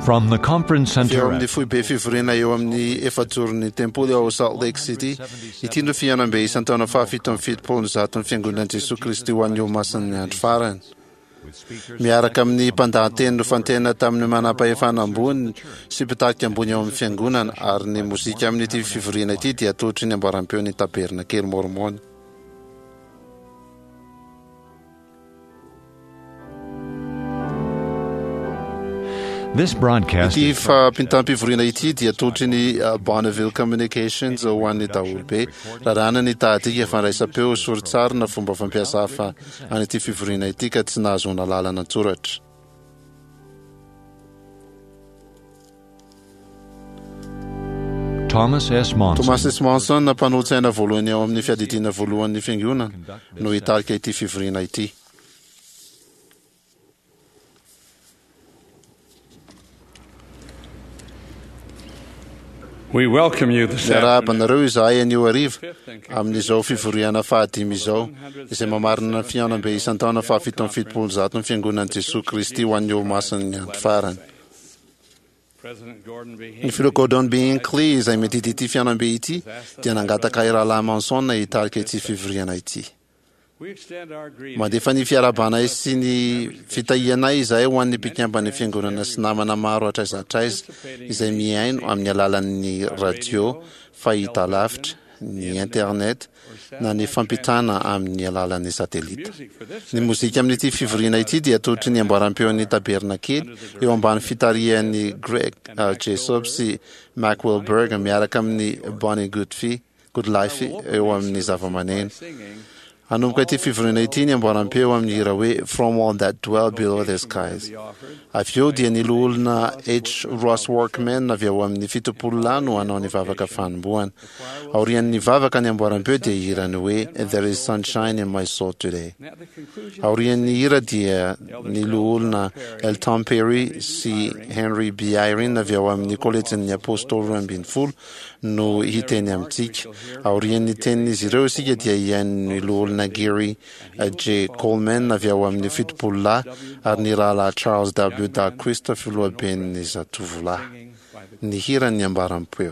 From the conference center amin'ny foibe fivoriana eo amin'ny efajorony tempoly ao Salt Lake City, ity no fianam-be isan-taona fahafito amin'ny fitopolo ny zato ny Fiangonan'i Jesoa Kristy ho an'ny omasin'ny andro farany. Miaraka amin'ny mpandahan-teny no fantena tamin'ny manam-pahefana ambony sy mpitaky ambony ao amin'ny fiangonana, ary ny mozika amin'ity fivoriana ity dia atolotry ny ambaram-peon'ny Tabernakely Mormony. This broadcast ity fampitampivoriana ity dia atolotry ny Bonneville Communications ho an'ny daholobe. Rarana ny tahadika fandraisam-peo soritsary na fomba fampiasa hafa an'ity fivoriana ity ka tsy nahazoana lalana an-tsoratra. Thomas S. Monson na mpanolo-tsaina voalohany ao amin'ny fiadidiana voalohan'ny fiangonana no hitarika ity fivoriana ity. We welcome you this afternoon. Miarabanareo izahay anio hariva amin'izao fivoriana fahadimy izao, izay mamarina ny fianam-be isan-taona fahafito amin'ny fitopolo zato ny Fiangonan'i Jesoa Kristy ho an'ny omasin'ny andro farany. Ny Filoha Gordon B. Hinckley izay mitity ity fianam-be ity dia nangataka Irala Manson hitarika ity fivoriana ity. Mandefa ny fiarabanay sy ny fitahianay izahay ho an'ny mpikambany fiangonana sy namana maro atraiza-traiza izay miaino amin'ny alalan'ny radio, fahita lavitra, ny internet na ny fampitana amin'ny alalan'ny satelita. Ny mozika amin'ity fivoriana ity dia atolotry ny ambaram-peon'ny Tabernakely eo ambany fitarihan'ny Greg Jesop sy Mac Wilberg miaraka amin'ny Bonnie Goodlife eo amin'ny zava-maneno. Hanomboka ity fivoriana ity ny ambaram-peo amin'ny hira hoe From All That Dwell Below the Skies. Avy eo dia niloholona H. Ross Workman avy ao amin'ny fitopolo no hanao ny vavaka fanombohana. Aorian'ny vavaka ny ambaram-peo dia hirany hoe There is Sunshine in My Soul Today. Aorian'ny hira dia niloholona Elton Perry sy Henry B. Eyring avy ao amin'ny kolejin'ny apôstôly 12 no hiteny amintsika. Aorian'ny tenin'izy ireo isika dia ihain'ny niloholona Gary J. Coleman avy ao amin'ny fitopolo ary ny rahalahy Charles W. Dahlquist filohaben'ny zatovolahy. Ny hiran'ny ambaram-peo.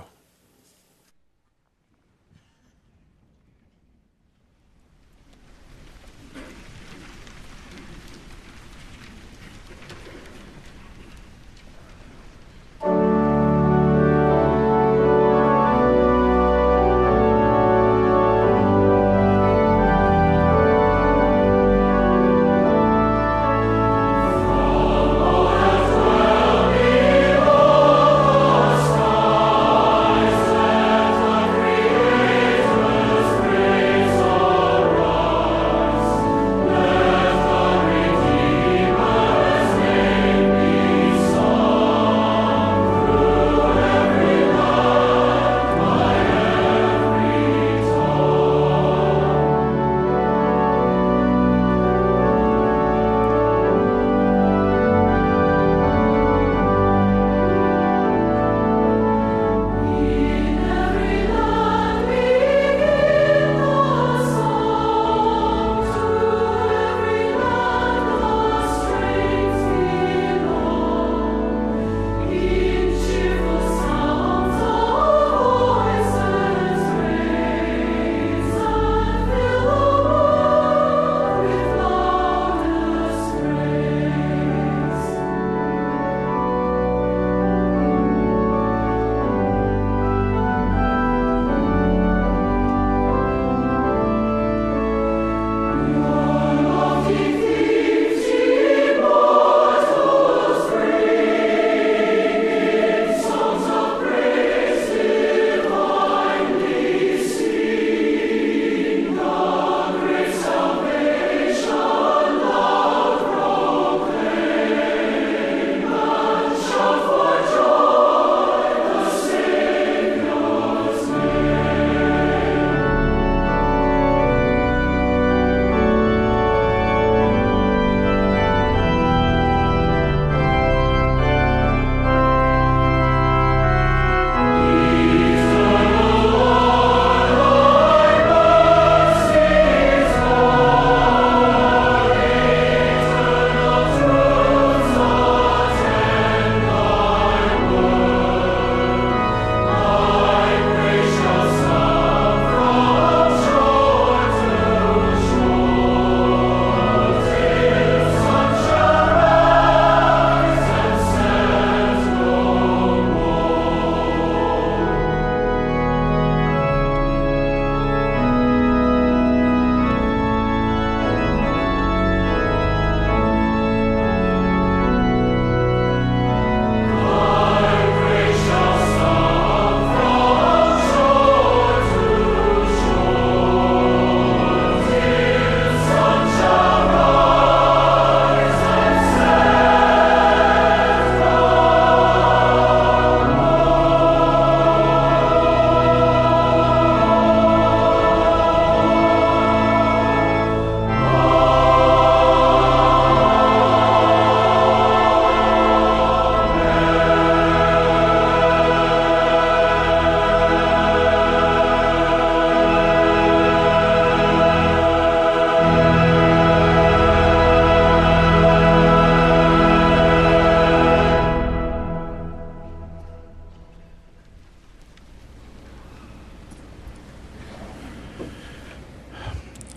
Oh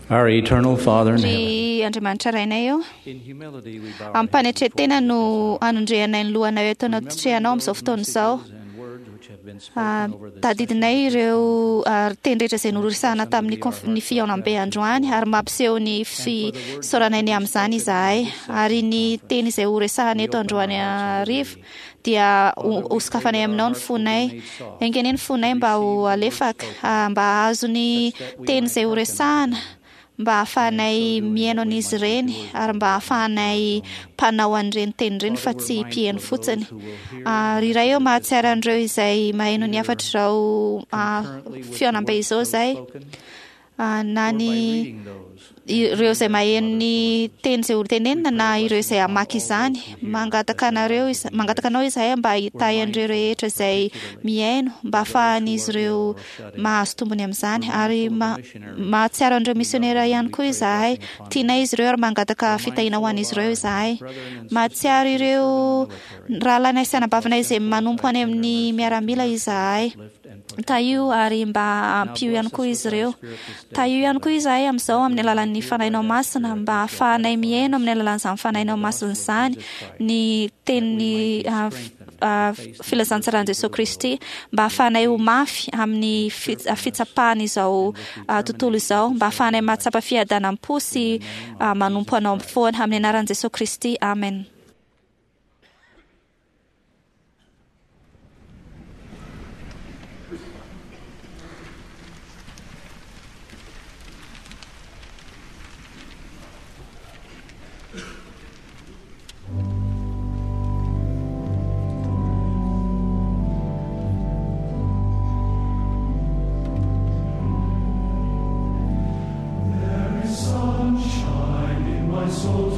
Our eternal Father in heaven, Ry Andriamanitra rainay eo, in humility we bow amin'ny fanetretena no anondreanay ny lohana eo tao natotrehanao amin'izao fotoana izao. and words which have been spoken over this Tadidinay ireo teny rehetra izay noresahana tamin'ny fihaonam-be androany ary mampiseho ny fisaoranay ny amin'izany izahay, ary ny teny izay horesahana eto androany hariva dia hosokafanay aminao ny fonay, engenay ny fonay mba ho alefaka, mba hahazo ny teny izay horesahana, mba hahafahanay miaino an'izy ireny ary mba hahafahanay mpanao an'ireny teny ireny fa tsy mpihaino fotsiny. Ry iray eo mahatsiaro an'ireo izay maheno ny hafatra izao fihaonam-be izao izay, na ny ireo izay maheno ny teny izay hotenenina na ireo izay hamaky izany, mangataka anao izahay mba hitahy an'ireo rehetra izay mihaino mba hahafahan'izy ireo mahazo tombony amin'izany, ary mahatsiaro an'ireo misionera ihany koa izahay, tianay izy ireo ary mangataka fitahiana ho an'izy ireo izahay. Mahatsiaro ireo rahalanay sy anabavanay izay manompo any amin'ny miaramila izahay, taio ary mba ampio ihany koa izy ireo. Taio ihany koa izahay amin'izao amin'ny alalan'ny fanahinao masina, mba hahafahanay mihaino amin'ny alalan'izany fanahinao masina izany ny tenin'ny filazantsarany Jesosy Kristy, mba hahafahanay ho mafy amin'ny fitsapahana izao tontolo izao, mba hahafahanay mahatsapa fiadanam-po sy manompo anao foana amin'ny anaran'i Jesosy Kristy. Amen. Sunshine in my soul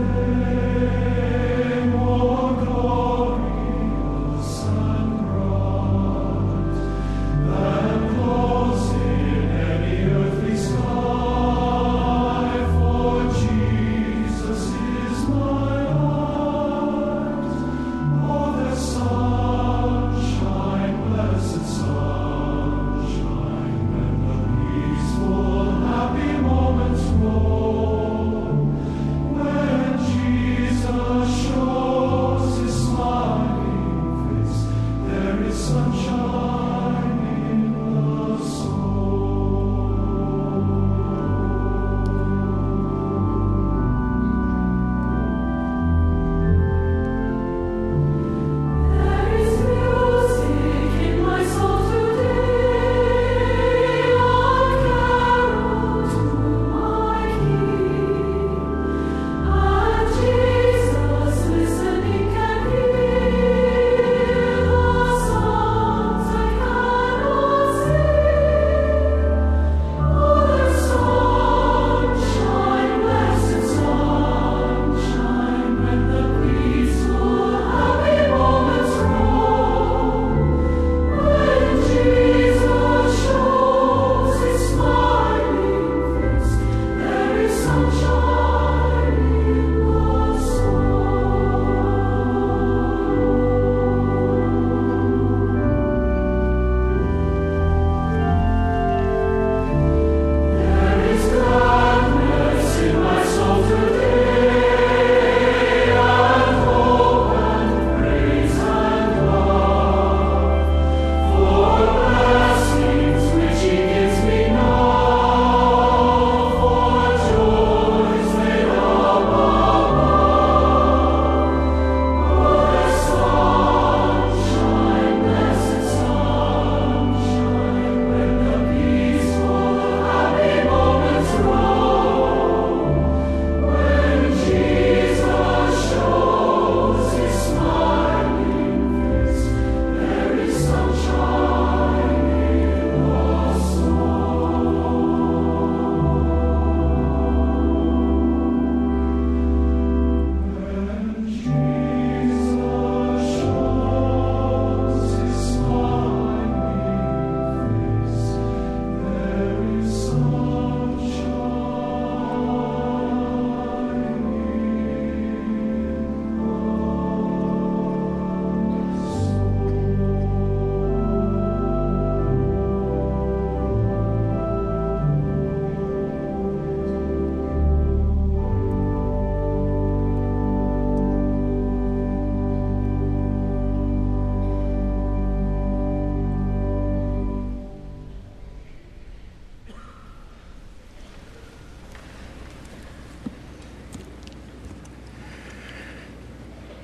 today, more glorious and bright than clouds in any earthly sky. For Jesus is my light. Oh, the sunshine, blessed sunshine, when the peaceful, happy moments roll. When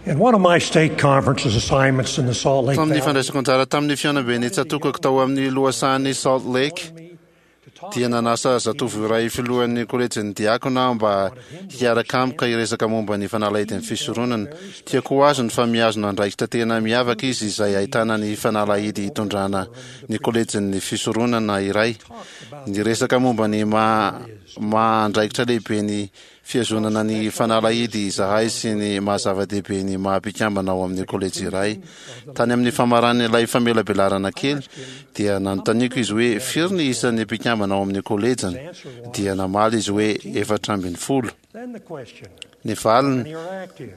In one of my state conferences assignments in the Salt Lake tamin'ny Valley, fandraisako anjara tamin'ny fianabeny tsatokako tao amin'ny lohasahan'ny Salt Lake dia nanasa zatovy iray filohan'ny kolejin'ny diakona mba hiaraka amiko ka hiresaka momba ny fanalahidin'ny fisoronana. Tiako ho azo ny fa mihazona andraikitra tena miavaka izy izay ahitana ny fanalahidy hitondrana ny kolejin'ny fisoronana iray. Ny resaka momba ny mahandraikitra lehibe ny fiazonana ny fanalahidy zahay sy ny mahazava-dehibe ny mahampikambana ao amin'ny kolejy iray. Tany amin'ny famaran'ny ilay famelabelarana kely dia nanontaniako izy hoe firy ny isan'ny mpikambana ao amin'ny kolejiny, dia namaly izy hoe 440. then the question, Ny valiny many are active.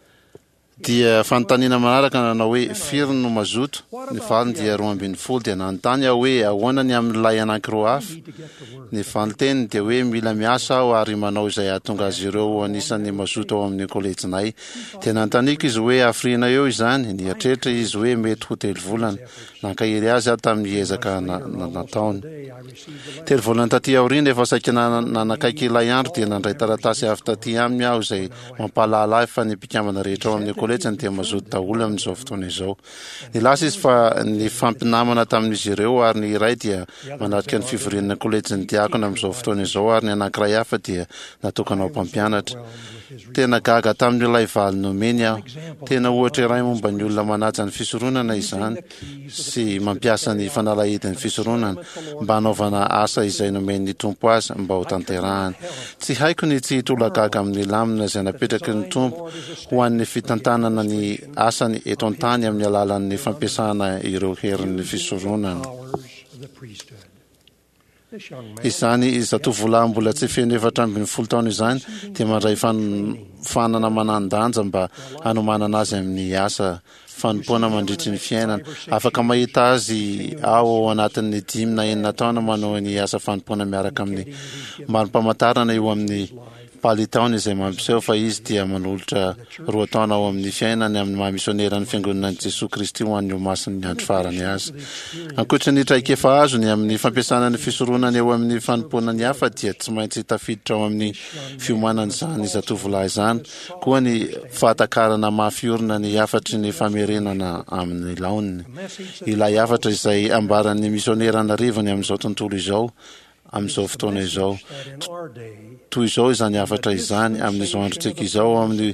dia fanontaniana manaraka nanao hoe firy no mazoto. Ny valiny dia 240. Dia nanontany aho hoe ahoana ny amin'ilay anankiroa hafa. Ny valinteny dia hoe mila miasa aho ary manao izay ahatonga azy ireo anisan'ny mazoto ao amin'ny kolejinay. Dia nanontaniako izy hoe afriana eo izany. Nieritreritra izy hoe mety ho 3 volana. Nankahiry azy aho tamin'ny ezaka nataony. 3 volana taty aoriana efa saika nanakaiky ilay andro dia nandray taratasy avy taty aminy aho izay mampahalala ahy fa ny mpikambana rehetra ao amin'ny kolejiny dia mazoto daholo amin'izao fotoana izao. Ny lasa izy fa ny fampinamana tamin'izy ireo ary ny iray dia manatrika ny fivorian'ny kolejin'ny diakona amin'izao fotoana izao ary ny anankiray hafa dia natokana ho mpampianatra. Tena gaga tamin'ilay valiny omeny aho. Tena ohatra iray momba ny olona manaja ny fisoronana izany sy mampiasa ny fanalahidin'ny fisoronana mba hanaovana asa izay nomen'ny tompo azy mba ho tanterahany. Tsy haiko ny tsy hitolagaga amin'ny lamina izay napetraky ny tompo ho an'ny fitantanana ny asany eto an-tany amin'ny alalan'ny fampiasana ireo herin'ny fisoronana. Powers of the priesthood. This young man Izany zatovolahy mbola tsy feno 440 taona izany dia mandray fanana manan-danja mba hanomanana azy amin'ny asa fanompoana mandritry ny fiainana. Afaka mahita azy ao anatin'ny 5 na 9 taona manao ny asa fanompoana miaraka amin'ny marim-pamantarana eo amin'ny palitaony izay mampiseho fa izy dia manolotra 2 taona ao amin'ny fiainany amin'ny mahamisioneran'ny fiangonan'i Jesosy Kristy ho an'ny masin'ny andro farany azy. Ankoatra ny traika efa azony amin'ny fampiasana ny fisoronana eo amin'ny fanompoana ny hafa dia tsy maintsy tafiditra ao amin'ny fiomanana izany zatovolahy izany, koa ny fahatakarana mafiorina ny afatry ny famerenana amin'ny laoniny. Ilay afatra izay ambaran'ny misionerana rivony amin'izao tontolo izao, amin'izao fotoana izao. in our day Toy izao izany afatra izany amin'izao androntsika izao amin'ny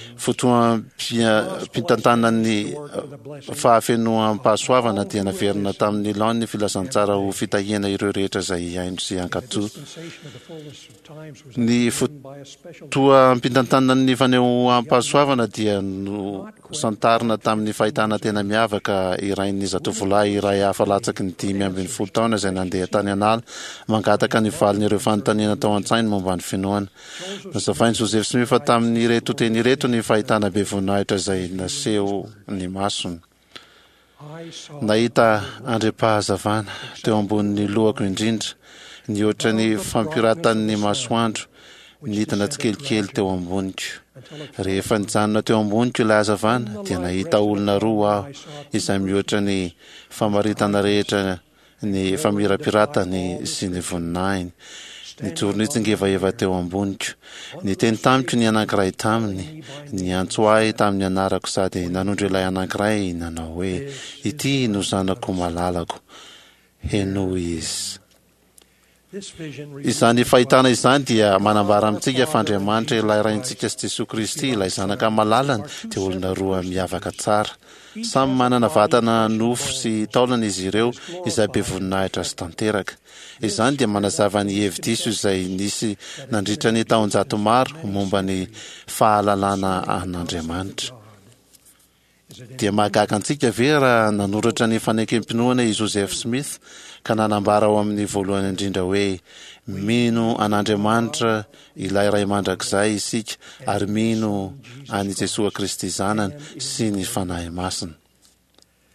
fotoam-pitantanan'ny fahafenoam-pahasoavana dia naverina tamin'ny laon'ny filazantsara ho fitahiana ireo rehetra izay haino sy ankatoa. sensation of the fullness of times was Ny by a special fotoam-pitantanan'ny fanehoam-pahasoavana dia no santarina tamin'ny fahitana tena miavaka irain'ny zatovolahy iray hafa latsaky ny 5 taona izay nandeha tany anala mangataka ny valin'ireo fanontaniana tao an-tsainy momba ny finoana. Nazavain'i Joseph Smith fa tamin'ny reto teny reto ny fahitana be voninahitra izay naseho ny masony. I saw Nahita andriam-pahazavana teo ambonin'ny lohako indrindra, ny ohatra ny fampiratany masoandro, nidina tsikelikely teo amboniko. Rehefa nijanona teo amboniko ilay hazavana dia nahita olona 2 aho izay mihoatra ny famaritana rehetra ny famirapiratany sy ny voninahiny. Nijoro nitsingevaheva teo amboniko. Ny teny tamiko ny anankiray taminy, ny antso ahy tamin'ny anarako sady nanondro ilay anankiray nanao hoe ity no zanako malalako, heno izy. this vision Izany fahitana izany dia manambara amintsika fa Andriamanitra ilay raintsika sy Jesosy Kristy ilay zanaka malalana dia olona 2 miavaka tsara. Samy manana vatana nofo sy taolana izy ireo izay be voninahitra sy tanteraka. Izany dia manazava ny hevi-diso izay nisy nandritra ny taon-jato maro momba ny fahalalana an'Andriamanitra. Dia mahagaga antsika ve raha nanoratra ny fanekem-pinoana i Joseph Smith ka nanambara ao amin'ny voalohany indrindra hoe mino an'Andriamanitra ilay ray mandrakizay isika ary mino an'i Jesosy Kristy zanany sy ny fanahy masina.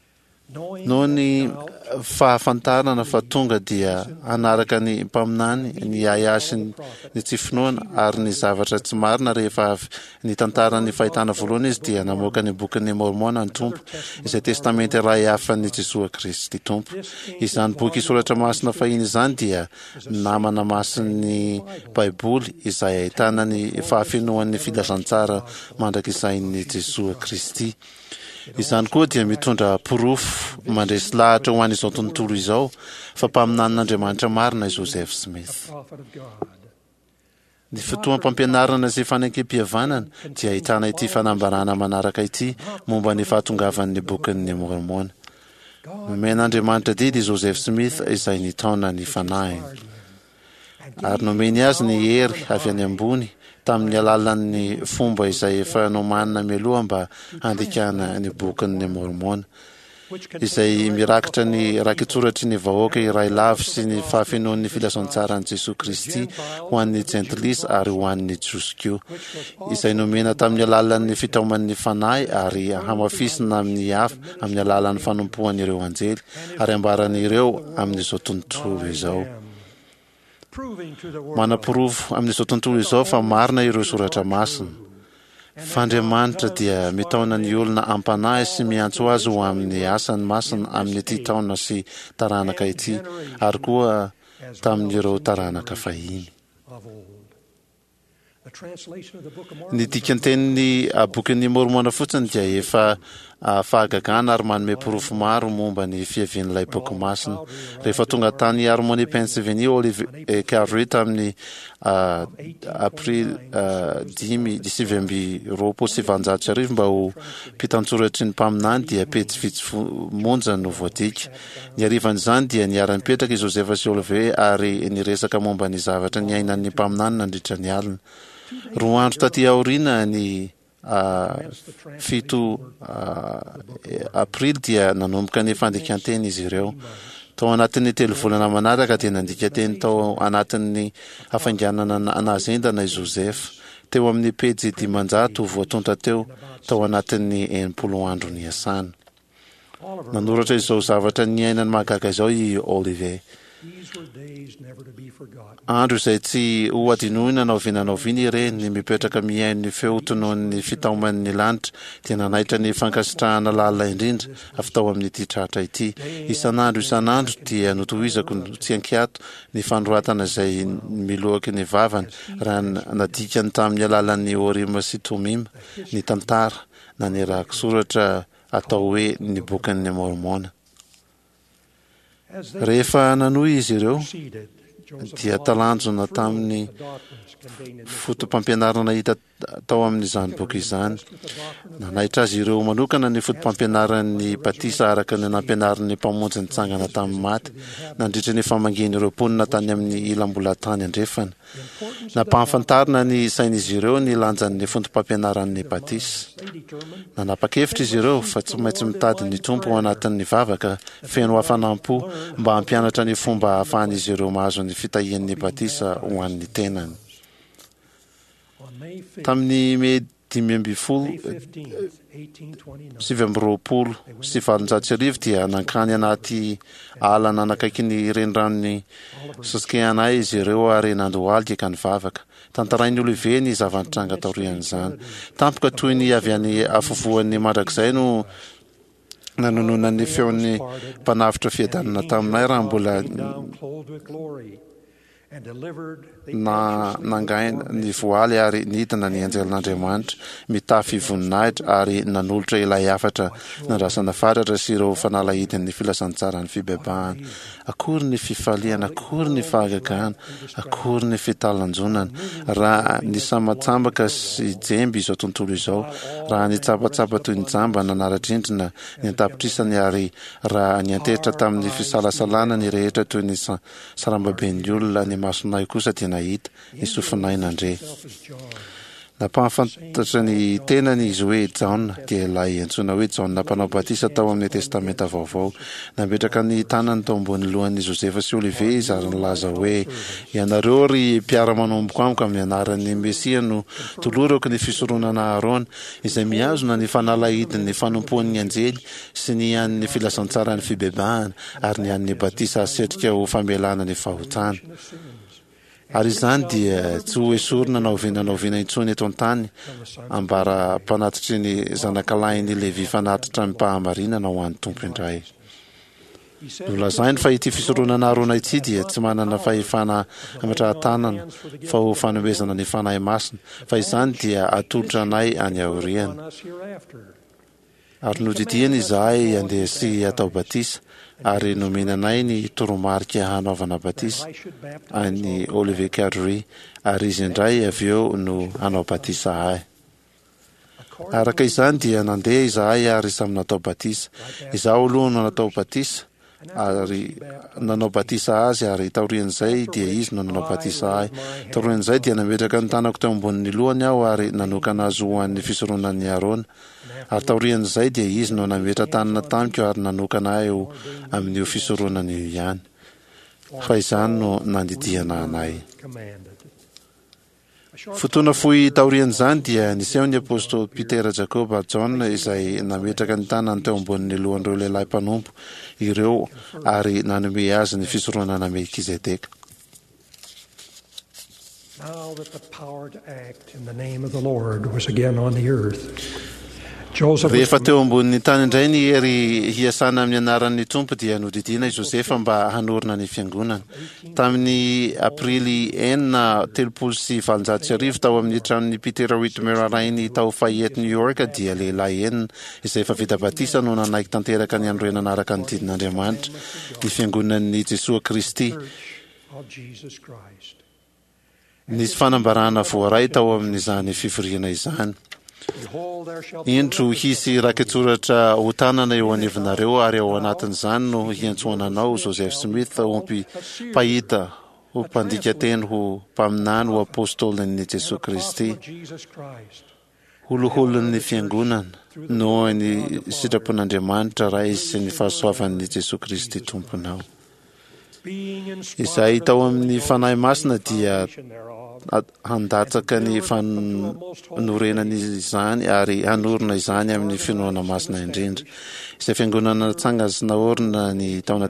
noho ny fahafantarana fa tonga dia anaraka ny mpaminany ny ayasy ny tsy finoana ary ny zavatra tsy marina rehefa ny tantarany fahitana voalohany izy dia namoaka ny bokin'ny mormona ny tompo izay testamenty iray hafa ny Jesosy Kristy tompo. Izany boky soratra masina fahiny izany dia namana masin'ny baiboly izay ahitana ny fahafinoan'ny filazantsara mandrakizay ny Jesosy Kristy. Izany koa dia mitondra porofo mandresy lahatra ho an'izao tontolo izao fa mpaminan'Andriamanitra marina i Joseph Smith. Ny fotoam-pampianarana sy fanenkem-pihavanana dia ahitana ity fanambarana manaraka ity momba ny fahatongavan'ny bokin'ny Mormona. Nomen'Andriamanitra didy Joseph Smith izay nitaona ny fanahiny ary nomeny azy ny hery avy any ambony tamin'ny alalan'ny fomba izay efa nomanina mialoha mba handikana ny bokin'ny Mormona izay mirakitra ny rakitsoratry ny vahoaka iray lavo sy ny fahafinoan'ny filazantsara ny Jesosy Kristy ho an'ny Gentilis ary ho an'ny Josko izay nomena tamin'ny alalan'ny fitaoman'ny fanahy ary hamafisina amin'ny hafa amin'ny alalan'ny fanompohan'ireo anjely ary ambaran'ireo amin'izao tontolo izao. Manaporovo amin'izao tontolo izao fa marina ireo soratra masina fa Andriamanitra dia mitaona ny olona ampanahy sy miantso azy ho amin'ny asany masina amin'ny ity taona sy taranaka ity ary koa tamin'ireo taranaka fahiny. Ny dikantenin'ny bokin'ny Mormona fotsiny dia efa fahagagana ary manome porofo maro momba ny fiavian'ilay boky masina. Rehefa tonga tany Harmonie, Pennsylvanie, Oliver Carey tamin'ny april 7 mba ho mpitantsoratry ny mpaminany dia pejy vitsy monja no voadika. Ny arivan'izany dia niara-nipetraka i Joseph sy Oliver ary niresaka momba ny zavatra ny ainan'ny mpaminany nandritra ny alina. Roa andro taty aoriana ny 7 aprily dia nanomboka ny fandikanteny izy ireo. Tao anatin'ny 3 volana manaraka dia nandikanteny tao anatin'ny hafainganana anazendana i Joseph. Teo amin'ny pejy 500 voatonta teo tao anatin'ny 80 andro ny asana. Nanoratra izao zavatra ny ainany mahagaga izao i Oliver. Andro izay tsy ho adinoina naovinanaoviny ireny mipetraka mihaino ny feo tonoan'ny fitaoman'ny lanitra dia nanaitra ny fankasitrahana lalina indrindra avy tao amin'ity tratra ity. Isan'andro dia notohizako tsy ankiato ny fanoratana izay miloaky ny vavany raha nadikany tamin'ny alalan'ny Orima sy Tomima ny tantara na ny rahakisoratra atao hoe ny bokin'ny Mormona. Rehefa nanohy izy ireo dia talanjona tamin'ny fotom-pampianarana hita tao amin'izany boky izany. Nanaitra azy ireo manokana ny fotom-pampianaran'ny batisa araka ny nampianaran'ny mpamonjy ny tsangana tamin'ny maty nandritra ny famangeny ireo mponina tany amin'ny ilam-bolatany andrefana. Nampahafantarina ny sain'izy ireo ny lanjan'ny fotom-pampianaran'ny batisa. Nanapa-kevitra izy ireo fa tsy maintsy mitady ny tompo ao anatin'ny vavaka feno hafanampo mba hampianatra ny fomba hahafahan'izy ireo mahazo ny fitahian'ny batisa ho an'ny tenany. Tamin'ny May 1720 dia nankany anaty ala nanakaiky ny renirano Susquehanna izy ireo ary nandohalika ka ny vavaka. Tantarain'ny Oliver ny zava-nitranga taorian'izany. Tampoka toy ny avy any afovoan'ny mandrakizay no nanonona ny feon'ny mpanavitra fiadanana taminay raha mbola nangaina ny voaly ary nidina ny anjelin'Andriamanitra mitafy voninahitra ary nanolotra ilay afatra nandrasana faratra sy ireo fanalahidin'ny filazantsara ny fibebahana. Akory ny fifaliana, akory ny fahagagana, akory ny fitalanjonana. Raha ny samatsambaka sy jemby izao tontolo izao, raha ny tsapatsapa toy ny jamba nanara-drindrina ny antapitrisany ary raha ny antehitra tamin'ny fisalasalana ny rehetra toy ny sarambaben'ny olona ny masonay kosa dia nahita ny sofinay nandre. Nampahafantatra ny tenany izy hoe Jaona dia ilay antsoina hoe Jaona mpanao batisa tao amin'ny testamenta vaovao. Nametraka ny tanany tao ambony lohan'ny Josefa sy Olive izy ary nilaza hoe ianareo ry mpiara-manomboka amiko amin'ny anaran'ny Mesia no tolorako ny fisoronana Arona izay mihazona ny fanalahidin'ny fanompoan'ny anjely sy ny an'ny filazantsarany fibebahana ary ny an'ny batisa asetrika ho famelana ny fahotana. Ary izany dia tsy ho esorina naovinanaovina intsony eto an-tany ambara mpanatitry ny zanakalahin'ny Levi fanatitra ny mpahamarinana ho an'ny tompo indray. Nolazainy fa ity fisoronana Arona ity dia tsy manana fahefana hametrahan-tanana fa ho fanomezana ny fanahy masina fa izany dia atolotra anay any aoriana. Ary nodidihany izahay andeha sy atao batisa ary nomenanay ny toromarika hanaovana batisa any Olive Cadry ary izy indray avy eo no hanao batisa ahy. Araka izany dia nandeha izahay ary samy natao batisa. Izaho aloha no natao batisa ary nanao batisa azy ary taorian'izay dia izy no nanao batisa ahy. Taorian'izay dia nametraka ny tanako teo ambonin'ny lohany aho ary nanokana azy ho an'ny fisoronan'ny Arona. Ary taorian'izay dia izy no nametra tanana tamiko ary nanokana ahy amin'io fisoronana io ihany. Fa izany no nandidihana anay. Fotoana fohy taorian'izany dia niseho ny apôstôly Petera, Jakoba, John izay nametraka ny tanany teo ambonin'ny lohan'ireo lehilahy mpanompo ireo ary nanome azy ny fisoronana Melkizedeka. Now that the power to act in the name of the Lord was again on the earth, Joseph Rehefa teo ambonin'ny tany indray ny hery hiasana amin'ny anaran'ny tompo dia nodidina i Josefa mba hanorina ny fiangonana. Tamin'ny aprily 7 tao amin'ny tranon'ny Peter Whitmer Rainy tao Fayette, New York dia lehilahy 9 izay efa vita batisa no nanaiky tanteraka ny androany anaraka ny didin'Andriamanitra ny fiangonan'ny Jesoa Kristy. of Jesus Christ. Nisy fanambarana voaray tao amin'izany fivoriana izany. Behold, there shall be Indro hisy raketsoratra ho tanana eo anivinareo ary ao anatin'izany no hiantsoananao Joseph Smith ho mpahita ho mpandika teny ho mpaminany ho apôstôlin'ny Jesoa Kristy. of Jesus Christ. Holoholon'ny fiangonana noho ny sitrapon'Andriamanitra ray sy ny fahasoavan'ny Jesoa Kristy tomponao. Being inspired Izay tao amin'ny fanahy masina dia thereof, handatsaka ny fanorenany izany ary hanorina izany amin'ny finoana masina indrindra. Izay fiangonana tsanga sy naorina ny taona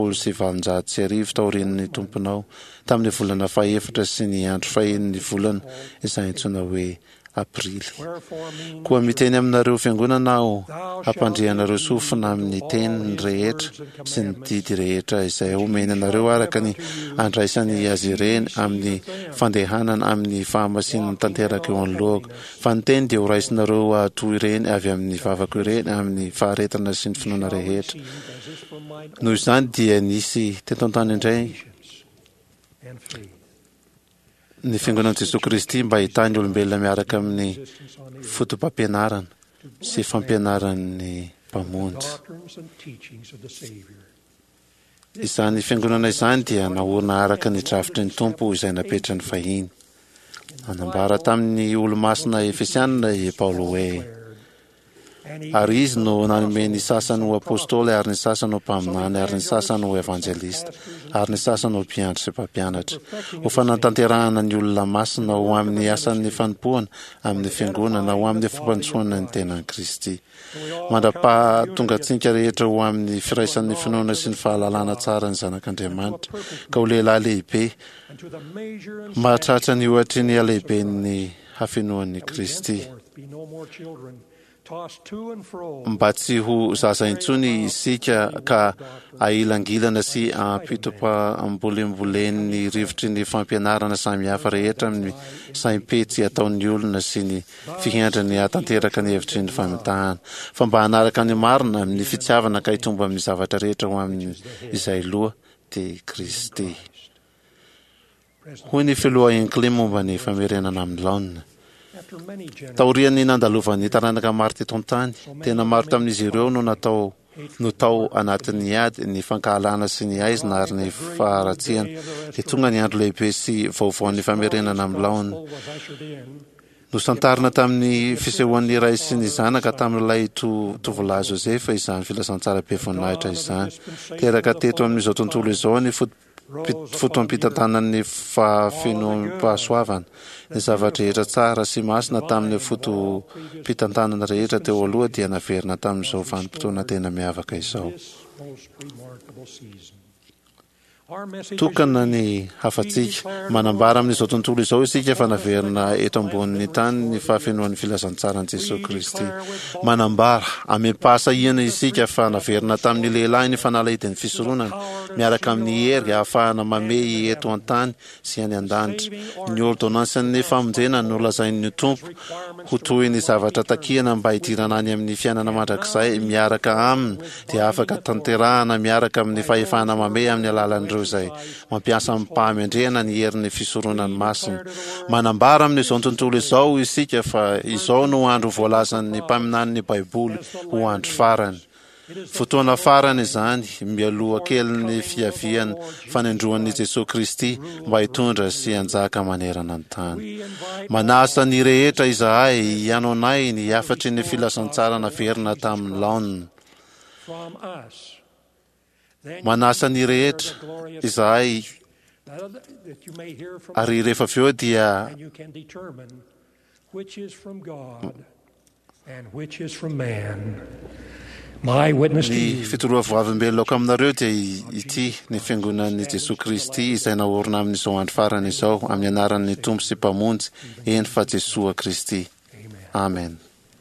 790 taorian'ny tomponao tamin'ny volana faha-efatra sy ny andro faha-eniny volana izay antsoina hoe aprily. wherefore mean Koa miteny aminareo fiangonana aho hampandrianareo sofina amin'ny teniny rehetra sy ny didy rehetra izay omeny anareo araka ny andraisany azy ireny amin'ny fandehanana amin'ny fahamasinany tanteraka eo anoloako. Fa ny teny dia ho raisinareo atoy ireny avy amin'ny vavako ireny amin'ny faharetana sy ny finoana rehetra. as is from mine Noho izany dia nisy teto an-tany indray and free ny fiangonan'i Jesoa Kristy mba ahitany olombelona miaraka amin'ny fotom-pampianarana sy fampianaran'ny mpamonjy. doctrines and teachings of the Savior. Izany fiangonana izany dia naorina araka ny drafitry ny tompo izay napetrany fahiny. Anambara tamin'ny olo-masina Efesianina i Paulo hoe ary izy no nanome ny sasany ho apôstôly ary ny sasany ho mpaminany ary ny sasany ho evanjelista ary ny sasany ho mpiandry sy mpampianatra ho fanatanterahana ny olona masina ho amin'ny asan'ny fanompoana amin'ny fiangonana ho amin'ny fampandrosoana ny tenan'i Kristy. Mandrapahatongatsika rehetra ho amin'ny firaisan'ny finoana sy ny fahalalana tsara ny zanak'Andriamanitra ka ho lehilahy lehibe And to the measure and mahatratra ny ohatry ny alehiben'ny hafinoan'ny Kristy. forth be no more children, tossed to and fro Mba tsy ho zaza intsony isika ka ailangilana sy ampitopa-ambolembolen'ny rivotry ny fampianarana samihafa rehetra amin'ny saim-petsy ataon'ny olona sy ny fihendrany hatanteraka ny hevitry ny famitahana. Fa mba hanaraka ny marina amin'ny fitiavana ka hitomba amin'ny zavatra rehetra ho amin'ny izay loha dia Kristy. Hoy ny filoha Enkle momba ny famerenana amin'ny laonina. after many generations. Taorian'ny nandalovan'ny taranaka maro teto an-tany, tena maro tamin'izy ireo no tao anatin'ny ady ny fankahalana sy ny aizina ary ny faharatsiana. Dia tonga ny andro lehibe sy vaovaon'ny famerenana amin'ny laonina. was ushered in. nosantarina tamin'ny fisehoan'ny iray sy ny zanaka tamin'ilay tovolahy Josefa izany filasantsara be voninahitra izany. Teraka teto amin'izao tontolo izao ny fotoam-pitantanan'ny fahafenoam-pahasoavana, ny zavatra rehetra tsara sy masina tamin'ny fotom-pitantanana rehetra teo aloha dia naverina tamin'izao vanim-potoana tena miavaka izao. Tokana ny hafatsika manambara amin'izao tontolo izao isika fa naverina eto ambonin'ny tany ny fahafenoan'ny filazantsaran'i Jesosy Kristy. Manambara amem-pahasahiana isika fa naverina tamin'ny lehilahy ny fanalahidy ny fisoronana miaraka amin'ny hery ahafahana mamey eto an-tany sy any an-danitra. Ny ordonansan'ny famonjena no lazain'ny tompo ho toy ny zavatra takiana mba hidirana any amin'ny fiainana mandrakizay miaraka aminy dia afaka tanterahana miaraka amin'ny fahefana mamey amin'ny alalan'ireo izay mampiasa amin'ny mpahamendrehana ny herin'ny fisoronany masina. Manambara amin'izao tontolo izao isika fa izao no andro voalazan'ny mpaminan'ny Baiboly ho andro farany. Fotoana farany izany mialoha kely ny fiaviany fanendroan'i Jesosy Kristy mba hitondra sy hanjaka manerana ny tany. Manasa ny rehetra izahay hiano anay ny afatry ny filasantsara naverina tamin'ny laonina. Manasa ny rehetra izahay ary rehefa avy eo dia ny fitoroa voavim-beloko aminareo dia ity ny fiangonan'i Jesosy Kristy izay naorina amin'izao andro farany izao amin'ny anaran'ny Tompo sy Mpamonjy eny fa Jesosy Kristy. Amen.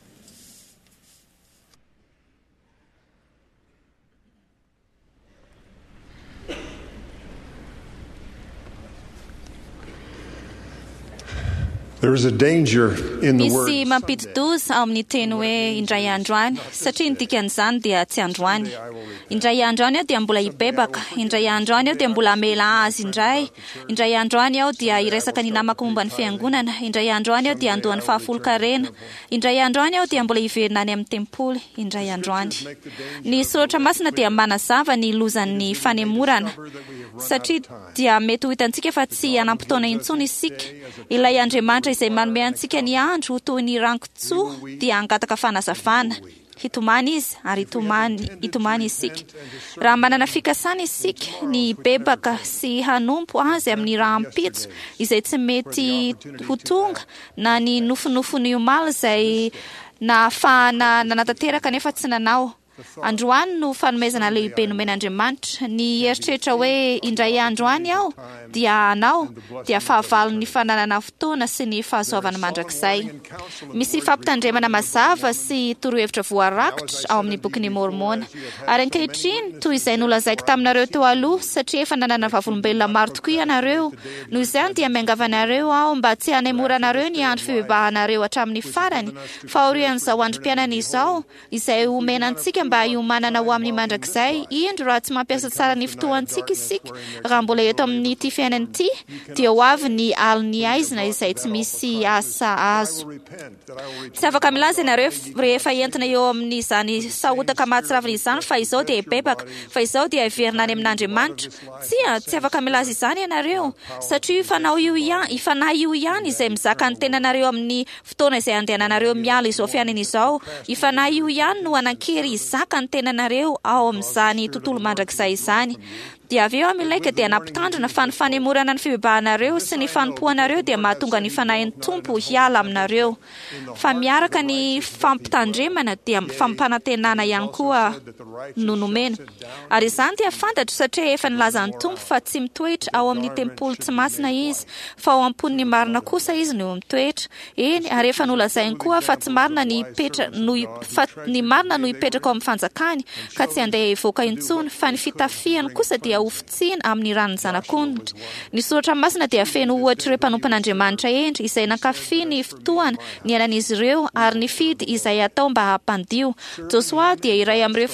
Misy mampidi-doza ao amin'ny teny hoe indray andro any satria ny dikan'izany dia tsy andro any. Indray andro any aho dia mbola hibebaka, indray andro any aho dia mbola hamela azy indray andro any aho dia hiresaka ny namako momba ny fiangonana, indray andro any aho dia handohan'ny fahafolo-karena, indray andro any aho dia mbola hiverina any amin'ny tempoly, indray andro any. Ny soratra masina dia manazava ny lozan'ny fanemorana satria dia mety ho hitantsika fa tsy hanampitaona intsony isika. Ilay Andriamanitra izay manome antsika ny andro toy ny rankotsoa dia hangataka fanazavana. Hitomany izy ary hitomany isika. Raha manana fikasana isika ny bebaka sy hanompo azy amin'ny raha ampitso izay tsy mety ho tonga na ny nofinofony omaly izay nahafahana nanatanteraka nefa tsy nanao. Androany no fanomezana lehibe nomen'Andriamanitra. Ny eritreritra hoe indray andro any aho dia anao dia fahavalon'ny fananana fotoana sy ny fahasoavana mandrakizay. Misy fampitandremana mazava sy torohevitra voarakitra ao amin'ny bokin'ny Mormona. Ary ankehitriny toy izay nolazaiko taminareo teo aloha satria efa nanana vavolombelona maro tokoa ianareo. Noho izany dia miangavanareo aho mba tsy hanemoranareo ny andro fibebahanareo hatramin'ny farany. Fa aorian'izao androm-piainana izao izay omenantsika mba hiomanana ho amin'ny mandrakizay, indro raha tsy mampiasa tsara ny fotoantsika isika raha mbola eto amin'ny ity fiainana ity dia ho avy ny aliny aizina izay tsy misy asa azo. Tsy afaka milaza ianareo rehefa entina eo amin'izany sahotaka mahatsiravina izany fa izao dia hibebaka, fa izao dia hiverina any amin'Andriamanitra. Tsy afaka milaza izany ianareo satria ifanahy io ihany izay mizaka ny tenanareo amin'ny fotoana izay andehananareo miala izao fiainana izao. Ifanahy io ihany no anankely izaka ny tenanareo ao amin'izany tontolo mandrakizay izany. Dia avy eo milaika dia nampitandrina fa ny fanemorana ny fibebahanareo sy ny fanompohanareo dia mahatonga ny fanahin'ny Tompo hiala aminareo. Fa miaraka ny fampitandremana dia fampanantenana ihany koa no nomena. Ary izany dia fantatro satria efa nilazan'ny Tompo fa tsy mitoetra ao amin'ny tempoly tsy masina izy, fa ao ampon'ny marina kosa izy no mitoetra. Eny, ary efa nolazainy koa fa tsy marina ny marina no hipetraka ao amin'ny fanjakany ka tsy handeha hivoaka intsony, fa ny fitafiany kosa dia ofitsina amin'ny ranony zanak'ondry. Ny soratra masina dia feno ohatra ireo mpanompon'Andriamanitra endry izay nankafy ny fotoana ny ainan'izy ireo ary ny fidy izay atao mba hampandio. Josua dia iray amin'ireo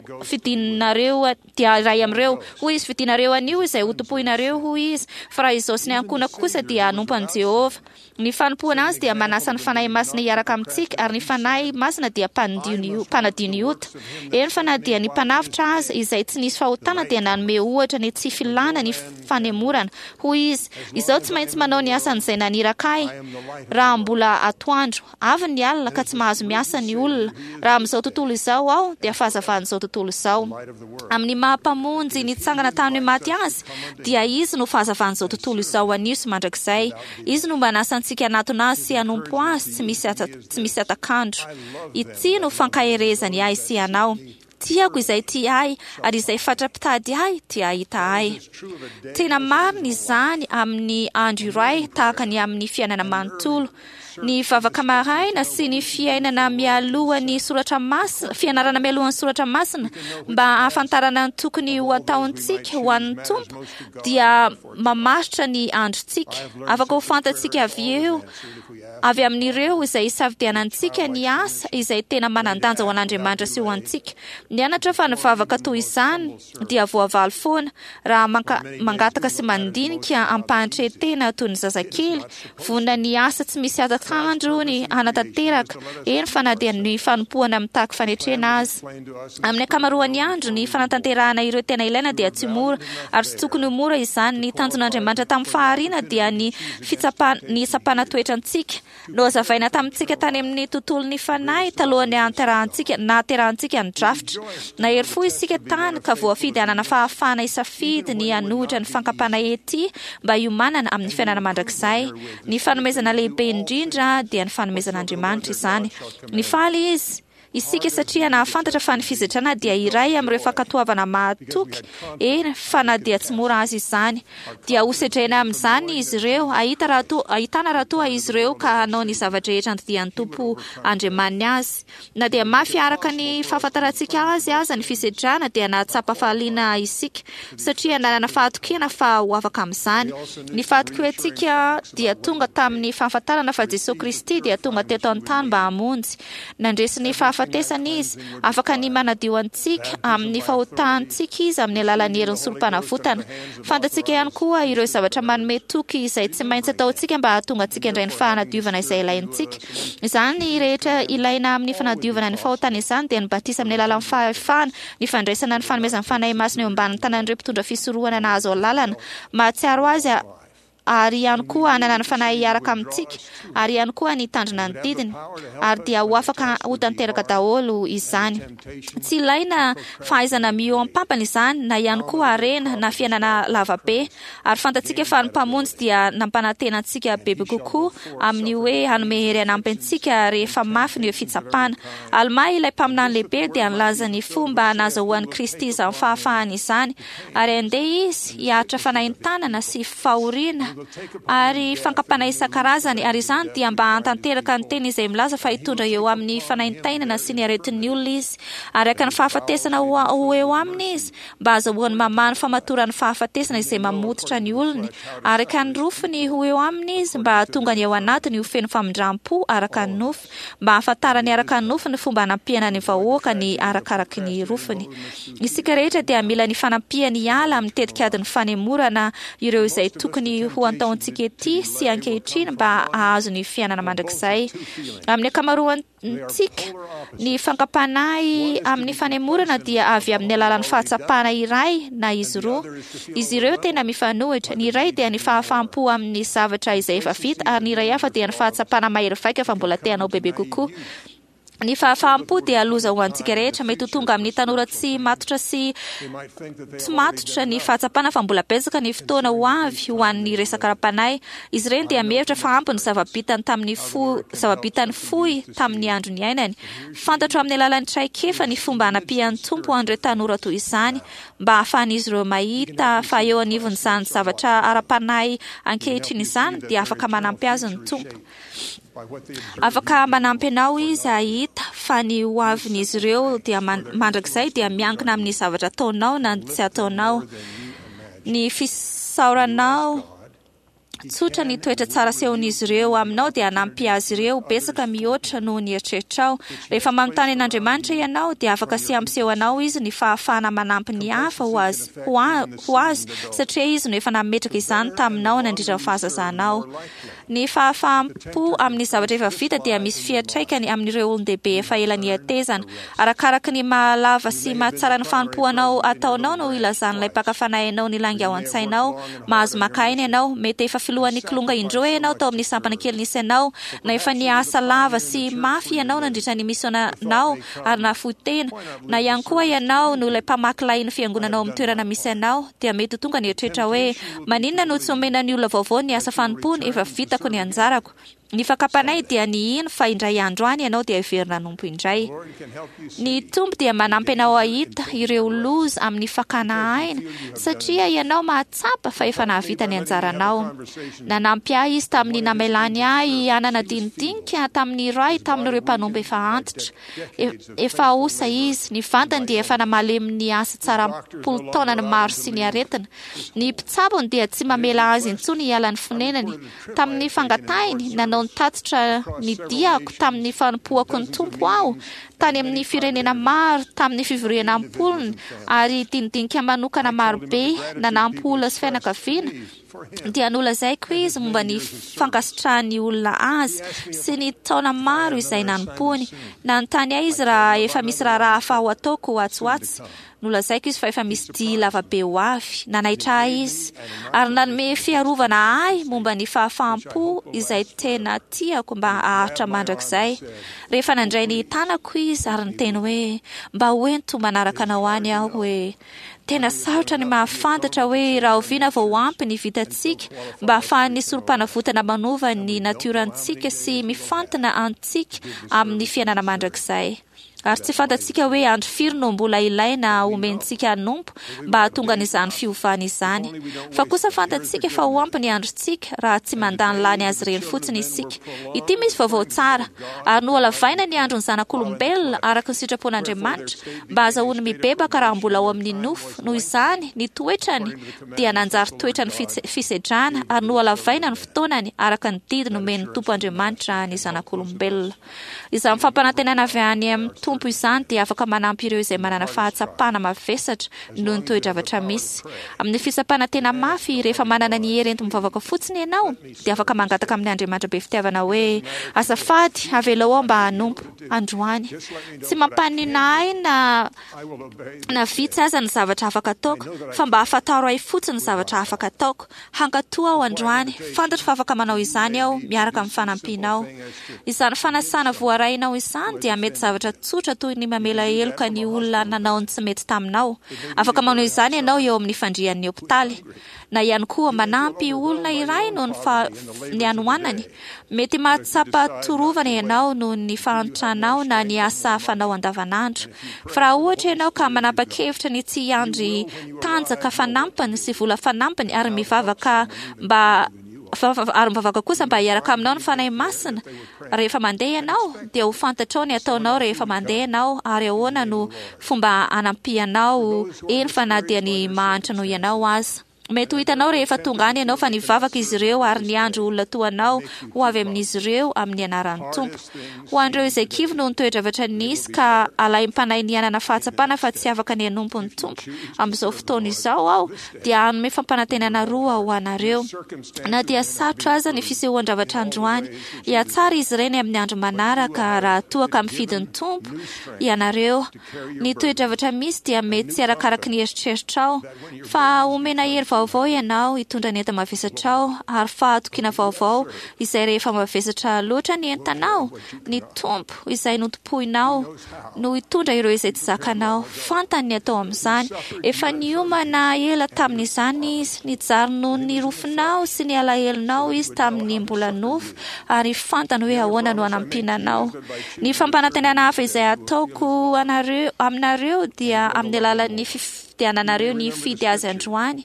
hoy izy fidinareo anio izay hotopoinareo hoy izy, fa raha izao sy ny ankonako kosa dia hanompan'i Jehova. Ny fanompoana azy dia manasa ny fanahy masina hiaraka amintsika ary ny fanahy masina dia panadio ny ota. Eny fa na dia ny mpanavitra azy izay tsy nisy fahotana dia nanome ohatra ny tsy filana ny fanemorana. Hoy izy, izao tsy maintsy manao ny asan'izay nanirakahy. Raha mbola atoandro, avy ny alina ka tsy mahazo miasa ny olona. Raha amin'izao tontolo izao aho, dia fahazavan'izao tontolo izao. Amin'ny mahampamonjy nitsangana tamin'ny maty azy, dia izy no fahazavan'izao tontolo izao aniso mandrakizay. Izy no manasantsika anatona azy sy anompo azy tsy misy atakandro. Ity no fankahirezany ahy sy anao. Tiako izay tia ahy, ary izay fatra-pitady ahy dia hita ahy. Tena marina izany amin'ny andro iray tahaka ny amin'ny fiainana manontolo. Ny vavaka maraina sy ny fiainana mialohan'ny soratra masina, fianarana mialohan'ny soratra masina mba ahafantarana ny tokony ho ataontsika ho an'ny tompo dia mamaritra ny androntsika. Afaka ho fantatsika avy amin'ireo izay isafidianantsika ny asa izay tena manandanja ho an'Andriamanitra sy ho antsika. Nianatra fa ny vavaka toy izany dia voavaly foana raha mangataka sy mandinika ampahantretena toy ny zazakely, vonona ny asa tsy misy atakandro ny hanatanteraka, eny fa na dia ny fanompoana mitaky fanetrena azy. Amin'ny akamaroan'ny andro ny fanatanterahana ireo tena ilaina dia tsy mora, ary tsy tokony mora izany. Ny tanjon'Andriamanitra tamin'ny fahariana dia ny tsapana toetrantsika. No azavaina tamintsika tany amin'ny tontolon'ny fanahy talohan'ny naterahantsika ny drafitra. Na hery fo isika tany ka voafidy hanana fahafana isafidy ny hanohitra ny fankapana ety mba hiomanana amin'ny fiainana mandrakizay. Ny fanomezana lehibe indrindra dia ny fanomezan'Andriamanitra izany. Ny faly izy isika satria nahafantatra fa ny fizitrana dia iray amin'ireo fankatoavana mahatoky, fa na dia tsy mora azy izany. Dia hosedraina amin'izany izy ireo, ahitana raha toa izy ireo ka hanao ny zavatra dia ny tompo andriamaniny azy. Na dia mafy araka ny fahafantarantsika azy aza ny fisedrana dia nahatsapa fahaliana isika, satria nanana fahatokena fa ho afaka amin'izany. Ny fahatokentsika dia tonga tamin'ny fahafantarana fa Jesosy Kristy dia tonga teto an-tany mba hamonjy. Nandresy ny fahafatesana izy, afaka ny manadio antsika amin'ny fahotahantsika izy amin'ny alalan'ny herin'ny solom-panavotana. Fantatsika ihany koa ireo zavatra manome toky izay tsy maintsy ataontsika mba hahatonga antsika indray ny fanadiovana izay ilaintsika. Izany rehetra ilaina amin'ny fanadiovana ny fahotana izany dia ny batisa amin'ny alalan'ny fahefana, ny fandraisana ny fanomezana fanahy masina eo ambanin'ny tanan'ireo mpitondra fisorohana nahazo lalana. Mahatsiaro azy ary ihany koa hanana ny fanahy hiaraka amintsika, ary ihany koa ny tandrina ny didiny, ary dia ho afaka ho tanteraka daholo izany. Tsy ilaina fahaizana mio ampampana izany, na ihany koa harena na fiainana lavabe, ary fantatsika fa ny mpamonjy dia nampanantenantsika bebe kokoa amin'ny hoe hanome hery hanampy antsika rehefa mafy ny fitsapana. Almahy ilay mpaminany lehibe dia nilaza ny fomba nazahoan'i Kristy izany fahafahana izany, ary andeha izy hiaritra fanahintanana sy fahoriana ary fankapana isan-karazany, ary izany dia mba hantanteraka ny teny izay milaza fa hitondra eo amin'ny fanahintainana sy ny aretin'ny olona izy, araka ny fahafatesana ho eo aminy izy, mba azahoany mamany famatorany fahafatesana izay mamototra ny olony, araka ny rofiny ho eo aminy izy, mba hahatonga ny ao anatiny ho feno famindram-po araka ny nofy, mba hahafantarany araka ny nofy ny fomba hanampiana ny vahoaka ny arakaraky ny rofiny. Isika rehetra dia mila ny fanampiany hiala amin'ny tetikadiny fanemorana ireo izay tokony ho ataontsika ety sy ankehitriny mba ahazo ny fiainana mandrakizay. Amin'ny akamaroantsika, ny fankapanahy amin'ny fanemorana dia avy amin'ny alalan'ny fahatsapana iray na izy roa. Izy ireo tena mifanohitra. Ny iray dia ny fahafampo amin'ny zavatra izay efa vita, ary ny iray hafa dia ny fahatsapana mahery vaika fa mbola te hanao bebe kokoa. Ny fahafaham-po dia loza ho antsika rehetra, mety ho tonga amin'ny tanora tsy matotra sy tsy matotra ny fahatsapana fa mbola betsaka ny fotoana ho avy ho an'ny resaka ara-panahy. Izy ireny dia mihevitra fa ampy ny zava-bitany fohy tamin'ny andro ny ainany. Fantatro amin'ny alalan'ny traikefa ny fomba hanampian'ny tompo an'ireo tanora toy izany, mba ahafahan'izy ireo mahita fa eo anivon'izany zavatra ara-panahy ankehitriny izany dia afaka manampy azy ny tompo. Afaka manampy anao izy ahita fa ny ho avin'izy ireo dia mandrakizay dia miankina amin'ny zavatra ataonao na tsy ataonao. Ny fisauranao tsotra ny toetra tsara sehon'izy ireo aminao dia hanampy azy ireo betsaka mihoatra noho ny eritreretrao. Rehefa manontany an'Andriamanitra ianao dia afaka sy ampisehoanao izy ny fahafahana manampy ny hafa ho azy satria izy no efa nametraka izany taminao nandritra fahazazanao. Ny fahafahampo amin'ny zavatra efa vita dia misy fiantraikany amin'ireo olon-dehibe efa ela nihatezana. Arakaraky ny mahalava sy mahatsara ny fanompoanao ataonao no ilazan'ilay mpakafanahinao ny langy ao an-tsainao. Mahazo makaina ianao, mety efa filohan'ny kilonga indroa ianao tao amin'ny sampana kely nisy ianao, na efa niasa lava sy mafy ianao nandritra ny misionanao ary nafotena, na ihany koa ianao no ilay mpamakilay ny fiangonanao amin'ny toerana misy ianao, dia mety tonga ny eritreritra hoe maninona no tsy omena ny olona vaovao ny asa fanompony efa vitako ny anjarako. Ny fakapanay dia ny ino fa indray andro any ianao dia hiverina nompo indray. Ny tompo dia manampy ianao ahita ireo loza amin'ny fakana aina satria ianao mahatsapa fa efa nahavita ny anjaranao. Nanampy ahy izy tamin'ny namelany ahy anana dinidinika tamin'ny ray tamin'ireo mpanompo efa antitra. Efa osa izy, ny vantany dia efa namalemy ny asa tsara mpolo taona ny maro sy ny aretina. Ny mpitsabony dia tsy mamela azy intsony hiala ny fonenany. Tamin'ny fangatahiny nanao tatitra ny diako tamin'ny fanompoako ny tompo aho tany amin'ny firenena maro tamin'ny fivoriana ampolony ary dinidinika manokana marobe nanampy olona sy fianakaviana dia nolazaiko izy momba ny fankasitrahan'ny olona azy sy ny taona maro izay nanompony. Nanontany ahy izy raha efa misy raha hafa ho ataoko atsoatsy. Nolazaiko izy fa efa misy dia lavabe ho avy. Nanaitra ahy izy ary nanome fiarovana ahy momba ny fahafahampo izay tena tiako mba haharitra mandrakizay. Rehefa nandray ny tanako izy ary niteny hoe mba hoento manaraka anao any aho hoe tena sarotra ny mahafantatra hoe raha oviana vao ampy ny vitantsika mba hahafahan'ny sorom-panavotana manova ny natiorantsika sy mifantana antsika amin'ny fiainana mandrakizay. Ary tsy fantatsika hoe andro firy no mbola ilaina omentsika nompo mba hahatonga n'izany fiovana izany. Fa kosa fantatsika fa ho ampy ny androntsika raha tsy mandany lany azy ireny fotsiny isika. Ity misy vaovao tsara ary no alavaina ny andron'ny zanak'olombelona araka ny sitrapon'Andriamanitra mba azahoany mibebaka raha mbola ao amin'ny nofo. Noho izany ny toetrany dia nanjary toetrany fisedrana ary no alavaina ny fotoanany araka ny didy nomen'ny Tompo Andriamanitra ny zanak'olombelona. Izany fampanantenana avy any amin'ny tompo izany dia afaka manampy ireo izay manana fahatsapana mavesatra noho ny toe-javatra misy. Amin'ny fisapana tena mafy rehefa manana ny herenti mivavaka fotsiny ianao dia afaka mangataka amin'ny Andriamanitra be fitiavana hoe azafady avelao ao mba hanompo androany. Tsy mampanina ahy na vitsy aza ny zavatra afaka ataoko fa mba hafantaro ahy fotsiny ny zavatra afaka ataoko. Hankatoa ao androany, fantatra fa afaka manao izany aho miaraka amin'ny fanampinao. Izany fanasana voarainao izany dia mety zavatra tsotra toy ny mamela heloka ny olona nanao ny tsy mety taminao. Afaka manao izany ianao eo amin'ny fandrian'ny hopitaly. Na ihany koa manampy olona iray noho ny anohanany. Mety mahatsapa torovana ianao noho ny fahanotranao na ny asa fanao andavanandro. Fa raha ohatra ianao ka manapa-kevitra ny tsy handry tanjaka fanampiny sy vola fanampiny ary mivavaka kosa mba hiaraka aminao ny fanahy masina. Rehefa mandeha ianao dia ho fantatrao ny ataonao rehefa mandeha ianao ary ahoana no fomba anampianao eny fa na dia ny mahantra no ianao aza. Mety ho hitanao rehefa tonga any ianao fa nivavaka izy ireo ary niandro olona toanao ho avy amin'izy ireo amin'ny anaran'ny tompo. Ho andreo izay kivy no ny toe-javatra nisy ka alay mpanay ny anana fahatsapana fa tsy afaka ny hanompo ny tompo. Amin'izao fotoana izao aho dia hanome fampanantenana roa ho anareo. Na dia sarotra aza ny fisehoan-javatra androany, hiatsara izy ireny amin'ny andro manaraka raha toaka mifidin'ny tompo ianareo. Ny toe-javatra misy dia mety tsy arakaraky ny eritreritrao fa omena hery vaovao ianao hitondra ny enta mavesatrao ary fahatokiana vaovao izay rehefa mavesatra loatra ny entanao. Ny tompo izay notompoinao no hitondra ireo izay tsy zakanao. Fantany ny atao amin'izany. Efa niomana ela tamin'izany izy, nijary noho ny rofinao sy ny alahelinao izy tamin'ny mbola nofo ary fantany hoe ahoana no anampinanao. Ny fampanantenana hafa izay ataoko aminareo dia amin'ny alalan'ny fitiananareo ny fidy azy androany.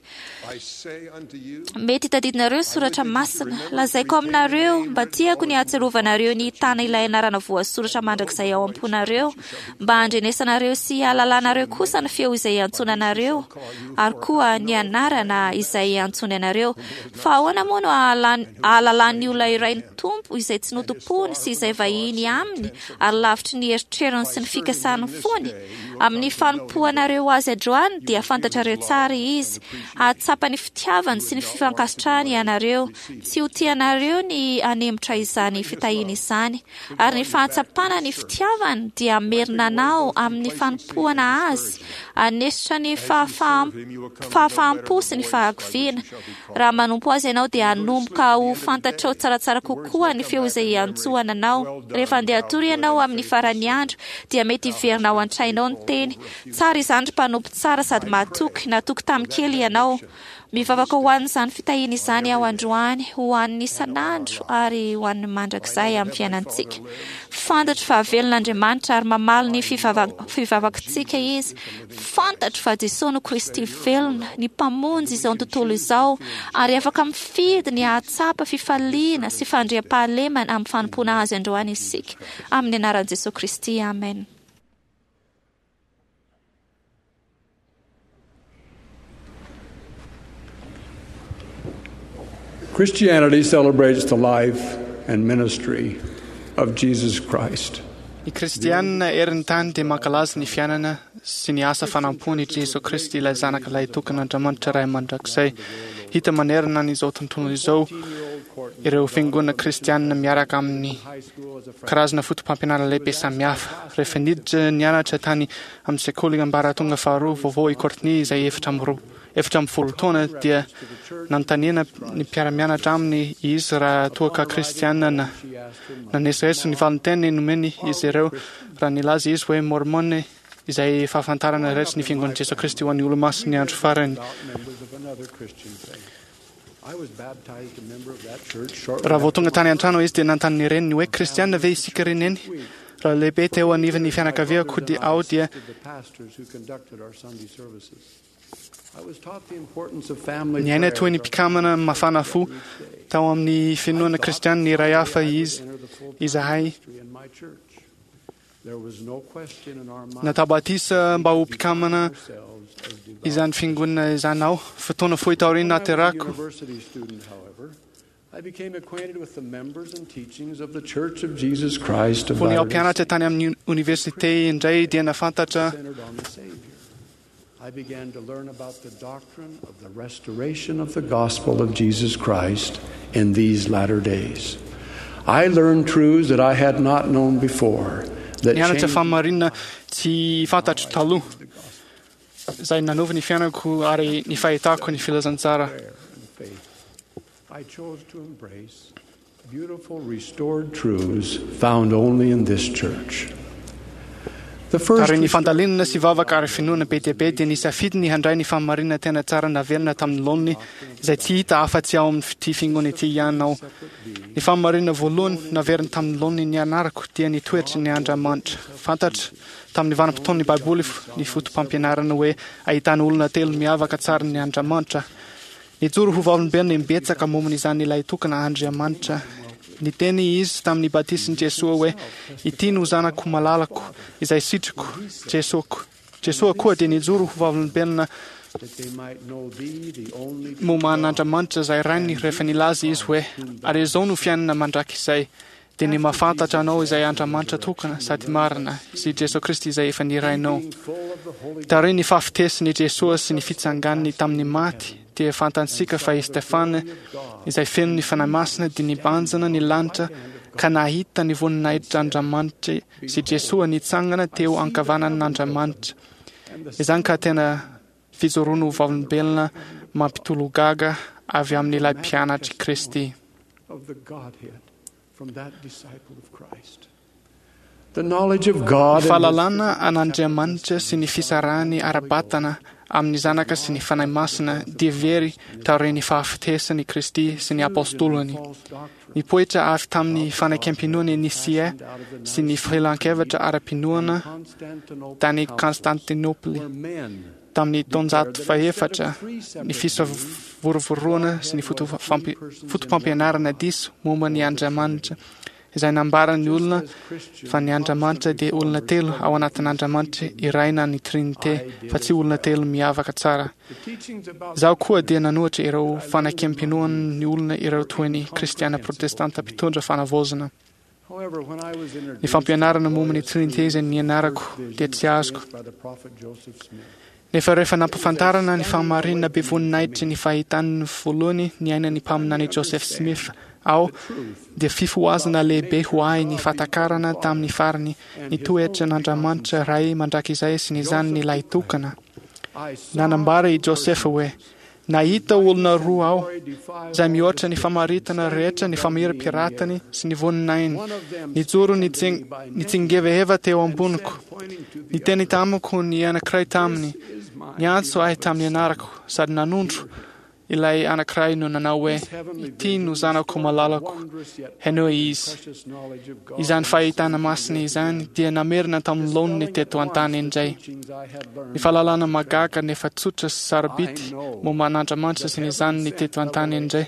Mety tadidinareo soratra masina. Lazaiko aminareo mba tiako ny ahatsiarovanareo ny tana ilay anarana voasoratra mandrakizay ao am-ponareo, mba handrenesanareo sy halalanareo kosa ny feo izay antsonanareo, ary koa ny anarana izay antsony anareo. Fa ahoana moa no ahalalan'ny olona iray ny tompo izay tsy notompony sy izay vahiny aminy, ary lavitry ny eritreriny sy ny fikasany fony. Amin'ny fanompoanareo azy androany dia fantatrareo tsara izy, ahatsapa ny fitiavany sy ny fifankasitrahany ianareo, tsy ho tianareo ny anemotra izany fitahiana izany, ary ny fahatsapana ny fitiavany dia merina anao amin'ny fanompoana azy, anesitra ny fahafahampo sy ny fahagoviana. Raha manompo azy ianao dia hanomboka ho fantatrao tsaratsara kokoa ny feo izay antsoana anao. Rehefa andeha atory ianao amin'ny farany andro dia mety iverinao an-trainao ny teny, tsara izany ry mpanompo tsara sady mahatoky, natoky tamin'ny kely ianao. Mivavaka ho an'izany fitahiana izany ao androany, ho an'ny isan'andro ary ho an'ny mandrakizay amin'ny fiainantsika. Fantatro fa velon'Andriamanitra ary mamaly ny fivavakantsika izy. Fantatro fa Jesosy no Kristy velona, ny mpamonjy izao tontolo izao, ary afaka mifidy ny ahatsapa fifaliana sy fandriam-pahalemana amin'ny fanompona azy androany isika. Amin'ny anaran'i Jesosy Kristy, amen. Christianity celebrates the life and ministry of Jesus Christ. Ny kristianina erin'ny tany dia mankalaza ny fiainana sy ny asa fanampony Jesosy Kristy ilay zanaka ilay tokan'Andriamanitra iray mandrakizay. Hita manerana n'izao tontolo izao ireo fiangonana kristianina miaraka amin'ny karazana fotom-pampianarana lehibe samihafa. Rehefa niditra nianatra tany amin'ny sekoly ambaratonga faharoa vaovao i Courtney izay efatra amby folo taona dia nanontaniana ny mpiara-mianatra aminy izy raha toa ka kristianina nanesoeso ny valinteny nomeny izy ireo raha nilaza izy hoe mormone izay fahafantarana rehetra ny fiangonana Jesosy Kristy ho an'ny olo-maso ny andro farany. Raha vao tonga tany an-trano izy dia nanontany ny reniny hoe kristianina ve isika reneny? Raha lehibe teo anivon'ny fianakaviako dia ao dia ny aina toy ny mpikamana mafana fo tao amin'ny finoana kristianina iray hafa izahay natabatisa mba ho mpikamana izany fiangonana izany ao. Fotoana fohy taoriana naterako fony ao mpianatra tany amin'ny université indray dia nafantatra I began to learn about the doctrine of the restoration of the gospel of Jesus Christ in these latter days. I learned truths that I had not known before. Nianatra famarinana tsy fantatro taloha. Izay nanova ny fianako ary ny fahitako ny filazantsara. I chose to embrace beautiful restored truths found only in this church. Ary ny fandalenana sy vavaka ary finoana be dia be dia nisafidy ny handray ny famarinana tena tsara navelona tamin'ny laoniny izay tsy hita afa-tsy ao amin'ny ity fiangonana ity ihany ao. Ny famarinana voalohany naverina tamin'ny laoniny ny anarako dia ny toetry ny Andriamanitra. Fantatra tamin'ny vanim-potoan'ny Baiboly ny fotom-pampianarana hoe ahitana olona telo miavaka tsara ny Andriamanitra. Nijoro ho vavolombelona mbetsaka momony izany ilay tokana Andriamanitra. Ny teny izy tamin'ny batisin'i Jesosy hoe ity no zanako malalako izay sitriko Jesosy koa dia nijoro ho vavolombelona momba an'Andriamanitra izay rainy rehefa nilaza izy hoe ary izao no fiainana mandraka izay dia ny mahafantatra anao izay Andriamanitra tokana sady marina sy Jesosy Kristy izay efa nirainao. Tary ny fahafitesiny Jesosy sy ny fitsanganiny tamin'ny maty dia fantansika fa i Stefana izay feno ny fanahy masina dia nibanjana ny lanitra ka nahita ny voninahitra Andriamanitra sy Jesosy nitsangana teo ankavanan'Andriamanitra. Izany ka tena fijoroana ho vavolombelona mampitolo gaga avy amin'ilay mpianatry Kristy. Fahalalana an'Andriamanitra sy ny fisarahany ara-batana amin'ny zanaka sy ny fanahy masina dia very taorian'ny fahafitesany Kristy sy ny apôstolony. Ny poitra avy tamin'ny fanakem-pinoana Nisia sy ny felan-kevatra ara-pinoana tany Constantinople tamin'ny taonjato faefatra ny fisavorovorona sy ny fotopampianarana diso momba ny Andriamanitra izay nambarany olona fa ny Andriamanitra dia olona telo ao anatin'Andriamanitra iray na ny Trinité fa tsy olona telo miavaka tsara. Zaho koa dia nanohitra ireo fanakem-pinoan'ny olona ireo toy ny kristiana protestanta mpitondra fanavozana. Ny fampianarana momba ny Trinité izay nianarako dia tsy azoko. Nefa rehefa nampafantarana ny famarinana be voninahitry ny fahitany voalohany ny ainany mpaminany Joseph Smith ao dia fifoazana lehibe ho ahy ny fatakarana tamin'ny farany ny toetra n'Andriamanitra ray mandrakizay sy ny zanon'ilay tokana. Nanambara i Joseph hoe nahita olona roa ao izay mihoatra ny famaritana rehetra ny famira-piratany sy ny voninahiny. Nijoro nitsingevaheva teo amboniko. Ny teny tamiko ny anankiray taminy. Niantso ahy tamin'ny anarako sady nanondro ilay anankiray no nanao hoe ity no zanako malalako. Heno izy. Izany fahitana masina izany dia namerina tamin'ny laoniny teto an-tany indray. Ny fahalalana magaga nefa tsotra sy sarabity momba n'Andriamanitra sy ny zanony teto an-tany indray.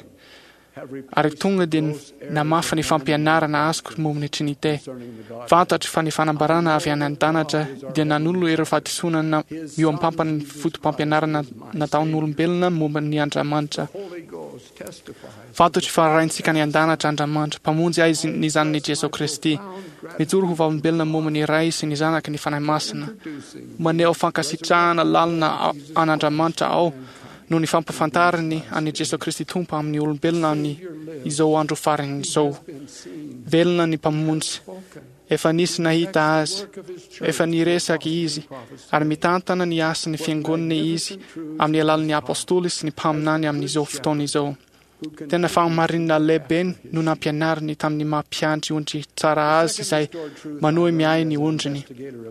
Ary tonga dia namafy ny fampianarana azoko momba ny Trinité. Fantatro fa ny fanambarana avy any an-danatra dia nanolo ireo fatisonana mioampampany fotopampianarana nataon'olombelona momba ny Andriamanitra. Fantatro fa raintsika ny an-danatra Andriamanitra mpamonjy azy ny zanony Jesu Kristy. Mijoro ho valombelona momba ny ray sy ny zanaky ny fanahy masina. Maneho fankasitrahana lalina an'Andriamanitra ao no ny fampafantarany any Jesu Kristy tompo amin'ny olombelona ny izao andro farany izao. Velona ny mpamonjy. Efa nisy nahita azy. Efa niresaka izy. Ary mitantana ny asany fiangonany izy amin'ny alalan'ny apôstoly sy ny mpaminany amin'izao fotoana izao. Tena famarinana lehibe no nampianariny tamin'ny mampiandry ondry tsara azy izay manohy miahy ny ondriny.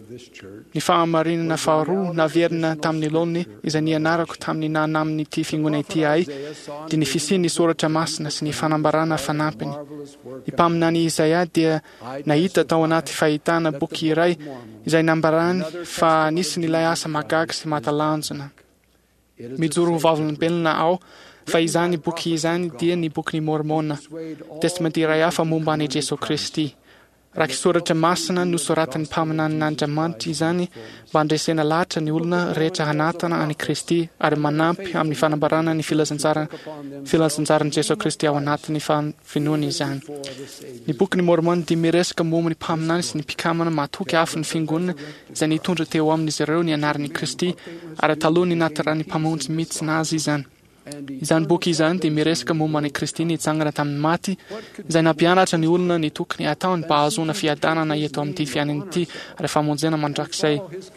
Ny famarinana faharoa naverina tamin'ny laoniny izay nianarako tamin'ny nanamin'ity fiangonana ity ahy dia ny fisian'ny soratra masina sy ny fanambarana fanampiny. Ny mpaminany Isaia dia nahita tao anaty fahitana boky iray izay nambarany fa nisy nilay asa magaga sy mahatalanjona. Mijoro ho vavolombelona ao fa izany boky izany dia ny boky ny Mormona, testamenty iray hafa momba ny Jesu Kristy. Rakisoratra masina nosoratan'ny mpaminan'Andriamanitra izany mba handresena lahatra ny olona rehetra hanatana any Kristy ary manampy amin'ny fanambarana ny filazanjaran'i Jesu Kristy ao anatin'ny finoana izany. Ny boky ny Mormona dia miresaka momba ny mpaminany sy ny mpikamana mahatoky afo ny fiangonana izay nitondra teo amin'izy ireo ny anaran'i Kristy ary taloha ny natirany mpamonjy mihitsy azy izany. Izany boky izany dia miresaka momba ny Kristy nitsangana tamin'ny maty izay nampianatra ny olona ny tokony ataony mba hahazoana fiadanana eto amin'ity fiainana ity ary famonjena mandrakizay.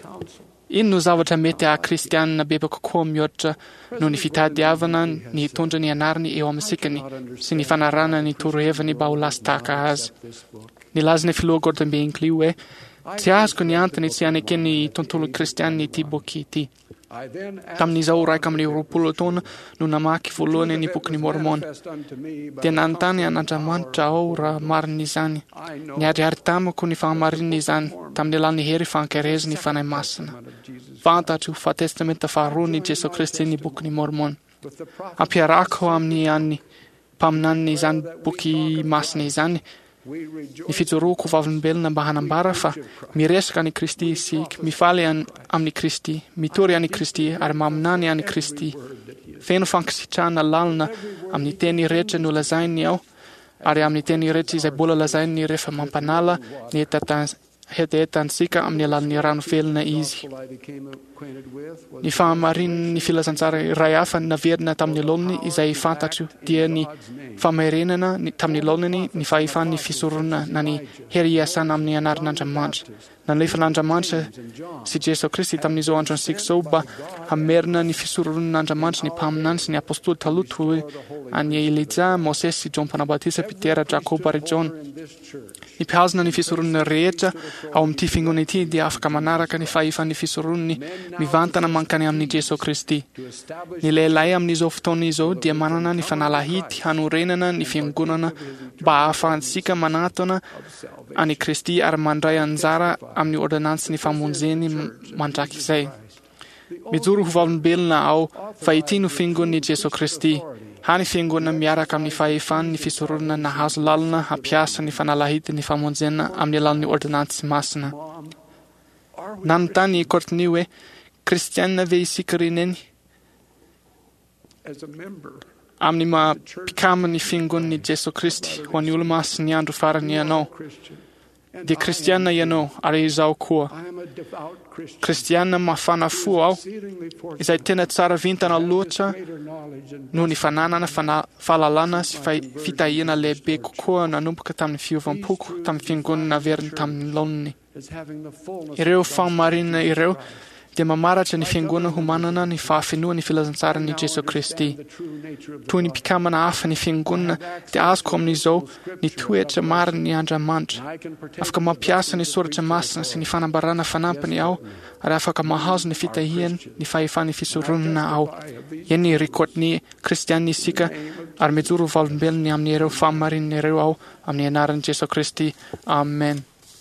Ino no zavatra mety kristianina bebe kokoa mihoatra no ny fitadiavana ny hitondra ny anarany eo amin'ny sikany sy ny fanarana ny torohevany mba ho lasa tahaka azy. Nilazana filoha Gordon B. Hinckley hoe tsy azoko ny antony tsy hanekeny tontolo kristianina ity boky ity. Tamin'izao 20 taona no namaky voalohany ny boky ny Mormona. Dia nanontany an'Andriamanitra ao raha marina izany. Niariary tamiko ny fahamarinana izany tamin'ny alalan'ny hery fankerezany fanahy masina. Fantatro fa testamenta faharoa ny Jesu Kristy ny boky ny Mormona. Ampiarako amin'ny an'ny mpaminany izany boky masina izany. Ny fijoroako vavolombelona mba hanambara fa miresaka any Kristy isika, mifaly amin'ny Kristy, mitory any Kristy ary maminany any Kristy. Feno fankasitrahana lalina amin'ny teny rehetra no lazainy ao ary amin'ny teny rehetra izay mbola lazainy rehefa mampanala ny hetahetansika amin'ny alalan'ny rano felona izy. Ny fahamarinana ny filazantsara iray hafa naverina tamin'ny laoniny izay fantatro dia ny famarenana tamin'ny laoniny ny fahefan'ny fisorona na ny hery iasana amin'ny anaran'Andriamanitra. Nalefan'Andriamanitra sy Jesu Kristy tamin'izao andro ansika izao mba hamerina ny fisoronan'Andriamanitra ny mpaminany sy ny apôstoly taloha toy any Elija, Mosesy, John Mpanambatisa, Petera, Jakoba ary John. Ny mpihazona ny fisoronana rehetra ao amin'ity fiangonana ity dia afaka manaraka ny fahefan'ny fisoronany mivantana mankany amin'ny Jesu Kristy. Ny lehilahy amin'izao fotoana izao dia manana ny fanalahity hanorenana ny fiangonana mba hahafahantsika manatona any Kristy ary mandray anjara amin'ny ordonantsy ny famonjeny mandrakizay. Mijoro ho valom-belona ao fa ity no fiangonan'i Jesosy Kristy. Hany fiangonana miaraka amin'ny fahefany ny fisororana nahazo lalina hampiasa ny fanalahity ny famonjena amin'ny alalan'ny ordonantsy masina. Nanontany Courtney hoe kristianina ve isika reneny? Amin'ny mpikamy ny fiangonan'i Jesosy Kristy ho an'ny olo-masy ny andro farany ianao. Dia kristianina ianao ary izaho koa. Kristianina mafana fo aho, izay tena tsara vintana loatra noho ny fananana fahalalana sy fitahiana lehibe kokoa nanomboka tamin'ny fiovam-poko tamin'ny fiangonana averiny tamin'ny laoniny. Ireo famarinana ireo dia mamaratra ny fiangonana ho manana ny fahafenoa ny filazantsarany Jesosy Kristy. Toy ny mpikamana hafa ny fiangonana dia azoko amin'izao ny toetra mariny ny Andriamanitra. Afaka mampiasa ny soratra masina sy ny fanambarana fanampiny ao ary afaka mahazo ny fitahiany ny fahefany fisoronana ao. Eny ry Courtney, kristianina isika ary mijoro valom-belona amin'ny ireo famarinana ireo ao amin'ny anaran'i Jesosy Kristy. Amen.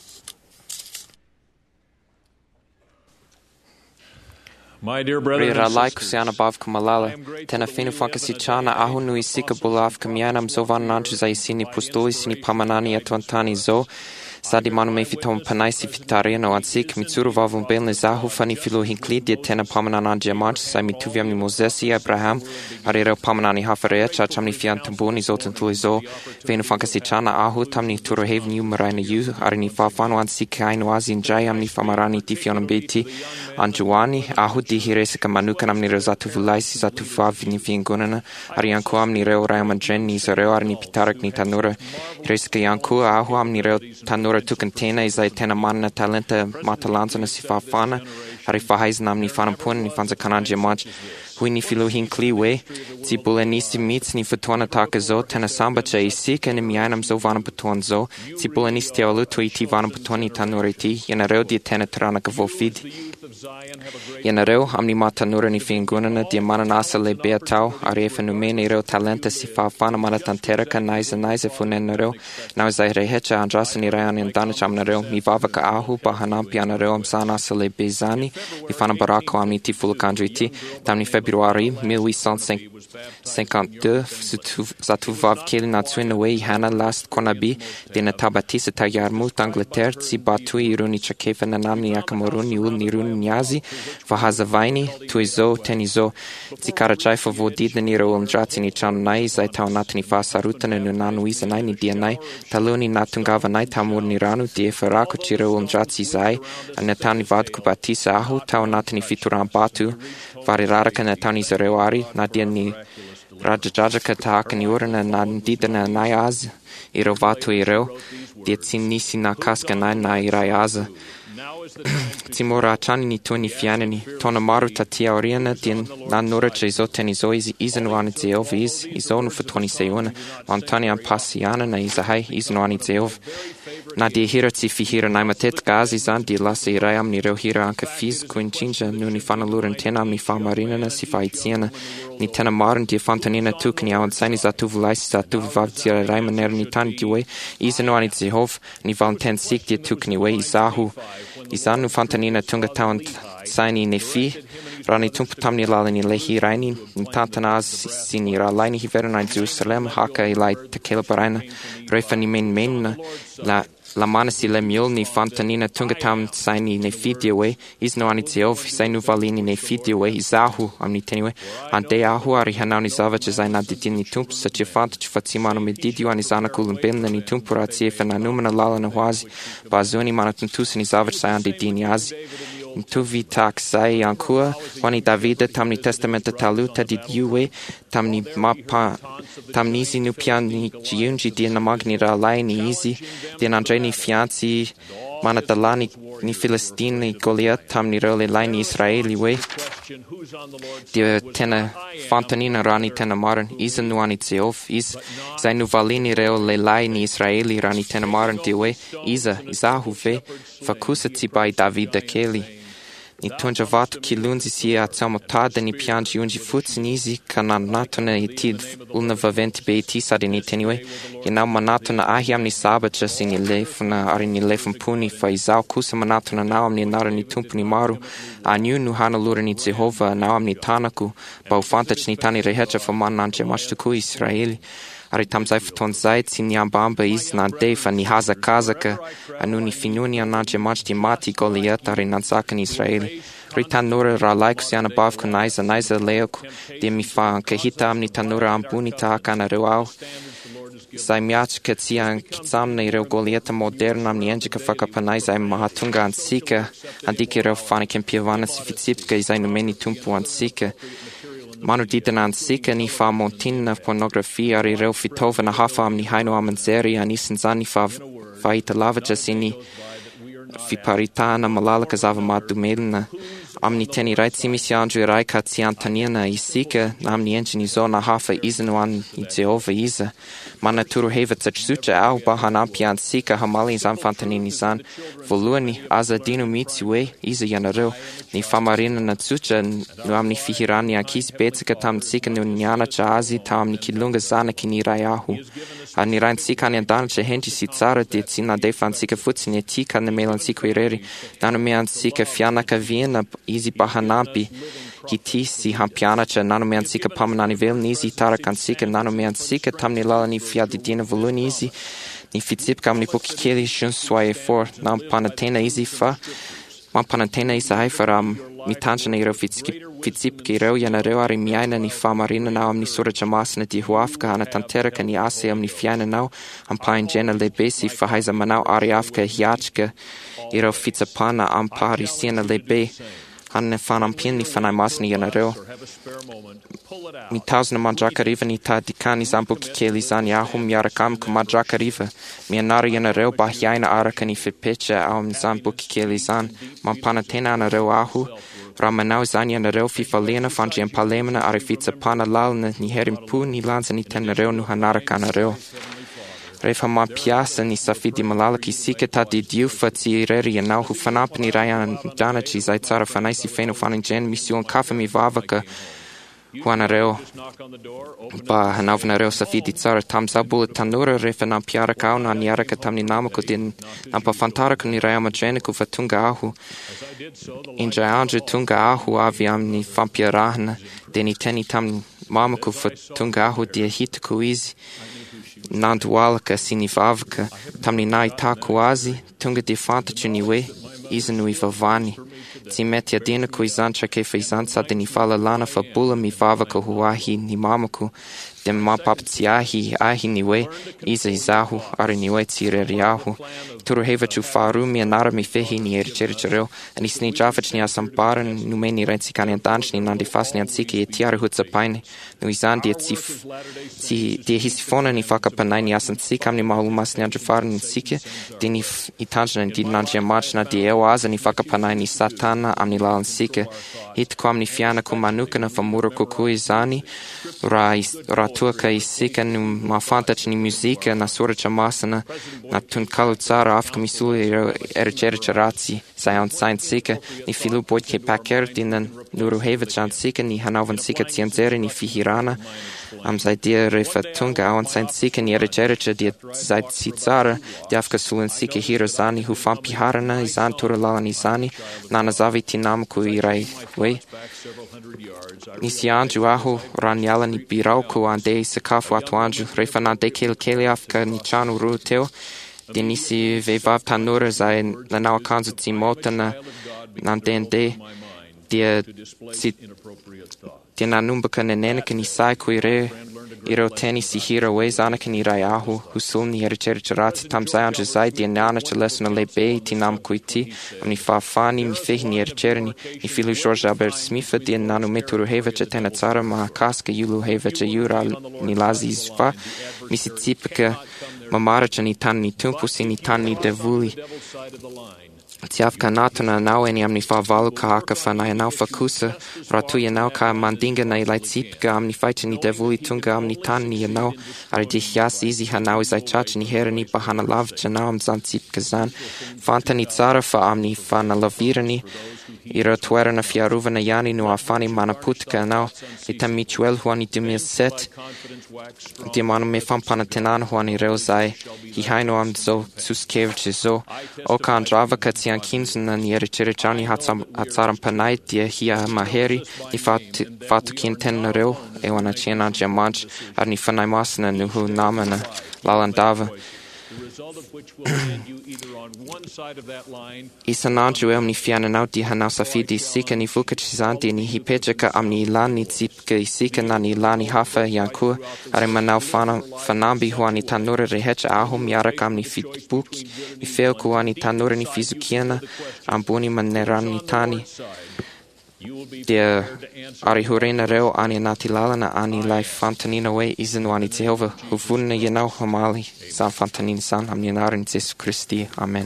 Ry rahalahy sy anabaviko malala, tena feno fankasitrahana aho no isika mbola afaka miaina amin'izao vaninandro izay isian'ny apôstôly sy ny mpamanany eto an-tany izao, sady manome fitaovam-panahy sy fitarihana ho antsika. Mijoro valom-belona izaho fa ny filohan-kli dia tena mpamanan'Andriamanitra izay mitovy amin'ny Mozesy, Abraham ary ireo mpamanany hafa rehetra hatramin'ny fiantomboana izao tontolo izao. Feno fankasitrahana aho tamin'ny toroheviny io maraina io ary ny fahafana ho antsika haino azy indray amin'ny famarana ity fiainam-be ity. Androany aho dia hiresaka manokana amin'ireo zatovolahy sy zatovavy ny fiangonana ary ihany koa amin'ireo ray aman-dreniny izy ireo ary ny mpitaraky ny tanora. Hiresaka ihany koa aho amin'ireo tanora tokantena izay tena manana talenta mahatalanjona sy fahafana ary fahaizana amin'ny fanampoana ny fanjakan'Andriamanitra. Hoy ny filohan-kli hoe tsy mbola nisy mihitsy ny fotoana tahaka izao, tena sambatra isika ny miaina amin'izao vanim-potoana izao. Tsy mbola nisy teo aloha toy ity vanim-potoana ny tanora ity. Ianareo dia tena taranaka voafidy. Ianareo amin'ny mahatanora ny fiangonana dia manana asa lehibe atao ary efa nomena ireo talenta sy fahafana manatanteraka naiza fonenareo. Na izay rehetra andrasany iray any an-danitra aminareo. Mivavaka aho mba hanampy anareo amin'izany asa lehibe izany ny fanambarako amin'ity folakandro ity. Tamin'ny febroary 1852 zatovavy kely natsoina hoe Hannah Last Konaby dia natabatisa ta Yarmouth, Angleterre. Tsy batoy irony trakefana naminy akamarony olony irony azy fa hazavainy toy izao teny izao: tsy karatray fa voadidina ireo olon-dratsy ny tranonay izay tao anatin'ny fahasarotana no nanohizanay ny dianay. Taloha ny nahatongavanay tamoron'ny rano dia efa rakotra ireo olon-dratsy izahay ary nataon'ny vadiko batisa aho tao anatin'ny fitoram-bato vary raraka nataon'izy ireo ary na dia ny radradradraka tahaka ny orana na nididana anay azy ireo vato ireo dia tsy nisy nakasika anay na iray aza. Tsy mora hatrany ny toy ny fiainany. Taona maro taty aoriana dia nanoratra izao teny izao izy no any Jehova izy. Izao no fotoana isaihona manontany ampasianana izahay izy no any Jehova. Na dia hira tsy fihiranay matetika azy izany dia lasa iray amin'ireo hira ankafiziko indrindra noho ny fanalorany tena amin'ny fahamarinana sy fahitsiana. Ny tena mariny dia fanontaniana tokony ao an-tsainy zatovolahy sy zatovovavy tsirairay manerana ny tany dia hoe izy no any Jehova. Ny valontenantsika dia tokony hoe izaho. Izany no fanontaniana tonga tao an-tsainy Nefi. Raha ny tompo tamin'ny alalan'ilay hirainy nitantana azy sy ny rahalahy ny hiverina any Jerusalema haka ilay takela baraina. Rehefa ny menimenina lamana sy Lemuel ny fanontaniana tonga tamin'ny Nefi dia hoe izy no any Jehova. Izay no valiany Nefi dia hoe izaho amin'ny teny hoe andeha aho ary hanao ny zavatra izay nadidin'ny tompo satria fantatro fa tsy manome didy io any zanak'olombelona ny tompo raha tsy efa nanomana lalana ho azy mba azoany manatontosa ny zavatra izay andidiny azy. Mitovy tahak'izay ihany koa ho an'i Davida tamin'ny testamenta taloha tadidio hoe tamin'izy no mpiany jiondry dia namagy ny rahalainy izy dia nandray ny fiantsy manadalà ny Filistina ny Goliath tamin'ireo lehilahy ny Israely hoe dia tena fanontaniana raha ny tena marina izy no any Jehova. Izay no valiany ireo lehilahy ny Israely raha ny tena marina dia hoe izaho ve fa kosa tsy mba i Davida kely. Ni tunja vatu kilunzi si atsamotada ni piangi ungi futsinizi kanan natuna itid ulna vaventi beiti sadini teniwe. Yenau manatuna ahiam ni sabacha sini lefuna arini lefun puni fa izau kusa manatuna nauam ni nara ni tumpuni maru. Anyu nu hana lura ni Jehova nauam ni tanaku. Baufantach ni tani rehecha fa mananje mashtuku Israeli. Ari tamzai faton zait si niambamba is na defa ni haza kazaka anu ni finuni ananje machti mati Goliath ari nansaka ni Israeli. Ritan nura ra laikus yana bavku naiza leoku di mi fa kahita amni tanura ambuni ta akana reuau. Sai miach ka tia kitsam na ireu Goliath moderna amni enjika whakapanai zai mahatunga ansika andiki reu fani kempiavana si fitsipka izai numeni tumpu ansika. Manu dita sika ni fa montina pornografia ari reu fitova na hafa amni haino amanzeri anisin zani fa ita lavaja sini fi paritana malala kazava madu melina amni teni right simisi andru rai katsian taniana isika na amni enjini zona hafa izanuan i Jehova iza mana turu heva tachsucha au bahana pian sika hamali zan fantanini zan voluani aza dinu mitsiwe iza yanareu ni famarina na tsucha nu amni fihirani akis betsika tam sika nu nyana cha azi tam ni kilunga zana kini rayahu ani rain sika ni andana cha henji si tsara di tsina defan sika futsini tika na melan sika ireri nanu mean sika fiana ka viena izi bahanampi hitisi hampiana cha nanu mean sika pamanani vel nisi tarakan sika nanu mean sika tam ni lala ni fiadi dina voluni izi ni fitsip kam ni pokikeli shun swaye for nam panatena izi fa man panatena isa haifaram mitanchana ireu fitsip ke ireu yana reu ari miaina ni famarina nau am ni sura jamasna di huafka hana tanteraka ni ase am ni fiana nau am pain jena le besi fa haiza manau ari afka hiachka ireu fitsapana am pari siena le be hanne fanam pin ni fanai masni yana reu mi tausna mandraka riva ni ta dikani zambu kikeli zan yahum yarakam ku mandraka riva mi anari yana reu bahyaina araka ni fipecha au zambu kikeli zan man panatena ana reu ahu Ramanau zan yana reu fifalena fanjian palemana ari fitsapana lalna ni herim pu ni lanza ni tena reu nu hanaraka ana reu Refa ma piasa ni safidi malala ki sika ta di diu fati reri yanau hu fanap ni rayan danachi zai tsara fanai si feno fanin gen mission kafa mi vavaka Juana reo ba hanavna reo safidi tsara tam zabula tanura refa na piara kauna ni araka tam ni namako din nampa fantaraka ni rayama jeniku fatunga ahu inja anje tunga ahu aviam ni fampiarahna deni teni tam mamaku fatunga ahu dia hitaku izi nandualaka sinivavaka tamni nai takuazi tunga di fantachu niwe izanu ivavani Timetia dina ku izancha ke faizan sa deni fala lana fa bula mi vavaka huahi ni mamaku dem ma paptsiahi ahi niwe iza izahu ari niwe tireriahu turu heva chu faru mi anara mi fehi ni ercherchereo ani sni javach ni asamparan numeni renzi kani antanch ni nandi fasni ansiki e tiara hutsa paine nu izan di di hisifona ni faka panai ni asansika ni mahumas ni anjafar ni sike di ni itanjna di nanjia machna di ewaza ni faka panai ni satana amni lalan sike hit kwam ni fiana kumanuka na famuro kuku izani ra tuaka isika ni mafantach ni muzika na sura chamasana na tun kalu tsara afka misuli erchercharazi sayan sain sika ni filu boitke paker dinan nuru hevachan sika ni hanavan sika tsianzere ni fihirana am sai dia refatunga awan sain sika ni erchercha dia zait tsara dia afka sulen sika hirazani hu fampiharana izan turalalan izani nana zaviti namku irai we Nisi anju ahu ranyala ni birauku ande sakafu atu anju refana de kele afka ni chanu ruteo de nisi vevav tanura zai lanau kanzu timotana nandende dia na numbaka neneneka ni sai kuire iro teni si hira we zanaka ni rayahu husul ni erchercherati tam zai anju zai dia nana chalesuna lebe tinam kuiti ni fafani mi fehi ni ercherni ni filu George Albert Smith dia nanu meturu hevacha tena tsara ma kaska yulu hevacha yura ni lazis fa mi si tsipaka mamaracha ni tan ni tumpusi ni tan ni devuli Tiafka natuna nau eni amni fa valuka akafa na nau fa kusa ratu ya nau ka mandinga na ilai tsipka amni faicha ni devuli tunga amni tan ni ya nau ari di hiasi izi ha nau izai chacha ni hera ni bahana lavcha nau am zan tsipka zan fanta ni tsara fa amni fa na lavira ni ireo toerana fiarovana ihany no ahafany manapotika anao. Ny tamituel ho an'ny 2007 dia manome fampanantenana ho an'ireo izahay. Hihaino amin'izao tsosikevitra izao. Oka andravaka tsy ankinjona ny eritreretrany hatsaram-panay dia hiamahery ny fahatokin-tenareo eo anatrehan'Andriamanitra ary ny fanahy masina no ho namana lalandava. Isan'andro eo amin'ny fiainanao dia hanao safidy isika ny vokatra izany dia ny hipetraka amin'ny ilany tsipika isika na ny ilany hafa ihany koa ary manao fanamby ho an'ny tanora rehetra aho miaraka amin'ny fitoboky mifeoko ho an'ny tanora ny fizokiana ambony maneran'ny tany dia ary horenareo any anaty lalana any ilay fantaniana hoe izy no an'i Jehova ho vonina ianao hamaly izany fantaniana izany amin'ny anaran'i Jesu Kristy. Amen.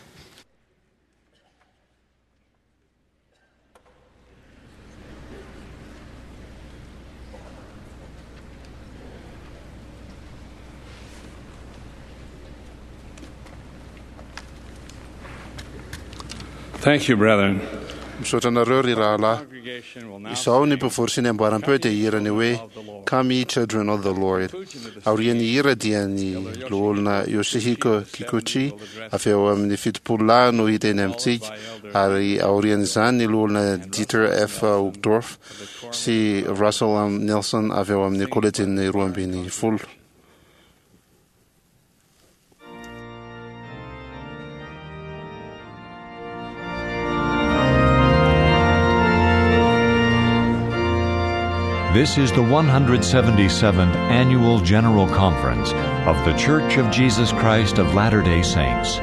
Thank you, brethren. Misaotra anareo ry rahalahy. Izao ny mpivory sy ny ambaram-peo dia hirany hoe Come ye children of the Lord. Aorian'ny hira dia ny loholona Yoshihiko Kikuchi avy eo amin'ny 70 no hita eny amintsika ary aorian'izany ny loholona Dieter F. Uchtdorf sy Russell M. Nelson avy eo amin'ny kolejin'ny 12. This is the 177th Annual General Conference of The Church of Jesus Christ of Latter-day Saints.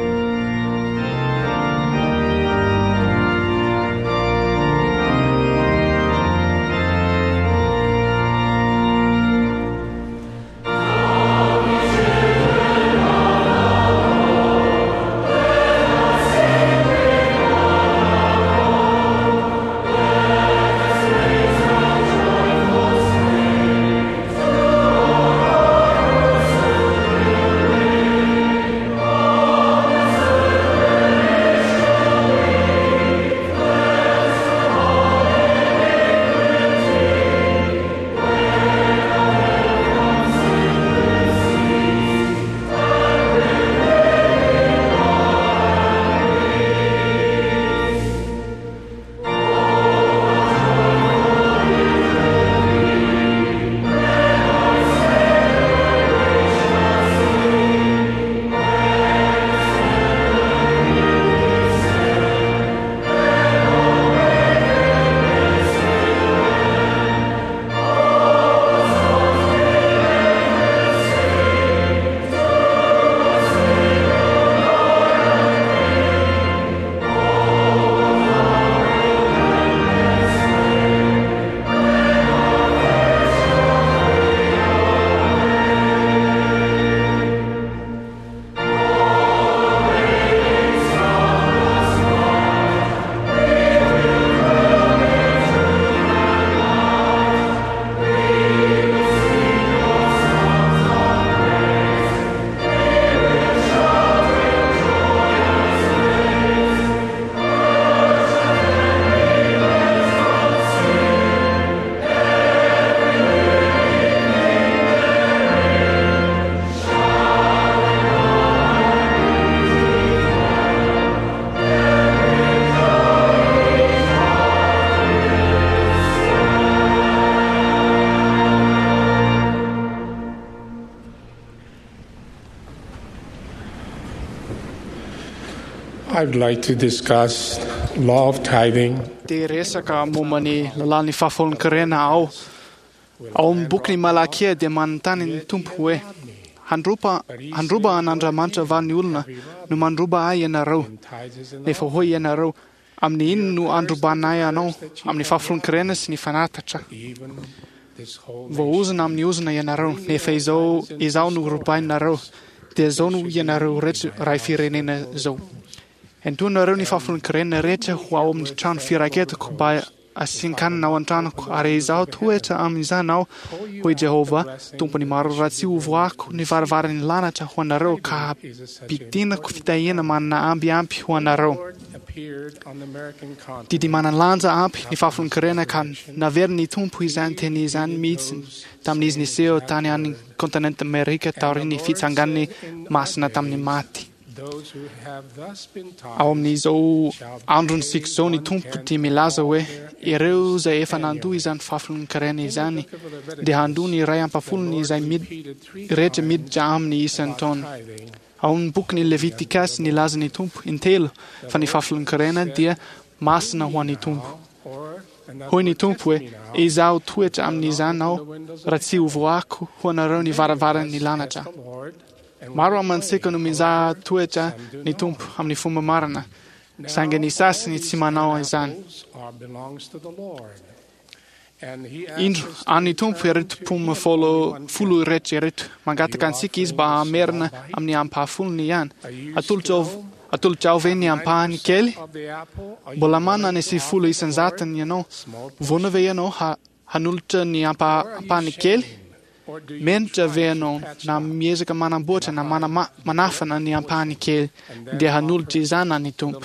I'd like to discuss law of tithing. Dia resaka momban'ny lalàn'ny fahafolon-karena ao amin'ny boky ny Malakia dia manontany ny tompo hoe handroba an'Andriamanitra va ny olona no mandroba ahy ianareo nefa hoe ianareo amin'ny iny no androbanay anao amin'ny fahafolon-karena sy ny fanatatra voaozina amin'ny ozina ianareo nefa izao no robainareo dia izao no ianareo rehetra raha firenena izao. Entonareo ny fahafolon-karena rehetra ho ao amin'ny trano firaketako mba asian-kanina ao an-tranoko ary izaho toetra amin'izanao hoy Jehova tompony maro raha tsy hovoako ny varavarany lanatra ho anareo ka hampidinako fitahina manana ambiampy ho anareo. Didy manalanja ampy ny fahafolon-kerena ka navery ny tompo izany teny izany mihitsy tamin'izy niseho tany any kontinenty Amerika taorian'ny fitsangan'ny masina tamin'ny maty. Ao amin'izao androny sika izao ny tompo dia milaza hoe ireo izay efa nandoa izany fahafolon-kerena izany dia handoa ny iray ampafolo izay rehetra miditra amin'ny isan'ny taona. Ao amin'ny boky ny Levitikasy nilaza ny tompo intelo fa ny fahafolon-kerena dia masina ho an'ny tompo. Hoy ny tompo hoe izaho toetra amin'izany ao raha tsy hovoako ho anareo ny varavaran'ny lanatra. Maro aman-tsika no mizaha toetra ny tompo amin'ny fomba marina, saingy ny sasany tsy manao izany. Indro any tompo ireto mpoma folo iretra ireto mangataka antsika izy mba hamerina amin'ny ampahafolony ihany. Atolotra ao ve ny ampahany kely? Mbola manana ny 10 isan-jatony ianao. Voana ve ianao hanolotra ny ampahany kely? Menitra ve ianao na miezaka manamboatra na manafana ny ampahany kely dia hanolotra izany ny tompo.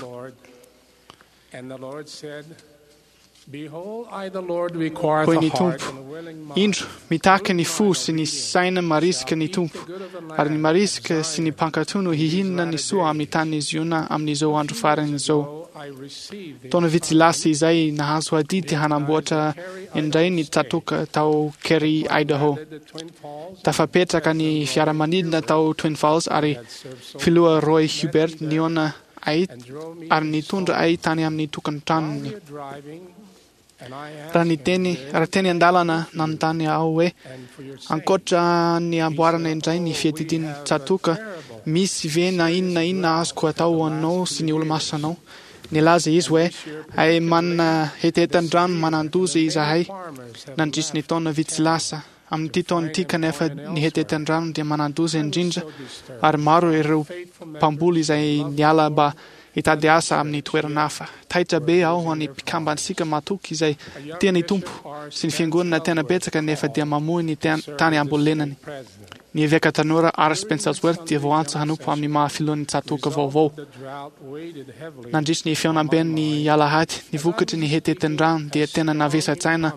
Hoy ny tompo, indro mitaka ny fo sy ny saina marisika ny tompo, ary ny marisika sy ny mpankatono hihinana ny soa amin'ny tany ziona amin'izao andro farany izao. Taona vitsy lasa izay nahazo adidy hanamboatra indray ny tsatoka tao Kerry, Idaho. Tafapetraka ny fiaramanidina tao Twin Falls ary filoha Roy Hubert niona ary nitondra tany amin'ny tokantranony. Raha teny an-dalana nanontany aho hoe ankoatra ny amboarana indray ny fiadidian'ny tsatoka, misy ve na inona azoko atao anao sy ny olo-masanao? Nilaza izy hoe manana heteten-drano manandoza izahay nandrisy ny taona vitsy lasa. Amin'ity taona ity kanefa ny heteten-drano dia manandoza indrindra ary maro ireo mpamboly izay niala mba hitady asa amin'ny toerana hafa. Taitra be ao any mpikambansika matoky izay tiany tompo sy ny fiangonana tena betsaka nefa dia mamoy ny tany ambolenany. Ny eveka tanora R. Spencer Worth dia voantso hanompo amin'ny mahafiloan'ny tsatoka vaovao. Nandrisy ny fiaonam-ben'ny Alahady, ny vokatry ny heteten-drano dia tena navesa-tsaina.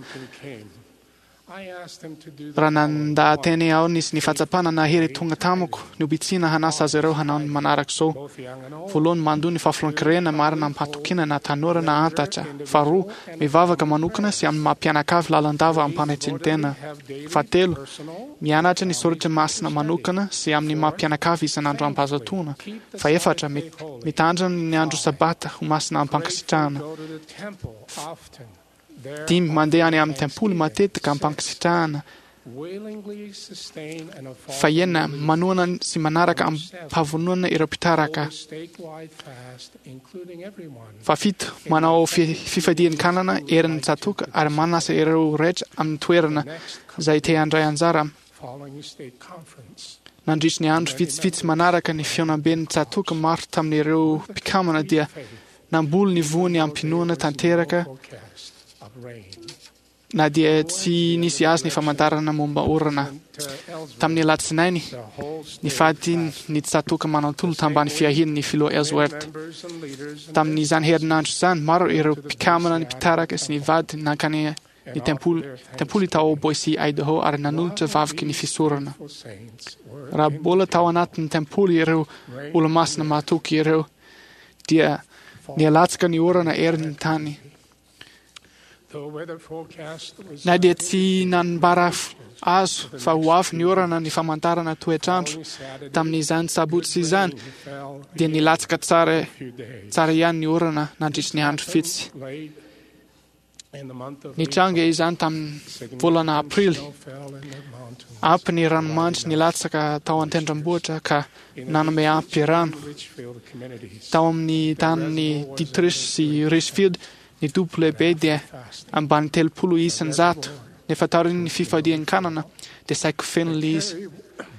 Raha nandahateny ao nisy ny fahatsapana na hery tonga tamako ny obitsina hanasa azy ireo hanao ny manaraka izao. Voalohany mandoa ny fahafolon-kerena marina ampatokina na tanora na antatra. Faharoa, mivavaka manokana sy amin'ny mampianakavy lalandava ampanaitry ny tena. Fahatelo, mianatra ny soratra masina manokana sy amin'ny mampianakavy isan'andro ampazatoana. Faefatra, mitandrina ny andro sabata ho masina ampankasitrahana. 5, mandeha any amin'ny tempoly matetika ampankasitrahana. 6, manoana sy manaraka ampahavonoana ireo mpitaraka. 7, manao fifadian'ny kanana erin'ny tsatoka ary manasa ireo rehetra amin'ny toerana izay te handray anjara. Nandrisy ny andro vitsivitsy manaraka ny fiaonam-ben'ny tsatoka maro tamin'ireo mpikamana dia namboly ny voany ampinoana tanteraka na dia tsy nisy azy ny famantarana momba orana. Tamin'ny alatsinainy, nifady ny tsatoka manantolo tambany fiahin'ny filoha Ellsworth. Tamin'izany herinandro izany, maro ireo mpikamana ny mpitaraka sy ny vady nankany ny tempoly tao Boise, Idaho ary nanolotra vaviky ny fisorana. Raha mbola tao anatin'ny tempoly ireo olo-masina matoky ireo dia nialatsaka ny orana erin'ny tany. Na dia tsy nanambara azo fa ho avy ny orana ny famantarana toetrandro tamin'izany sabotsy izany dia nilatsaka tsara ihany ny orana nandrisy ny andro fitsy. Nitranga izany tamin'ny volana Aprily. Ampy ny ranomandry nilatsaka tao an-tendrombohitra ka nanome ampy rano. Tao amin'ny taniny Detroit sy Richfield ny topo lehibe dia ambany 30 isan-jato. Nefa taorian'ny fifadian'ny kanana dia saiko feno le izy.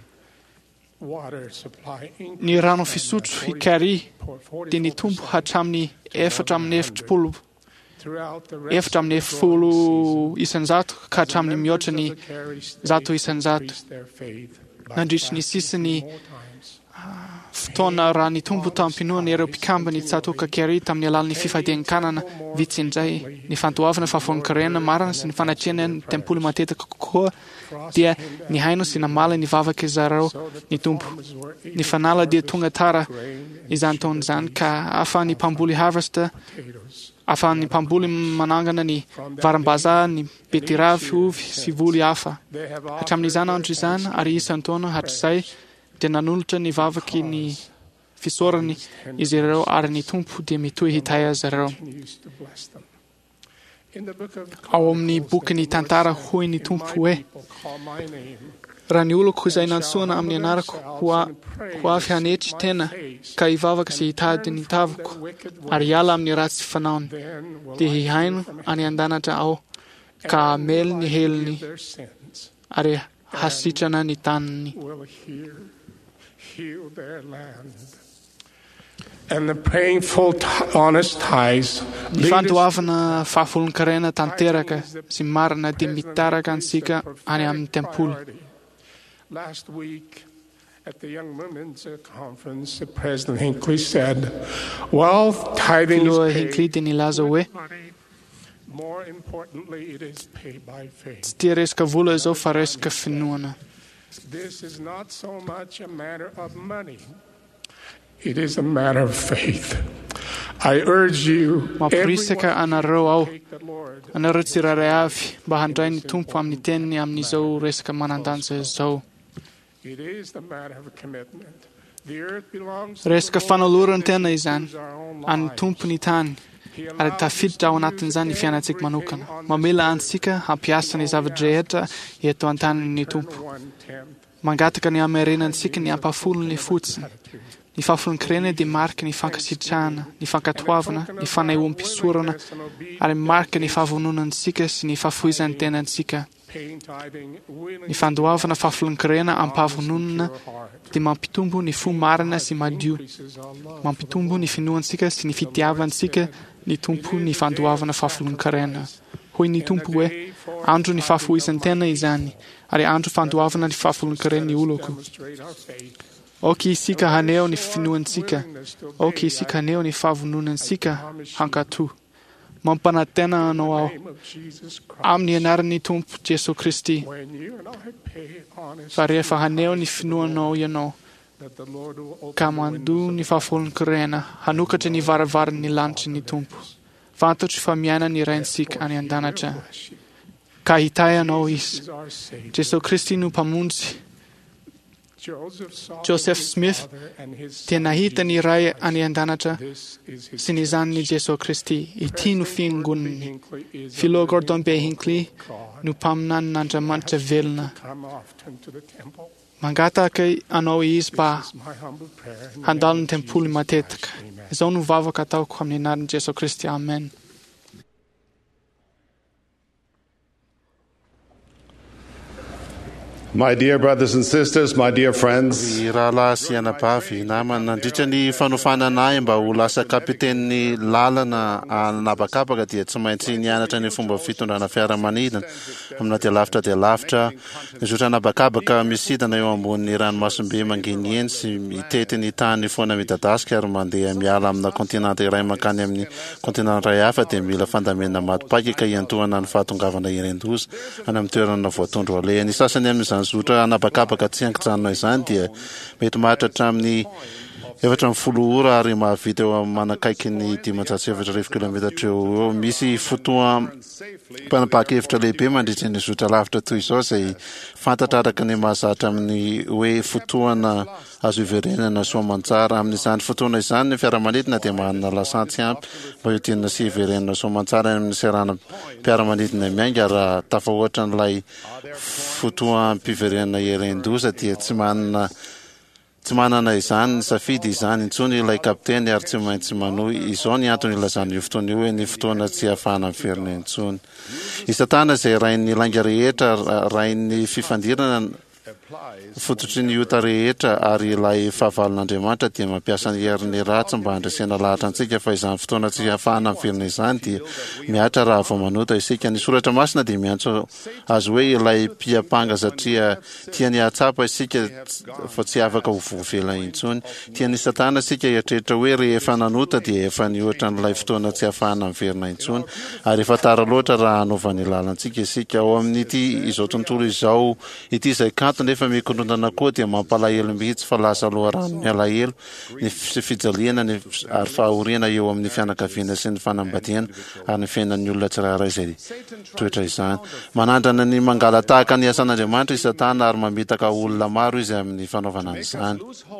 Ny rano fisotro i Kerry dia nitombo hatramin'ny 440 efatra amin'ny folo isanjato ka hatramin'ny mihoatra ny 100 isanjato. Nandritry ny sisiny fotoana raha ny tompo tampinoana ireo mpikambany tsatoka kery tamin'ny alalan'ny fifadian-kanana vitsy indray ny fantoavana fahafonkarena marina sy ny fanatrena ny tempoly matetika kokoa dia ny haino sy namala ny vavaka zareo ny tompo. Ny fanala dia tonga tara izany taona izany ka ahafahan'ny mpamboly harvest ahafahan'ny mpamboly manangana ny varimbazaha ny betiravy ovy sy voly hafa hatramin'izany andro izany ary isan'ny taona hatr'izay dia nanolotra ny vavaky ny fisorany izy ireo ary ny tompo dia mitohy hitay azy ireo. Ao amin'ny boky ny tantara hoy ny tompo hoe raha ny oloko izay nantsoana amin'ny anarako ho avy hanetry tena ka hivavaka sy hitady ny tavako ary hiala amin'ny ratsy fanaony dia hihaino any an-danatra ao ka hamely ny heliny ary hasitrana ny taniny. Ny fandoavana fahafolon-karena tanteraka sy marina dia mitaraka ansika any amin'ny tempoly. Filoha Hinckley dia nilaza hoe tsy tia resaka vola izao fa resaka finoana. This is not so much a matter of money. It is a matter of faith. I urge you, mampirisaka anareo ao anareo tsiraray avy mba handray ny tompo amin'ny teniny amin'izao resaka manandanja izao. It is the matter of commitment. The earth belongs resaka fanolorany tena izany an'ny tompo ny tany ary tafiditra ao anatin'izany ny fiainantsika manokana. Mamela antsika hampiasa ny zavadrehetra eto an-taniny tompo. Mangataka ny amarenantsika ny ampafolony fotsiny. Ny fahafolon-karena dia marika ny fankasitrahana, ny fankatoavana, ny fanahoam-pisorana ary marika ny fahavononantsika sy ny fahafoizan'ny tenantsika. Ny fandoavana fahafolon-karena ampahavonoana dia mampitombo ny fo marina sy madio. Mampitombo ny finoantsika sy ny fitiavantsika ny tompo ny fandoavana fahafolon-karena. Hoy ny tompo hoe andro ny fahafoizan'ny tena izany ary andro fandoavana ny fahafolon-karena ny oloko. Oky isika haneo ny finoantsika, oky isika haneo ny fahavononantsika hankatoa. Mampanantena anao ao amin'ny anaran'ny tompo Jesu Kristy. Fa rehefa haneo ny finoanao ianao ka mandoa ny fahafolon-karena hanokatra ny varavaran'ny lanitry ny tompo. Fantatro fa miaina ny raintsika any an-danatra ka hitay anao izy. Jesu Kristy no mpamonjy. Joseph Smith dia nahita ny ray any an-danatra sy ny zanany Jesu Kristy. Ity no fiangonany. Filoha Gordon B. Hinckley no mpaminany n'Andriamanitra velona. Mangataka anao izy mba handalo ny tempoly matetika. Izao no vavaka ataoko amin'ny anaran'i Jesu Kristy. Amen. My dear brothers and sisters, my dear friends, rahalahy sy anabavy namana, nandritra ny fanofananahy mba ho lasa kapiten'ny lalana anabakabaka dia tsy maintsy nianatra ny fomba fitondrana fiaramanidina amina dia lavitra nizotra anabakabaka misidana eo ambonin'ny ranomasimbe mangeny eny sy mitety ny tany foana midadasika ary mandeha miala amina kontinanta iray mankany amin'ny kontinanta iray hafa dia mila fandamena matopaky ka hiantohana ny fahatongavana irendoza any amin'ny toerana voatondro aleha. Ny sasany amin'izany zotra anabakabaka tsy ankijanona izany dia mety mahatratra amin'ny 4 ora ary mahavita eo manakaiky ny 500 kilometatra eo. Misy fotoa mpanapaka-hevitra lehibe mandritra ny zotra lavitra toy izao izay fantatra araka ny mahazatra amin'ny hoe fotoana azo iverenana soamantsara. Amin'izany fotoana izany ny fiaramanidina dia manana lasantsy ampy mba hiodinana sy iverenana soamantsara amin'ny serana mpiaramanidina miainga. Raha tafahoatra n'ilay fotoa mpiverenana herendoza dia tsy manana izany ny safidy izany intsony ilay kapiteny ary tsy maintsy manohy. Izao ny antony ilazany io fotoana io hoe ny fotoana tsy ahafahana miverina intsony. Isatana izay rain'ny langa rehetra rain'ny fifandirana fototry ny ota rehetra ary ilay fahavalon'Andriamanitra dia mampiasa ny herin'ny ratsy mba handresena lahatra antsika fa izany fotoana tsy hahafahana miverina izany dia miatra raha vao manota isika. Ny soratra masina dia miantso azy hoe ilay mpiapanga satria tiany hahatsapa isika fa tsy afaka ho voafela intsony. Tiany Satana isika hieritreritra hoe rehefa nanota dia efa nioatra n'ilay fotoana tsy hahafahana miverina intsony ary efa tara loatra raha hanaovany lalantsika isika. Ao amin'ity izao tontolo izao ity izay kanto nefa mikorontana koa dia mampalahelo mihitsy fa lasa loharano ny alahelo ny fijaliana ary fahoriana eo amin'ny fianakaviana sy ny fanambadiana ary ny fiainan'ny olona tsirairay izay toetra izany. Manandrana ny mangala tahaka ny asan'Andriamanitra i Satana ary mamitaka olona maro izy amin'ny fanaovana an'izany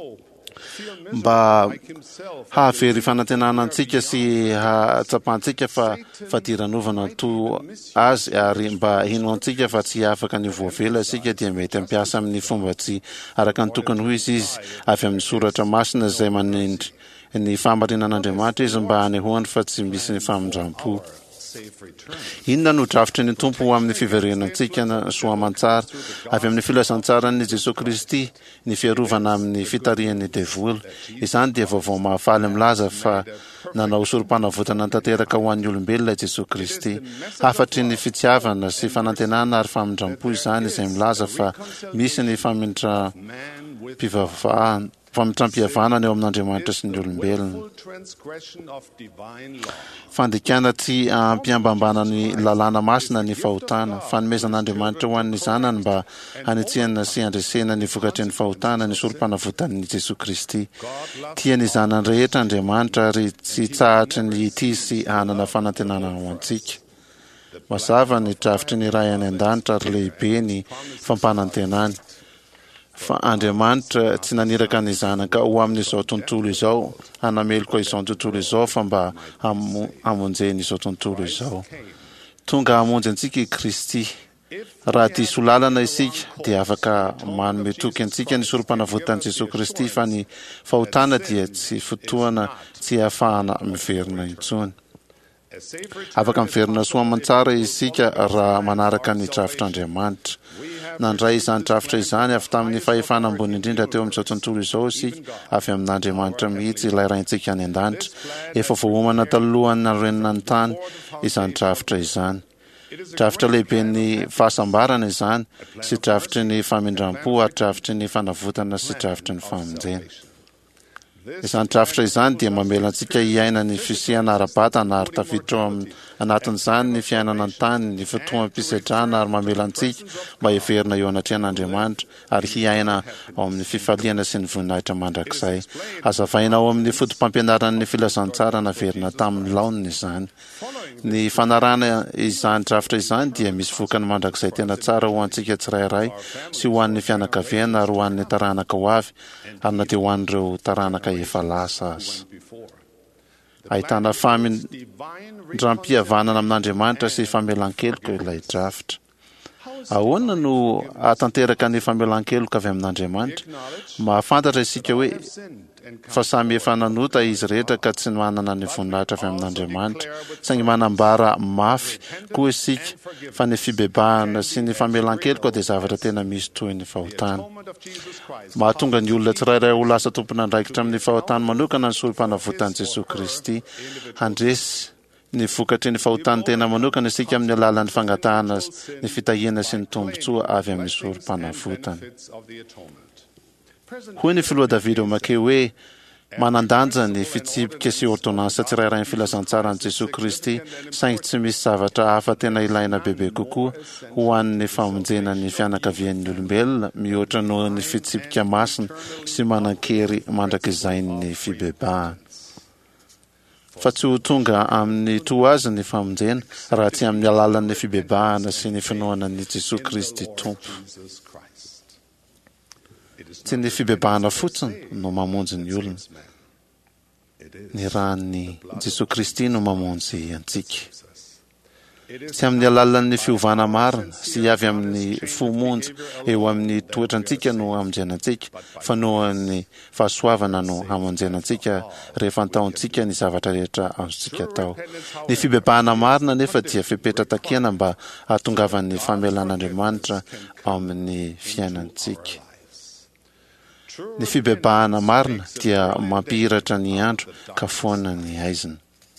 mba hahavery fanantenana antsika sy hatsapantsika fa fadiranovana to azy ary mba hino antsika fa tsy afaka ny voavela isika dia mety ampiasa amin'ny fomba tsy araka ny tokony ho izy avy amin'ny soratra masina izay manendry ny famarinan'Andriamanitra izy mba hanehoany fa tsy misy ny famindram-po. Inona no drafitry ny tompo ho amin'ny fiverenantsika soamantsara avy amin'ny filazantsarany Jesosy Kristy ny fiarovana amin'ny fitarihan'ny devoly. Izany dia vaovao mahafaly milaza fa nanao sorom-panavotana tanteraka ho an'ny olombelona Jesosy Kristy. Hafatry ny fitiavana sy fanantenana ary famindram-po izany izay milaza fa misy ny famitram-pihavanana eo amin'Andriamanitra sy ny olombelona. Fandikana tsy ampiambambana ny lalàna masina ny fahotana. Fanomezan'Andriamanitra ho an'ny zanany mba hanitsihana sy handresena ny vokatry ny fahotana ny sorom-panavotan'ny Jesosy Kristy. Tiany zanany rehetra Andriamanitra ary tsy tsahatry ny ity sy hanana fanantenana ho antsika. Mazava ny drafitry ny ray any an-danitra ary lehibe ny fampanantenany. Fa Andriamanitra tsy naniraka ny zanaka ho amin'izao tontolo izao hanameloko izao tontolo izao fa mba hamonjeny izao tontolo izao. Tonga hamonjy antsika i Kristy. Raha diso lalana isika dia afaka manome toky antsika ny sorom-panavotan'i Jesosy Kristy fa ny fahotana dia tsy fotoana tsy hahafahana miverina intsony. Afaka miverina soamantsara isika raha manaraka ny drafitr'Andriamanitra. Nandray izany drafitra izany avy tamin'ny fahefana ambony indrindra teo amin'izao tontolo izao isika avy amin'Andriamanitra mihitsy ilay raintsika any an-danitra. Efa voahomana talohan'ny renina ny tany izany drafitra izany. Drafitra lehibe ny fahasambarana izany sy drafitry ny famindram-po ary drafitry ny fanavotana sy drafitry ny famonjena. Izany drafitra izany dia mamela antsika hiaina ny fisihana ara-batana ary tafiditra anatin'izany ny fiainana an-tany, ny fotoam-pisedrana ary mamela antsika mba hiverina eo anatrehan'Andriamanitra ary hiaina ao amin'ny fifaliana sy ny voninahitra mandrakizay. Hazavaina ao amin'ny fotom-pampianaran'ny filazantsara naverina tamin'ny laonina izany. Ny fanarana izany drafitra izany dia misy vokany mandrakizay tena tsara ho antsika tsirairay sy ho an'ny fianakaviana ary ho an'ny taranaka ho avy ary na dia ho an'ireo taranaka efa lasa aza. Ahitana famindram-pihavanana amin'Andriamanitra sy famelan-keloka ilay drafitra. Ahoana no hatanteraka ny famelan-keloka avy amin'Andriamanitra? Mahafantatra isika hoe fa samy efa nanota izy rehetra ka tsy manana ny voninahitra avy amin'Andriamanitra, saingy manambara mafy koa isika fa ny fibebahana sy ny famelan-keloka dia zavatra tena misy toy ny fahotana. Mahatonga ny olona tsirairay ho lasa tompon'andraikitra amin'ny fahotana manokana ny sorom-panavotan'i Jesosy Kristy. Handresy ny vokatry ny fahotana tena manokana isika amin'ny alalan'ny fangatahana ny fitahiana sy ny tombontsoa avy amin'ny sorom-panavotana. Hoy ny filoha Davida makeo hoe manandanja ny fitsipika sy ordonansa tsirairay ny filazantsara ny Jesosy Kristy, saingy tsy misy zavatra hafa tena ilaina bebe kokoa ho an'ny famonjena ny fianakavian'ny olombelona mihoatra noho ny fitsipika masina sy manan-kery mandrakizay ny fibebahana. Fa tsy ho tonga amin'ny toazy ny famonjena raha tsy amin'ny alalan'ny fibebahana sy ny finoana ny Jesosy Kristy Tompo. Tsy ny fibebahana fotsiny no mamonjy ny olona. Ny ran'ny Jesosy Kristy no mamonjy antsika. tsy amin'ny alalan'ny fiovana marina sy avy amin'ny fomonja eo amin'ny toetrantsika no amonjenantsika fa nohon'ny fahasoavana no amonjenantsika rehefa antaontsika ny zavatra rehetra azontsika atao. Ny fibebahana marina nefa dia fipetratakena mba hahatongavan'ny famelan'Andriamanitra amin'ny fiainantsika. Ny fibebahana marina dia mampihiratra ny andro ka foana ny aizina.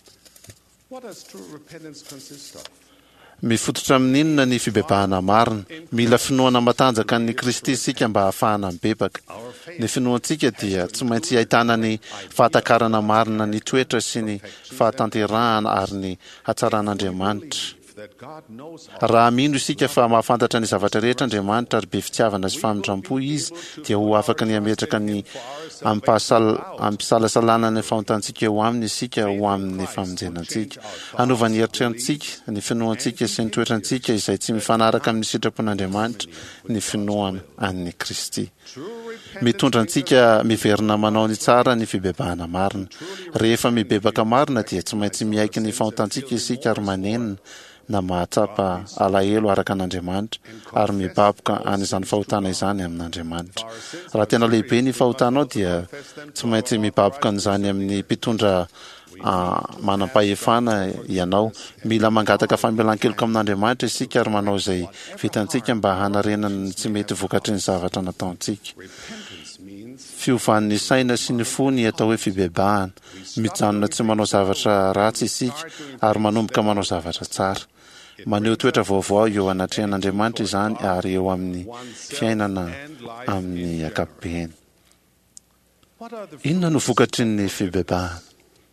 Mifototra amin'inona ny fibebahana marina? Mila finoana matanjaka ny Kristy sika mba hahafahana mibebaka. Ny finoantsika dia tsy maintsy ahitana ny fahatakarana marina ny toetra sy ny fahatanterahana ary ny hatsaran'Andriamanitra. Raha mino isika fa mahafantatra ny zavatra rehetra Andriamanitra ary be fitiavana sy famindrampo izy, dia ho afaka ny ametraka ny ampisalasalana ny fahontantsika eo aminy isika ho amin'ny famonjenantsika. Hanova ny eritreritrantsika, ny finoantsika sy ny toetrantsika izay tsy mifanaraka amin'ny sitrapon'Andriamanitra, ny finoana an'ny Kristy. Mitondra antsika miverina manao ny tsara ny fibebahana marina. Rehefa mibebaka marina dia tsy maintsy miaiky ny fahontantsika isika ary manenina na mahatsapa alahelo araka an'Andriamanitra ary mibaboka an'izany fahotana izany amin'Andriamanitra. Raha tena lehibe ny fahotanao dia tsy maintsy mibaboka an'izany amin'ny mpitondra manam-pahefana ianao. Mila mangataka famelan-keloka amin'Andriamanitra isika ary manao izay vitantsika mba hanarenana tsy mety vokatry ny zavatra nataontsika. Fiovan'ny saina sy ny fo ny atao hoe fibebahana. Mijanona tsy manao zavatra ratsy isika ary manomboka manao zavatra tsara. Maneho toetra vaovao eo anatrehan'Andriamanitra izany ary eo amin'ny fiainana amin'ny ankapobeny. Inona no vokatry ny fibebahana?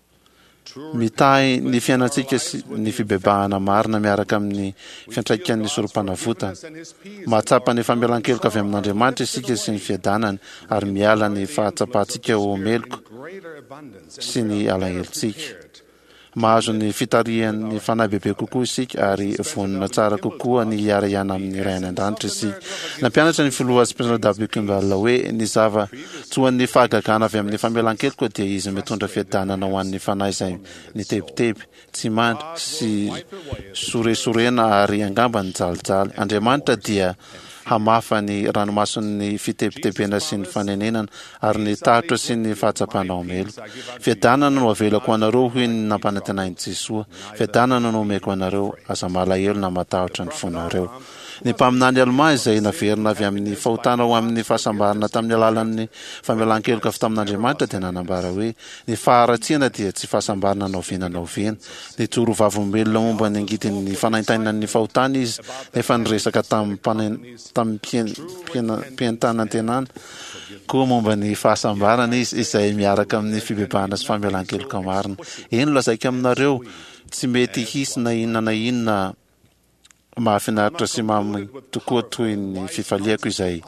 Mitahy ny fiainantsika ny fibebahana marina miaraka amin'ny fiantraikan'ny sorom-panavotana. Mahatsapa ny famelan-keloka avy amin'Andriamanitra isika sy ny fiadanany ary miala ny fahatsapantsika ho meloko sy ny alahelontsika. Mahazo ny fitarihan'ny fanahy bebe kokoa isika ary vonina tsara kokoa ny hiara-iana amin'ny ray aman-danitra isika. Nampianatra ny filoha Spiritual W. Kimball hoe ny zava tsoan'ny fahagagana avy amin'ny famelan-keloka dia izy mitondra fiadanana ho an'ny fanahy izay nitebiteby, tsy mandry sy soresorena ary angamba ny jalijaly. Andriamanitra dia hamafa ny ranomason'ny fitebitebena sy ny fanenenana ary ny tahitra sy ny fahatsapana omelo. Fiadanana no avelako anareo hoy ny nampanantenain'i Jesoa. Fiadanana no omeko anareo aza malahelo na matahotra ny fonareo. Ny mpaminany Alema izay naverina avy amin'ny fahotana ho amin'ny fahasambarana tamin'ny alalan'ny famelan-keloka avy tamin'Andriamanitra dia nanambara hoe ny faharatsiana dia tsy fahasambarana naoviana. Ny joro vavolombelona momba ny angidin'ny fanaintainan'ny fahotana izy nefa niresaka tamin'ny mpiantanantenana koa momba ny fahasambarana izy izay miaraka amin'ny fibebahana sy famelan-keloka marina. Eny lazaika aminareo tsy mety hisy na inona mahafinaritra sy mamy tokoa toy ny fifaliako izay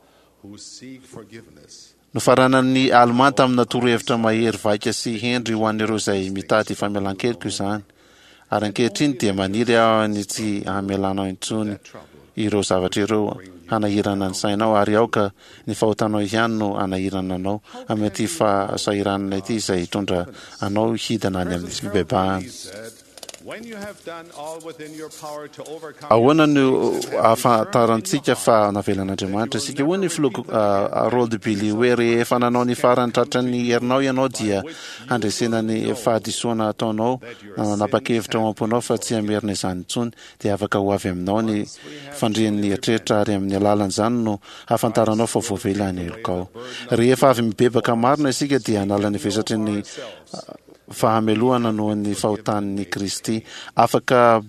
nofaranan'ny Alema tamina torohevitra mahery vaika sy hendry ho an'ireo izay mitady famelan-keloka izany. Ary ankehitriny dia maniry aho ny tsy hamelanao intsony ireo zavatra ireo hanahirana ny sainao ary aoka ny fahotanao ihany no hanahirana anao amin'ity fahasahiranana ity izay hitondra anao hidana any amin'ny fibebahana. Ahoana no ahafantarantsika fa navelan'Andriamanitra isika? Hoy ny filoha Rold Billy hoe rehefa nanao ny farany tratran'ny herinao ianao dia handresena ny fahadisoana ataonao nanapa-kevitra ao amponao fa tsy hamerina izany intsony dia afaka ho avy aminao ny fandrian'ny eritreritra ary amin'ny alalan'izany no hafantaranao fa voavela ny helokao. Rehefa avy mibebaka marina isika dia hanala ny vesatry ny fahamelohana noho ny fahotan'ny Kristy. Afaka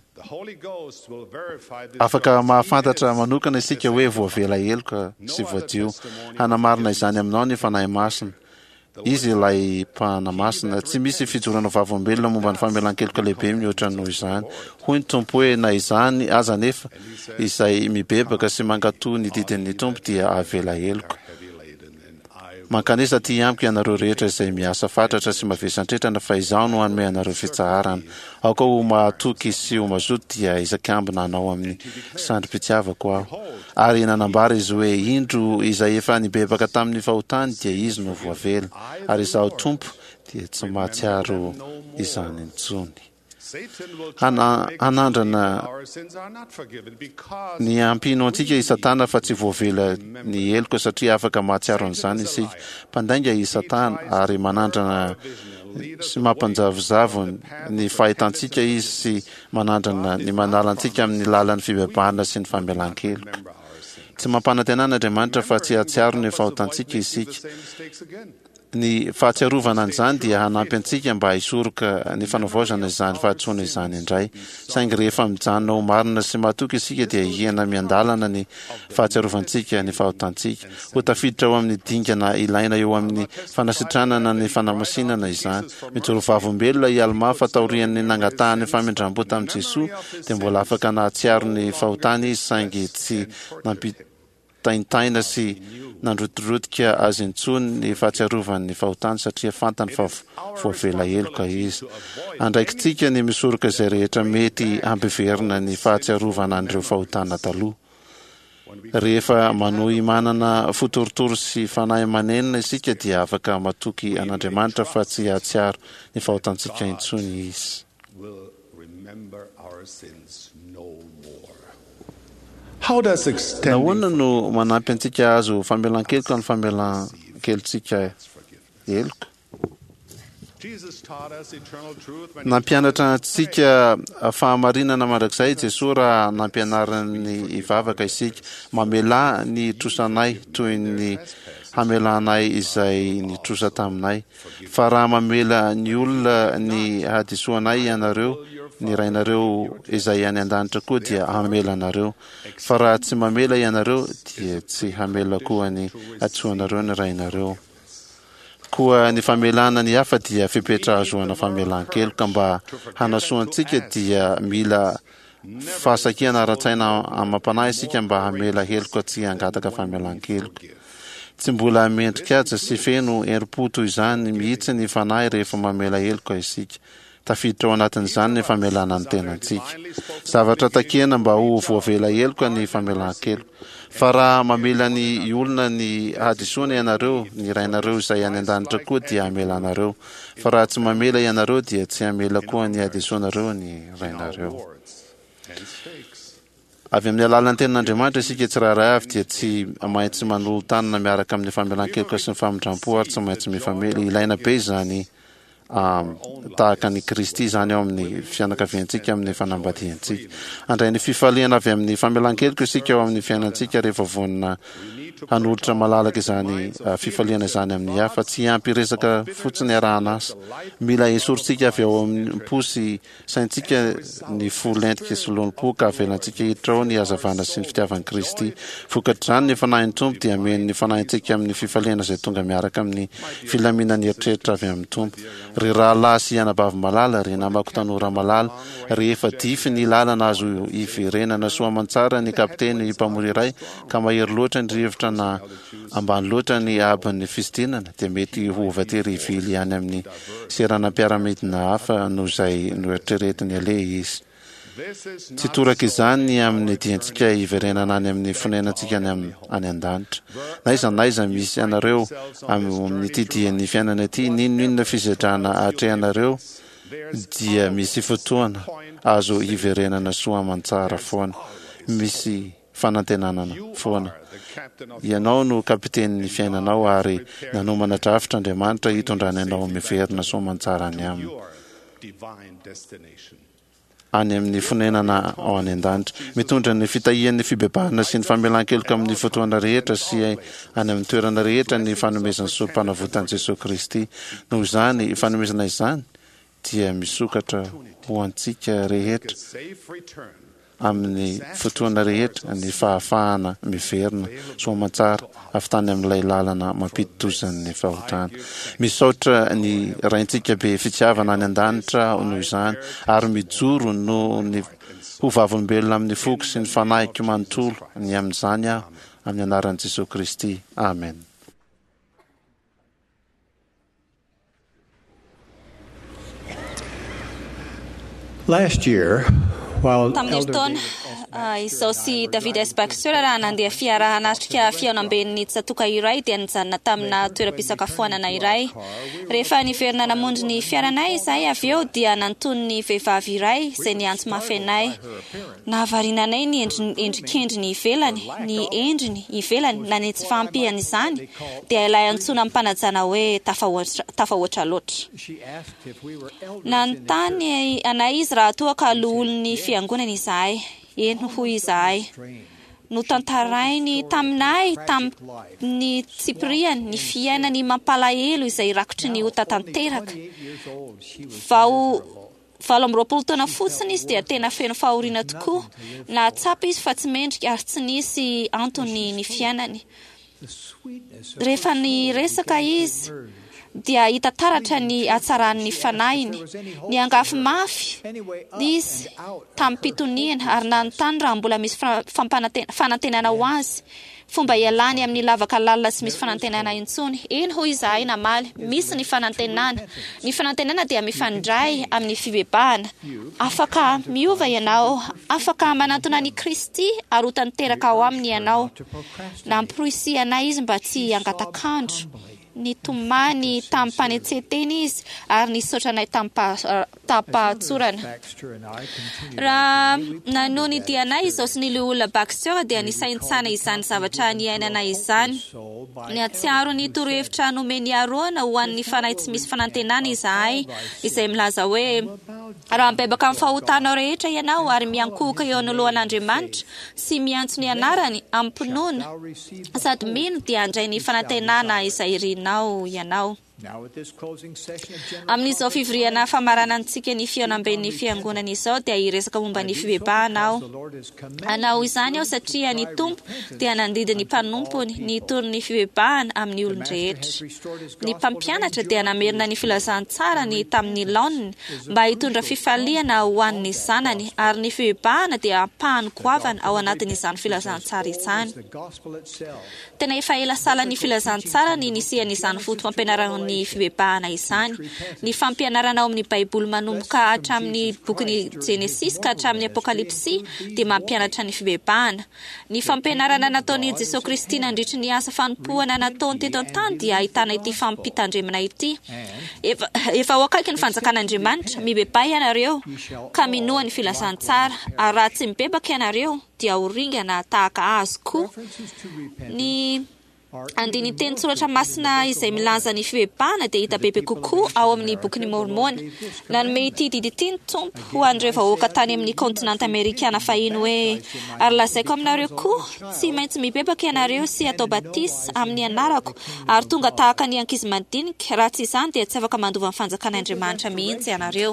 mahafantatra manokana isika hoe voavela heloka sy voadio. Hanamarina izany aminao ny fanahy masina. Izy ilay mpahana masina. Tsy misy fijorana vavolombelona momba ny famelan-keloka lehibe mihoatra noho izany. Hoy ny Tompo hoe na izany aza nefa izay mibebaka sy mangatoa ny didin'ny Tompo dia avela heloka. Mankanesa ty amiko ianareo rehetra izay miasa fatratra sy mavesan-tretrana fa izaho no hanome anareo fitsaharana. Aoka ho mahatoky sy ho mazoto dia isan-kambina anao amin'ny sandrim-pitiavako aho. Ary nanambara izy hoe indro izay efa nibebaka tamin'ny fahotany dia izy no voavela. Ary izaho Tompo dia tsy mahatsiaro izany intsony. hanandrana ny ampino antsika i Satana fa tsy voavela ny eloko satria afaka mahatsiaro an'izany isika. Mpandainga i Satana ary manandrana sy mampanjavozavo ny fahitantsika izy sy manandrana ny manala antsika amin'ny lalan'ny fibebahana sy ny famelan-keloka. Tsy mampanantenana Andriamanitra fa tsy hatsiaro ny fahotantsika isika. Ny fahatsiarovana an'izany dia hanampy antsika mba hisoroka ny fanavaozana izany fahatsoana izany indray. Saingy rehefa mijanona ho marina sy mahatoky isika dia hiana miandalana ny fahatsiarovantsika ny fahotantsika. Ho tafiditra ao amin'ny dingana ilaina eo amin'ny fanasitranana ny fanamasinana izany. Mijoro vavombelona ialma fataorian'ny nangatahany famindrambo tamin'i Jesosy dia mbola afaka nahatsiaro ny fahotany izy saingy tsy nampitaintaina sy nandrotorotika azy intsony ny fahatsiarovan'ny fahotany satria fantany fa voavela heloka izy. Andraikitsika ny misoroka izay rehetra mety hampiverina ny fahatsiarovana an'ireo fahotana taloha. Rehefa manohy manana fotorotoro sy fanahy amanenina isika dia afaka matoky an'Andriamanitra fa tsy hahatsiaro ny fahotantsika intsony izy. Nahoana no manampy antsika azo famelan-keloka ny famelan-kelontsika heloka? Nampianatra antsika fahamarinana mandrakizay Jesosy raha nampianarany ivavaka isika mamela ny trosanay toy ny hamelanay izay nitrosa taminay. Fa raha mamela ny olona ny hadisoanay ianareo, ny rainareo izay any an-danitra koa dia hamela anareo. Fa raha tsy mamela ianareo dia tsy hamela koa ny hadisoanareo ny rainareo. Koa ny famelana ny hafa dia fipetra azoana famelan-keloka. Mba hanasoantsika dia mila fahasakiana ara-tsaina amam-panahy isika mba hamela heloka tsy hangataka famelan-keloka. Tsy mbola mendrika aja sy feno herim-po toy izany mihitsy ny fanahy rehefa mamela heloka isika. Tafiditra ao anatin'izany ny famelana ny tenantsika. Zavatra takena mba ho voavela heloka ny famelan-keloka. Fa raha mamela ny olona ny hadisoana ianareo, ny rainareo izay any an-danitra koa dia hamela anareo. Fa raha tsy mamela ianareo dia tsy hamela koa ny hadisoanareo ny rainareo. Avy amin'ny alalan'ny tenin'Andriamanitra isika tsirairay avy dia tsy maintsy manolo tanana miaraka amin'ny famelan-keloka sy ny famindram-po ary tsy maintsy mifamely. Ilaina be izany tahaka ny Kristy izany ao amin'ny fianakaviantsika amin'ny fanambadiantsika. Andray ny fifaliana avy amin'ny famelan-keloka isika ao amin'ny fiainantsika rehefa vonina hanolotra malalaka izany fifaliana izany amin'ny hafa. Tsy ampy resaka fotsiny arahana asa. Mila esorintsika avy ao amin'ny posy saintsika ny folentika sy lompoka avelantsika hiditra ao ny hazavana sy ny fitiavan'i Kristy. Vokatr'izany ny fanahin'ny Tompo dia ameny ny fanahintsika amin'ny fifaliana izay tonga miaraka amin'ny filaminany eritreritra avy amin'ny Tompo. Ry rahalahy sy anabavy malala, ry namako tanora malala, rehefa dify ny lalana azo iverenana soa aman-tsara ny kapiteny mpamory iray ka mahery loatra ny rivotra na ambany loatra ny aban'ny fisidinana dia mety ho vatery ivily ihany amin'ny seranam-piaramidina hafa noho izay noeritreretiny aleha izy. Tsy toraka izany amin'ny diantsika iverenana any amin'ny fonenantsika any an-danitra. Naiza misy anareo amin'ny tidian'ny fiainana ity, ninona fizedrana atrehanareo dia misy fotoana azo iverenana soa aman-tsara foana. Misy fanantenanana foana. Ianao no kapiten'ny fiainanao ary nanomana drafitra Andriamanitra hitondrany anao miverina soa aman-tsara any aminy. Any amin'ny fonenana ao any an-danitra. Mitondra ny fitahian'ny fibebahana sy ny famelan-keloka amin'ny fotoana rehetra sy any amin'ny toerana rehetra ny fanomezana sy mpanavotan'i Jesosy Kristy. Noho izany, fanomezana izany dia misokatra ho antsika rehetra amin'ny fotoana rehetra ny fahafahana miverina soa aman-tsara avy tany amin'ilay lalana mampidi-dozan'ny fahotana. Misaotra ny raintsika be fitiavana any an-danitra noho izany ary mijoro no ny ho vavolombelona amin'ny foko sy ny fanahiky manontolo ny amin'izany aho amin'ny anaran'i Jesosy Kristy. Amen. Last year, while tamin'ny taona Izao si David S. Baxter raha nandeha fiarahanatrika fiaonamben'ny tsatoka iray dia nijanona tamina toeram-pisakafoanana iray. Rehefa niverina namonjy ny fiaranay izahay avy eo dia nantony ny vehivavy iray izay niantso mafy anay. Nahavarinanay ny endrikendriny ivelany, ny endriny ivelany na ny tsy fahampiany izany dia ilay antsona amin'ny mpanajana hoe tafahoatra loatra. Nanontany anay izy raha toa ka loholon'ny fiangonana izahay. Eny hoy izahay. No tantarainy taminay tamin'ny Tsipriany ny fiainany mampalahelo izay rakotry ny ota tanteraka. Vao 20 taona fotsiny izy dia tena feno fahoriana tokoa. Nahatsapa izy fa tsy mendrika ary tsy nisy antony ny fiainany. Rehefa ny resaka izy dia hita taratra ny hatsaran'ny fanahiny. Ny angafy mafy izy tamin'ny pitoniana ary nanontany raha mbola misy fanantenana ho azy. Fomba ialany amin'ny lavaka lalina tsy misy fanantenana intsony. Eny hoy izahay namaly, misy ny fanantenana. Ny fanantenana dia mifandray amin'ny fibebahana. Afaka miova ianao, afaka manantona ny Kristy ary ho tanteraka ao aminy ianao. Nampiroisi anay izy mba tsy hangatakandro. Ny tomany tamin'ny mpanetseteny izy ary ny sotranay tampatsorana. Raha nanohy ny dianay izao sy ny olona Baxter dia nisaintsana izany zavatra niainana izany. Ny atsiaro ny torohevitra nomeny aroana ho an'ny fanahy tsy misy fanantenana izahay izay milaza hoe raha mibebaka amin'ny fahotanao rehetra ianao ary miankohoka eo anoloan'Andriamanitra sy miantso ny anarany ampinoana sady mino dia handray ny fanantenana izay irinao ianao. Amin'izao fivoriana famaranantsika ny fiaonamben'ny fiangonana izao dia hiresaka momba ny fibebahana aho. Anao izany aho satria ny tompo dia nandidy ny mpanompony ny torony fibebahana amin'ny olon-drehetra. Ny mpampianatra dia namerina ny filazantsarany tamin'ny laoniny mba hitondra fifaliana ho an'ny zanany ary ny fibebahana dia ampahany goavana ao anatin'izany filazantsara izany. Tena efa ela sala ny filazantsara ny nisian'izany fotom-pampianarana ny fibebahana izany. Ny fampianarana ao amin'ny Baiboly manomboka hatramin'ny bokin'ny Genesis ka hatramin'ny Apokalipsy dia mampianatra ny fibebahana. Ny fampianarana nataon'i Jesosy Kristy nandritry ny asa fanompoana nataony teto an-tany dia ahitana ity fampitandremana ity. Efa ho akaiky ny fanjakan'Andriamanitra, mibebaha ianareo ka minoa ny filazantsara, ary raha tsy mibebaka ianareo dia horingana tahaka azy koa. Ny andiny teny soratra masina izay milaza ny fibebahana dia hita bebe kokoa ao amin'ny bokin'ny Mormona. Nanome ity didy ity ny tompo ho an'ireo vahoaka tany amin'ny kontinanta Amerikana fahiny hoe ary lazaiko aminareo koa tsy maintsy mibebaka ianareo sy atao batisa amin'ny anarako ary tonga tahaka ny ankizy mandinika, raha tsy izany dia tsy afaka mandova ny fanjakan'Andriamanitra mihitsy ianareo.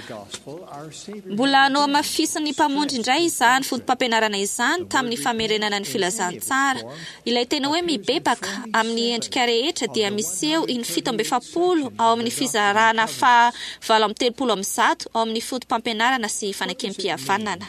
Mbola no amafisin'ny mpamondry indray izany fotom-pampianarana izany tamin'ny famerenana ny filazantsara. Ilay tena hoe mibebaka amin'ny endrika rehetra dia miseho iny 770 ao amin'ny fizarana 730 ao amin'ny fotom-pampianarana sy fanekem-pihavanana.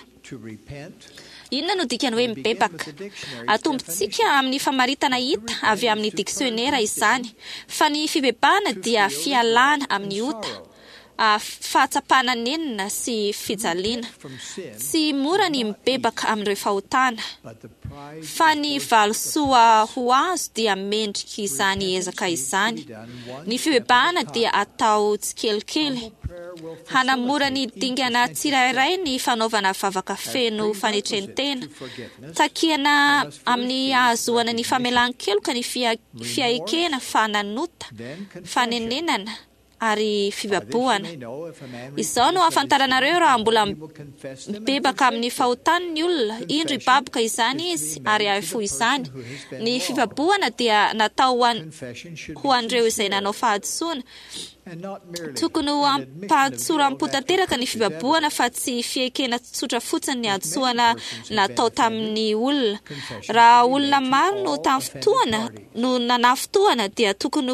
Inona no dikany hoe mibebaka? Atombontsika amin'ny famaritana hita avy amin'ny diksionera izany, fa ny fibebahana dia fialana amin'ny ota, fahatsapana nenina sy fijaliana. Tsy mora ny mibebaka amin'ireo fahotana, fa ny valosoa ho azo dia mendrika izany ezaka izany. Ny fibebahana dia atao tsikelikely, hanamora ny dingana tsirairay ny fanaovana vavaka feno fanetrentena, takena amin'ny ahazoana ny famelan-keloka ny fiaikena, fananota, fanenenana ary fibaboana. Izao no afantaranareo raha mbola mibebaka amin'ny fahotany ny olona, indro ibaboka izany izy ary ahifo izany. Ny fibaboana dia natao ho an'ireo izay nanao fahadisoana. Tokony ho ampahantsoram-potanteraka ny fibaboana fa tsy fiekena tsotra fotsiny ny hadisoana natao tamin'ny olona. Raha olona maro no tamin'ny fotoana no nanaftoana dia tokony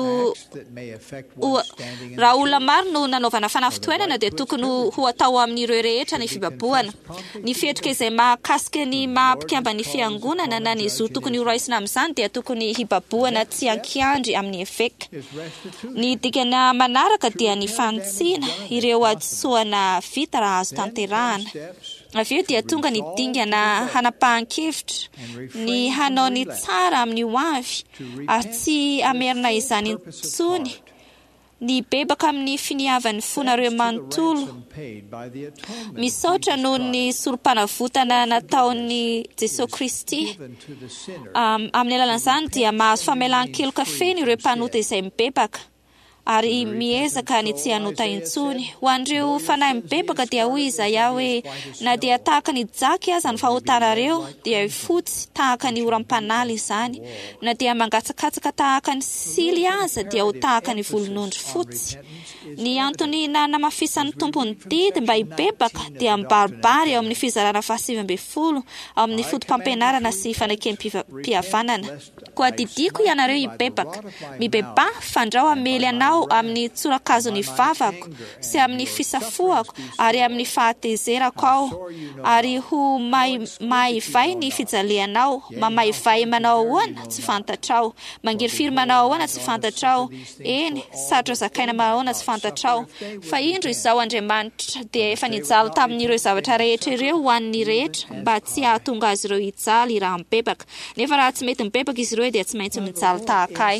raha olona maro no nanaovana fanaftoanana dia tokony ho atao amin'ireo rehetra ny fibaboana. Ny fietrika izay mahakasika ny mahampikamba ny fiangonana na ny zo tokony ho raisina amin'izany dia tokony hibaboana tsy ankiandry amin'ny efeka. Ny dikana manaraka dia ny fantsiana ireo hadisoana vita raha azo tanterahana. Avy eo dia tonga ny dingana hanapahan-kevitra ny hanao ny tsara amin'ny ho avy ary tsy amerina izany intsony ny bebaka amin'ny finiavan'ny fonareo manontolo misaotra noho ny sorom-panavotana nataon'ny Jesosy Kristy amin'ny alalan'izany dia mahazo famelan-keloka feno ireo mpanota izay mibebaka ary miezaka ny tsy hanota intsony ho an'ireo fanahy mibebaka dia hoy Izaia hoe na dia tahaka ny jaky aza ny fahotanareo dia fotsy tahaka ny oram-panala izany na dia mangatsakatsaka tahaka ny sily aza dia ho tahaka ny volon'ondry fotsy ny antony nanamafisan'ny tompony didy mba hibebaka dia mibaribary ao amin'ny fizarana 720 ao amin'ny fotom-pampianarana sy fanekem-pihavanana koa didiko ianareo hibebaka mibeba fandrao amely anao amin'ny tsorakazony vavako sy amin'ny fisafoako ary amin'ny fahatezerako ao ary ho maivay ny fijalianao mamaivay manao ahoana tsy fantatrao mangirifiry manao ahoana tsy fantatrao eny sarotra zakaina manao ahoana tsy fantatrao fa indro izao Andriamanitra dia efa nijaly tamin'ireo zavatra rehetra ireo ho an'ny rehetra mba tsy hahatonga azy ireo hijaly raha mibebaka nefa raha tsy mety mibebaka izy ireo dia tsy maintsy mijaly tahakay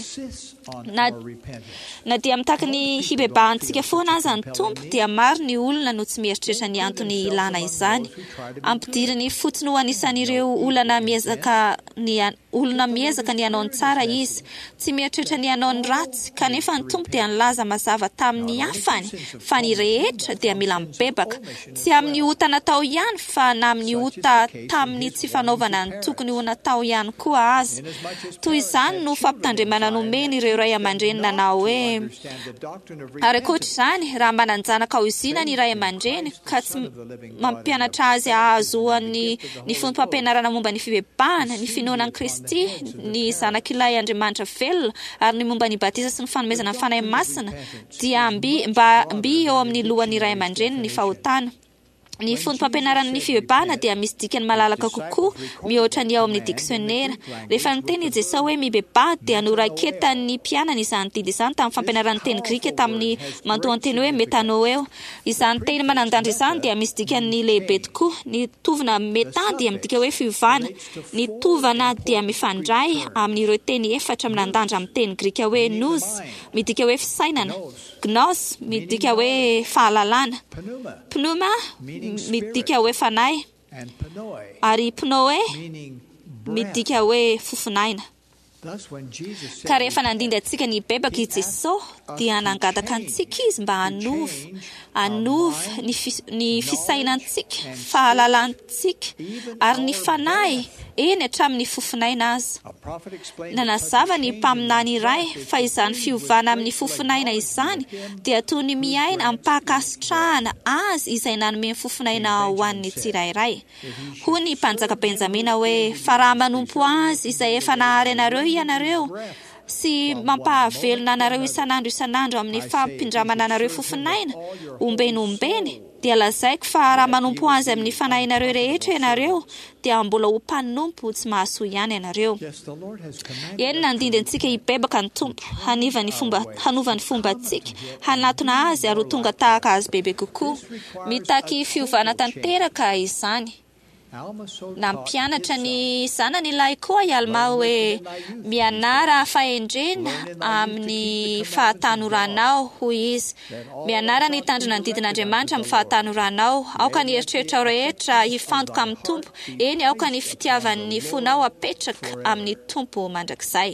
na dia mitaka ny hibebahantsika foana aza ny tompo dia maro ny olona no tsy mieritreritra ny antony ilana izany ampidiriny fotsiny ho anisan'ireo olona miezaka ny hanao ny tsara izy tsy mieritreritra ny hanao ny ratsy kanefa ny tompo dia nilaza mazava tamin'ny hafany fa ny rehetra dia mila mibebaka tsy amin'ny ota natao ihany fa na amin'ny ota tamin'ny tsy fanaovana ny tokony ho natao ihany koa aza toy izany no fampitandremana nomeny ireo ray aman-dreny nanao hoe ary koatra izany raha mananjanaka ao izina ny ray aman-dreny ka tsy mampianatra azy ahazoany ny fomba-pampianarana momba ny fibebahana ny finoana ny Kristy ny zanak'ilay Andriamanitra velona ary ny momba ny batisa sy ny fanomezana ny fanahy masina dia mby eo amin'ny lohan'ny ray aman-dreny ny fahotana ny fomba-pampianarana ny fibebahana dia misy dikany malalaka kokoa mihoatra ny ao amin'ny diksionera rehefa niteny Jesosy hoe mibebahana dia noraketan'ny mpianana izany didy izany tamin'ny fampianarana teny Grika tamin'ny mantoan-teny hoe metanoeo izany teny manandandra izany dia misy dikany lehibe tokoa ny tovana meta dia midika hoe fiovana ny tovana dia mifandray amin'ireo teny efatra manandandra amin'ny teny Grika hoe nous midika hoe fisainana gnos midika hoe fahalalana pneuma midika hoe fanahy ary pnoe midika hoe fofinaina ka rehefa nandindra antsika ny bebaka i Jesosy dia nangataka antsika izy mba hanova ny fisainantsika fahalalantsika ary ny fanahy eny hatramin'ny fofinaina aza nanazava ny mpaminany iray fa izany fiovana amin'ny fofinaina izany dia toy ny miaina ampahakasitrahana azy izay nanome fofinaina ho an'ny tsirairay hoy ny mpanjaka Benjamina hoe fa raha manompo azy izay efa nahary anareo ianareo sy mampahavelona anareo isanandro amin'ny fampindramana anareo fofinaina ombeny dia lazaiko fa raha manompo azy amin'ny fanahinareo rehetra ianareo dia mbola ho mpanompo tsy mahasoa ihany ianareo eny nandindry antsika hibebaka ny tompo hanova ny fombantsika hanatona azy ary ho tonga tahaka azy bebe kokoa mitaky fiovana tanteraka izany nampianatra ny zanany ilay koa Alma hoe mianara fahendrena amin'ny fahatanoranao hoy izy mianara ny tandrina ny didin'Andriamanitra amin'ny fahatanoranao aoka ny eritreritra rehetra hifantoka amin'ny tompo eny aoka ny fitiavan'ny fonao apetraka amin'ny tompo mandrakizay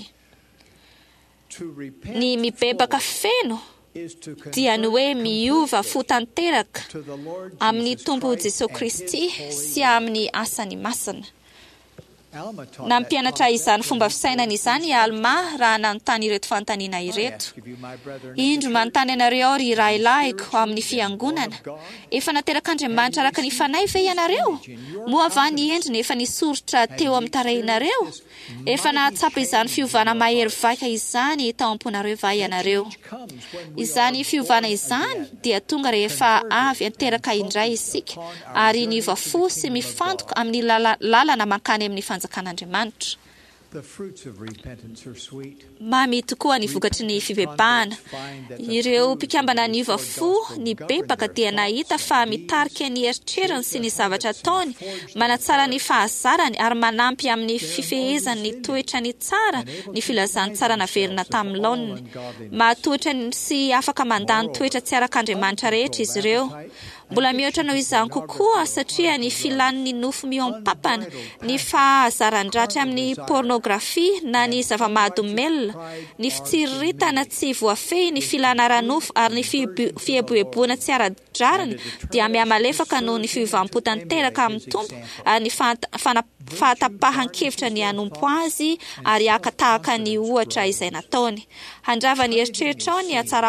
ny mibebaka feno dia ny hoe miova fotanteraka amin'ny tompo Jesosy Kristy sy amin'ny asany masina nampianatra izany fomba fisainana izany Alma raha nanontany ireto fanontaniana ireto indro manontany anareo ry rahilahiko amin'ny fiangonana efa naterak'Andriamanitra araka ny fanahy ve ianareo moa va ny endriny efa nisorotra teo amin'ny tarehinareo efa nahatsapa izany fiovana mahery vaika izany tao am-ponareo va ianareo izany fiovana izany dia tonga rehefa avy anteraka indray isika ary ny vafo sy mifantoka amin'ny lalana mankany amin'ny fanjakan'Andriamanitra mamy tokoa ny vokatry ny fivebahana. Ireo mpikambana niova fo ny bebaka dia nahita fa mitarika ny eritreriny sy ny zavatra ataony, manatsara ny fahazarany ary manampy amin'ny fifehezany ny toetra ny tsara, ny filazany tsara naverina tamin'ny laoniny. Mahatoetra sy afaka mandany toetra tsy arak'Andriamanitra rehetra izy ireo. Mbola mihoatra noho izany kokoa satria ny filan'ny nofo miompampana, ny fahazaran-dratra amin'ny pornografia na ny zava-mahadomelina, ny fitsiriritana tsy voafehy, ny filanara-nofo ary ny fieboeboana tsy ara-drariny dia mihamalefaka noho ny fiovavam-po tanteraka amin'ny tompo ary ny fahatapahan-kevitra ny hanompo azy ary aka tahaka ny ohatra izay nataony. Handravaka ny eritreritranao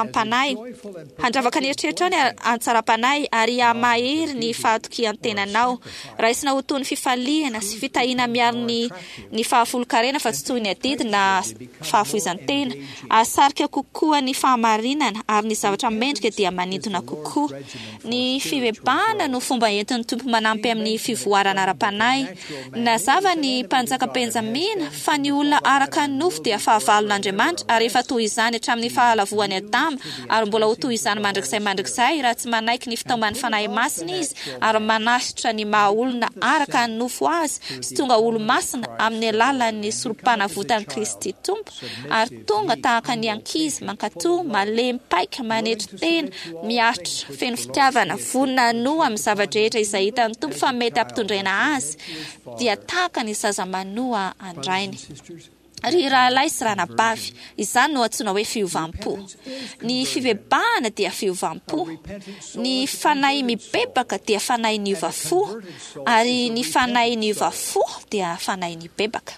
ny hatsaram-panahy ary amahery ny fahatokian-tenanao. Raisina ho toy ny fifaliana sy fitahiana miaro ny fahafolo-karena fa tsy toy ny adidy na fahafoizan-tena. Asarika kokoa ny fahamarinana ary ny zavatra mendrika dia manintona kokoa. Ny fivebahana no fomba entin'ny tompo manampy amin'ny fivoarana ara-panahy. Nazava ny mpanjaka Benjamina fa ny olona araka ny nofo dia fahavalon'Andriamanitra ary efa toy izany hatramin'ny fahalavoan'ny Adama ary mbola ho toy izany mandrakizay raha tsy manaiky ny fitaombany fanahy masina izy ary manasitra ny maha olona araka ny nofo azy sy tonga olo masina amin'ny alalan'ny sorom-pana votan'i Kristy Tompo ary tonga tahaka ny ankizy mankatoa, malemy paika, manetry tena, miaritra, feno fitiavana, vonina no amin'ny zavatra rehetra izay hitan'ny Tompo fa mety ampitondraina azy dia tahaka ny zaza manoa andrainy. Ry rahalahy sy ranabavy, izany no antsoina hoe fiovampo. Ny fivebahana dia fiovampo. Ny fanahy mibebaka dia fanahy niova fo, ary ny fanahy niova fo dia fanahy nibebaka.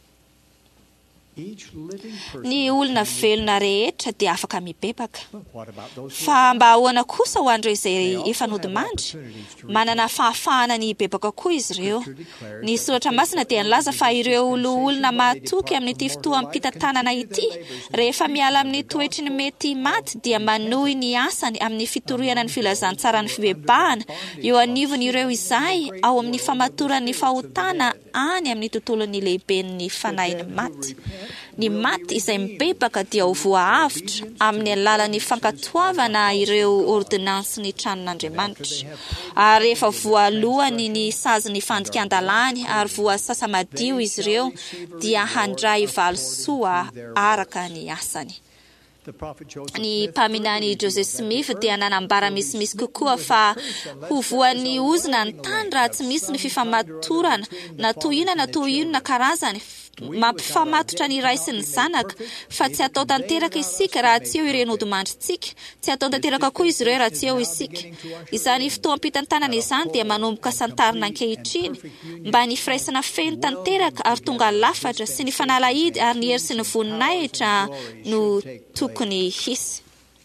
Ny olona velona rehetra dia afaka mibebaka. Fa mba ahoana kosa ho andreo izay efa nodimandry? Manana fahafahana ny bebaka koa izy ireo. Ny soratra masina dia nilaza fa ireo olona mahatoky amin'ity fotoam-pitantanana ity, rehefa miala amin'ny toetry ny mety maty dia manohy ny asany amin'ny fitoriana ny filazantsara ny fivebahana eo anivon'ireo izay ao amin'ny famatoran'ny fahotana any amin'ny tontolon'ny lehiben'ny fanahiny maty. Ny maty izay mibebaka dia ho voahavitra amin'ny alalan'ny fankatoavana ireo ordinansy ny tranon'Andriamanitra. Ary rehefa voalohany ny sazy ny fandikan-dalany ary voasasa madio izy ireo dia handray valosoa araka ny asany. Ny mpaminany Joseph Smith dia nanambara misimisy kokoa fa ho voan'ny ozina ny tany raha tsy misy ny fifamatorana na toy inona karazany mampifamatotra ny ray sy ny zanaka, fa tsy atao tanteraka isika raha tsy eo ireny odimandritsika, tsy atao tanteraka koa izy ireo raha tsy eo isika. Izany fotoam-pitantanana izany dia manomboka santarina ankehitriny mba ny firaisana feno tanteraka ary tonga lafatra sy ny fanalahidy ary ny hery sy ny voninahitra no tokony hisy.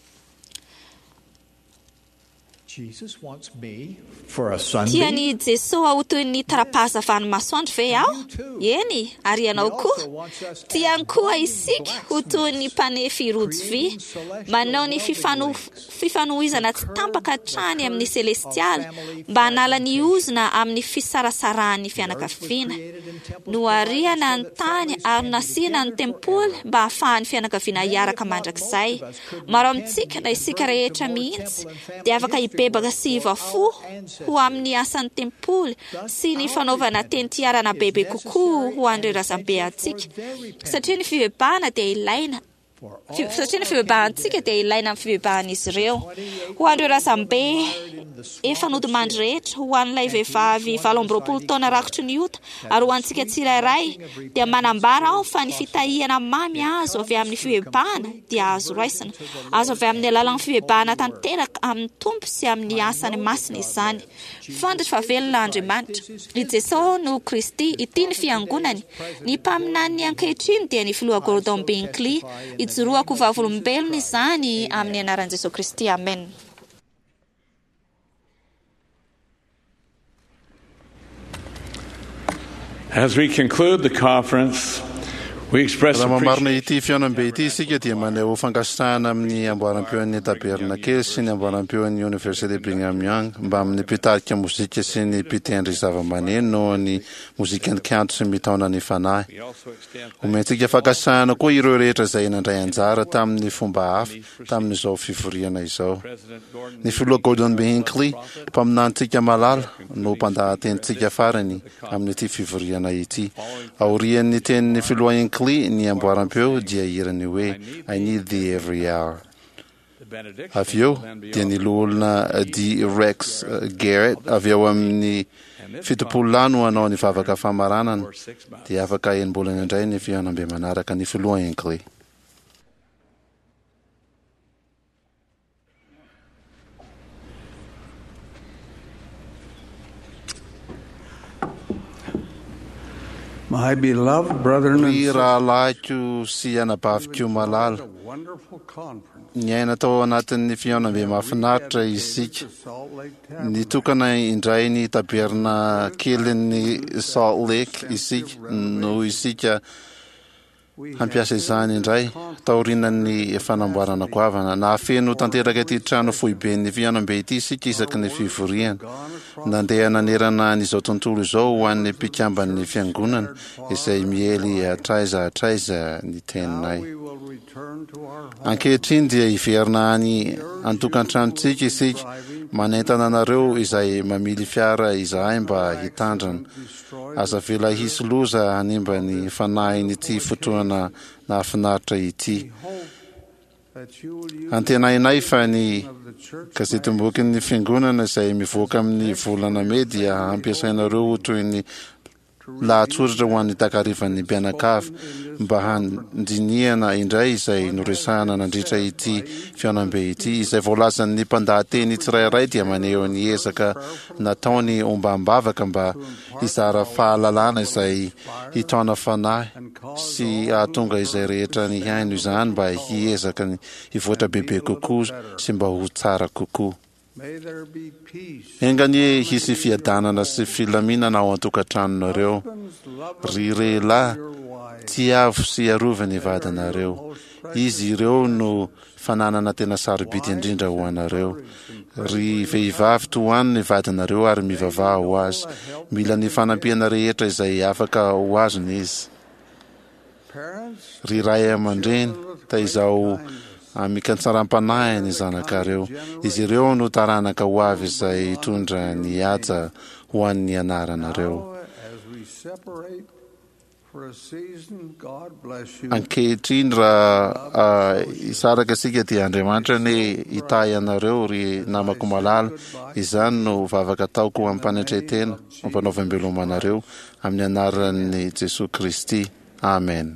Tiany Jesosy ho toy ny tara-pahazavany masoandro ve aho? Eny, ary ianao koa. Tiany koa isika ho toy ny mpanefy rojo vy, manao ny fifanohizana tsy tampaka hatrany amin'ny selestialy, mba hanala ny ozina amin'ny fisarasarahan'ny fianakaviana. Noariana ny tany ary nasiana ny tempoly mba hahafahan'ny fianakaviana hiaraka mandrakizay. Maro amintsika na isika rehetra mihitsy dia afaka bebaka sy ivafo ho amin'ny asan'ny tempoly sy ny fanaovana tentiarana bebe kokoa ho andreo razambe antsika. Satria ny fivebahana dia ilaina. Satria ny fibebahantsika dia ilaina amin'ny fibebahan'izy ireo. Ho andreo razambe efa nodimandry rehetra, ho an'ilay vehivavy 20 taona rakotry ny ota, ary ho antsika tsirairay dia manambara aho fa ny fitahiana mamy azo avy amin'ny fibebahana dia azo raisina. Azo avy amin'ny alalan'ny fibebahana tanteraka amin'ny tompo sy amin'ny asany masina izany. Fantatra fa velona Andriamanitra. I Jesosy no Kristy, ity ny fiangonany. Ny mpaminany ankehitriny dia ny filoha Gordon Binkly. Ijoroako vavolombelona izany amin'ny anaran'i Jesosy Kristy. Amen. As we conclude the conference, We express raha mamarina appreciation ity fiaonam-be ity isika dia maneho fankasitrahana amin'ny amboaram-peon'ny taberna-kely sy ny amboaram-peon'ny Université Brigham Young mba amin'ny mpitarika mozika sy ny mpitendry zava-maneno noho ny mozika kanto sy mitaona ny fanahy. Omentsika fankasitrahana koa ireo rehetra izay nandray anjara tamin'ny fomba hafa tamin'izao fivoriana izao. Ny filoha Gordon B. Hinckley mpaminantsika malala no mpandahatentsika farany amin'ity fivoriana ity. Aorian'ny tenin'ny filoha Hinckley ny amboaram-peo dia irany hoe I need thee every hour. Avy eo dia ny loholona D. Rex Garrett avy eo amin'ny 70 no hanao ny vavaka famaranana dia afaka enimbolana indray ny fihaonam-be manaraka ny filoha Hinckley. My beloved brethren and sisters, rahalaiko sy anabaviko malala, niaina tao anatin'ny fihaonam-be mahafinaritra isika. Nitokana indray ny taberna kelin'ny Salt Lake isika no isika hampiasa izany indray taorinan'ny fanamboarana goavana. Nahafeno tanteraka ity trano foiben'ny fihaonam-be ity isika isaky ny fivoriana. Nandeha nanerana n'izao tontolo izao ho an'ny mpikamban'ny fiangonana izay miely hatraiza ny teninay. Ankehitriny dia hiverina any an-tokantranontsika isika, manentana anareo izay mamily fiara izahay mba hitandrana. Aza vela hisy loza hanimba ny fanahiny fotoana nahafinaritra ity. Antenainay fa ny gazety-mboky ny fiangonana izay mivoaka amin'ny volana May dia ampiasainareo toy ny lahatsoratra ho an'ny takarivan'ny mpianakavy mba handiniana indray izay noresahana nandritra ity fihaonam-be ity, izay voalazan'ny mpandahateny tsirairay dia maneho ny ezaka nataony ombambavaka mba hizara fahalalana izay hitaona fanahy sy ahatonga izay rehetra ny haino izany mba hiezaka ny hivoatra bebe kokoa sy mba ho tsara kokoa. Engany hisy fiadanana sy filaminana ao an-tokantranonareo. Ry lehilahy tiavo sy arova ny vadanareo. Izy ireo no fananana tena sarobidy indrindra ho anareo. Ry vehivavy tohany ny vadanareo ary mivavaha ho azy. Mila ny fanampiana rehetra izay afaka ho azony izy. Ry ray aman-dreny taizao mikantsaram-panahy ny zanakareo. Izy ireo no taranaka ho avy izay hitondra ny haja ho an'ny anaranareo. Ankehitriny raha isaraka isika dia Andriamanitra ny hitahy anareo ry namako malala. Izany no vavaka taoko amin'ny mpanetretena, mampanaovam-belomanareo amin'ny anaran'i Jesosy Kristy. Amen.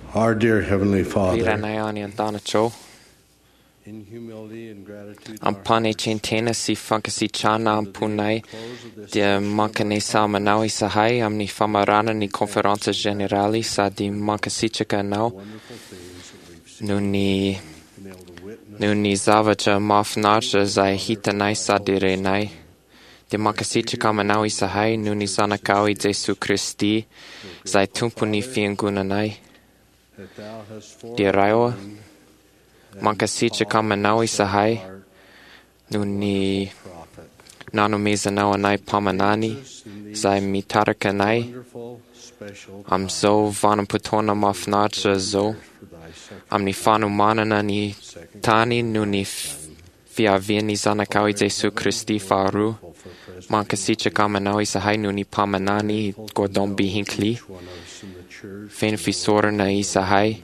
Our dear Heavenly Vira Father, na ani antana cho. in humility and gratitude, Ampane chintena si funkasi chana ampunai. De mankane sama nau isahai amni famarana ni conferenza generali sa di mankasichaka nau. Nuni zavacha mafnacha zai hitanai sa dire nai. De mankasichaka manau isahai nuni zanakawi Jesu Christi zai tumpuni fiangunanai. De raiwa mankasichaka manau isahai nuni nanu meza nau anai pamanani zai mitarakanai am zo vanam putona mafnacha zo am ni fanu manana ni tani nuni fiavini zanakawi Jesu Christi faru mankasichaka manau isahai nuni pamanani gordon bihinkli fen fisora na isahai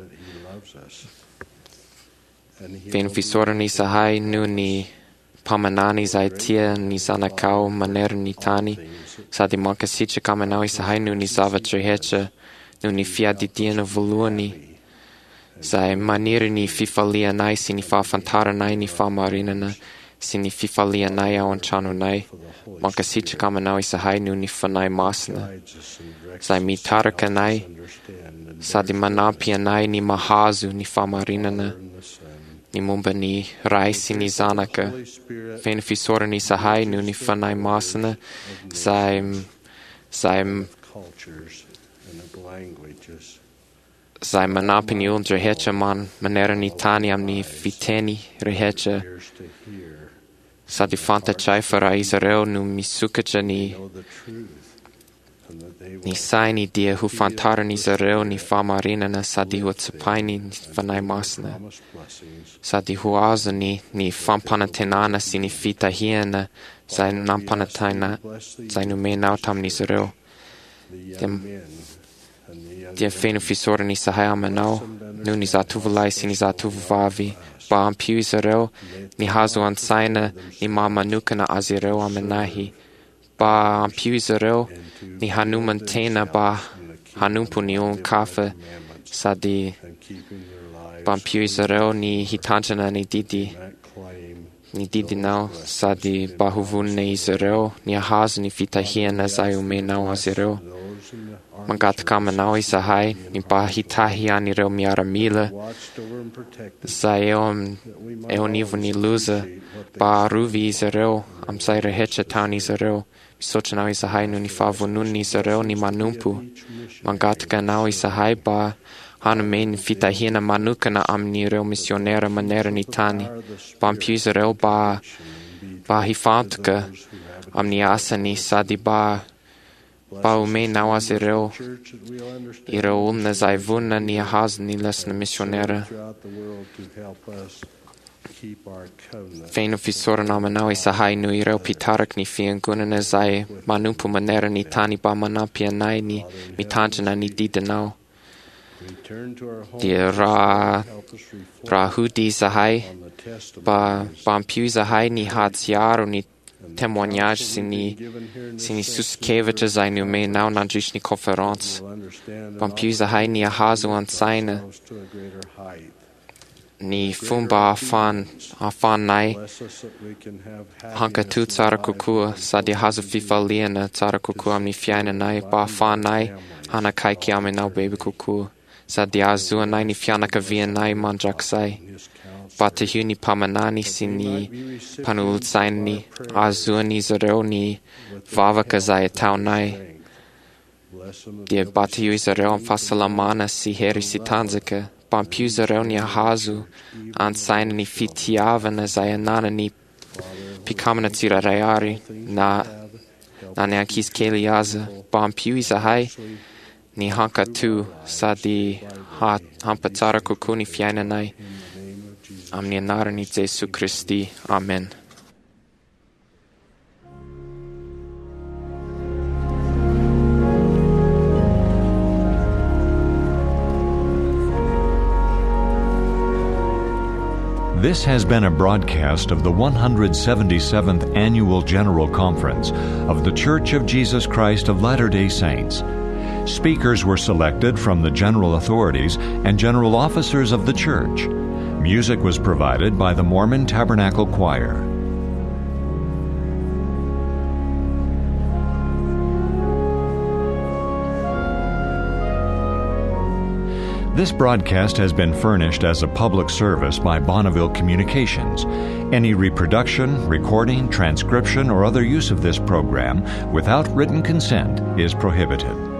fen fisora ni isahai nuni pamanani zai tia ni zanakau maner ni tani sa di mankasichaka manau isahai nuni zava trehecha nuni fiaditia na voluani zai maniri ni fifalia nai sini fa fantara nai ni fa marinana sini fifalia nai awan chanu nai mankasichaka manau isahai nuni fanai masna zai mitaraka nai sa di manapia nai ni mahazu ni fa marinana ni mumba ni raisi ni zanaka fen fisora ni sahai nuni fanai masna zai manapini un drehecha man manera ni tani am ni viteni rehecha sa di fanta chaifara Israel nu misukacha ni sai ni dia hu fantara ni Israel ni famarina na sa di hutsapaini fanai masna sa di huaza ni fampanatenana si ni fita hiena zai nampanataina zai nu me nautam ni Israel dia fenu fisora ni sahai amanau nu ni zatuvulai si ni zatuvuvavi ba ampiu Israel ni hazu ansaina ni mamanuka na Azirel amenahi ba ampiu Israel ni hanumantena ba hanumpuni un kafe sa di ba ampiu Israel ni hitanjana ni didi nau sa di bahuvun ne Israel ni hazu ni fitahiena zai ume nau Azirel Mangataka manau isahai ni bahitahi ani reo miaramila zai eonivu ni luza ba ruvi Israel am sai rehecha tani Israel Sochanau isahai nu ni favunun ni Israel ni manumpu Mangataka nau isahai ba hanume ni fitahina manuka na am ni reo misionera manera ni tani Bampiu Israel ba hifantuka am ni asa ni sadi ba ume nau Azirel ireo umna zai vunna ni ahaz ni lesna misionera Fenu fisora na manau isahai nu ireo pitarak ni fiangunana zai manumpu manera ni tani ba manapia nai ni mitanjana ni didanau Dia rahudi isahai ba ampiu isahai ni hatsiaru ni témoignage sini suskevacha zai nu me nau nanjish ni conference Bampiu isahai ni ahazu ansaina ni fumba afan nai hanka tu tsara kukua sa di hazu fifa liana tsara kukua am ni fiaina nai ba afan nai hana kai kiame nau baby kukua sa di azua nai ni fiana kavia nai manjak sai Batahu ni pamanani sini panul sain ni azua ni Israel ni vavaka zai tau nai dia Batahu Israel fasalamana si heri si tanzaka Bampiu Israel ni ahazu an sain ni fitiava na zai anana ni pikamana tira rayari na ne akis keliaza Bampiu isahai ni hanka tu sa di hampa tsara kukuni fiaina nai Amni narani Jesu Christi. Amen. This has been a broadcast of the 177th Annual General Conference of The Church of Jesus Christ of Latter-day Saints. Speakers were selected from the general authorities and general officers of the church. Music was provided by the Mormon Tabernacle Choir. This broadcast has been furnished as a public service by Bonneville Communications. Any reproduction, recording, transcription, or other use of this program without written consent is prohibited.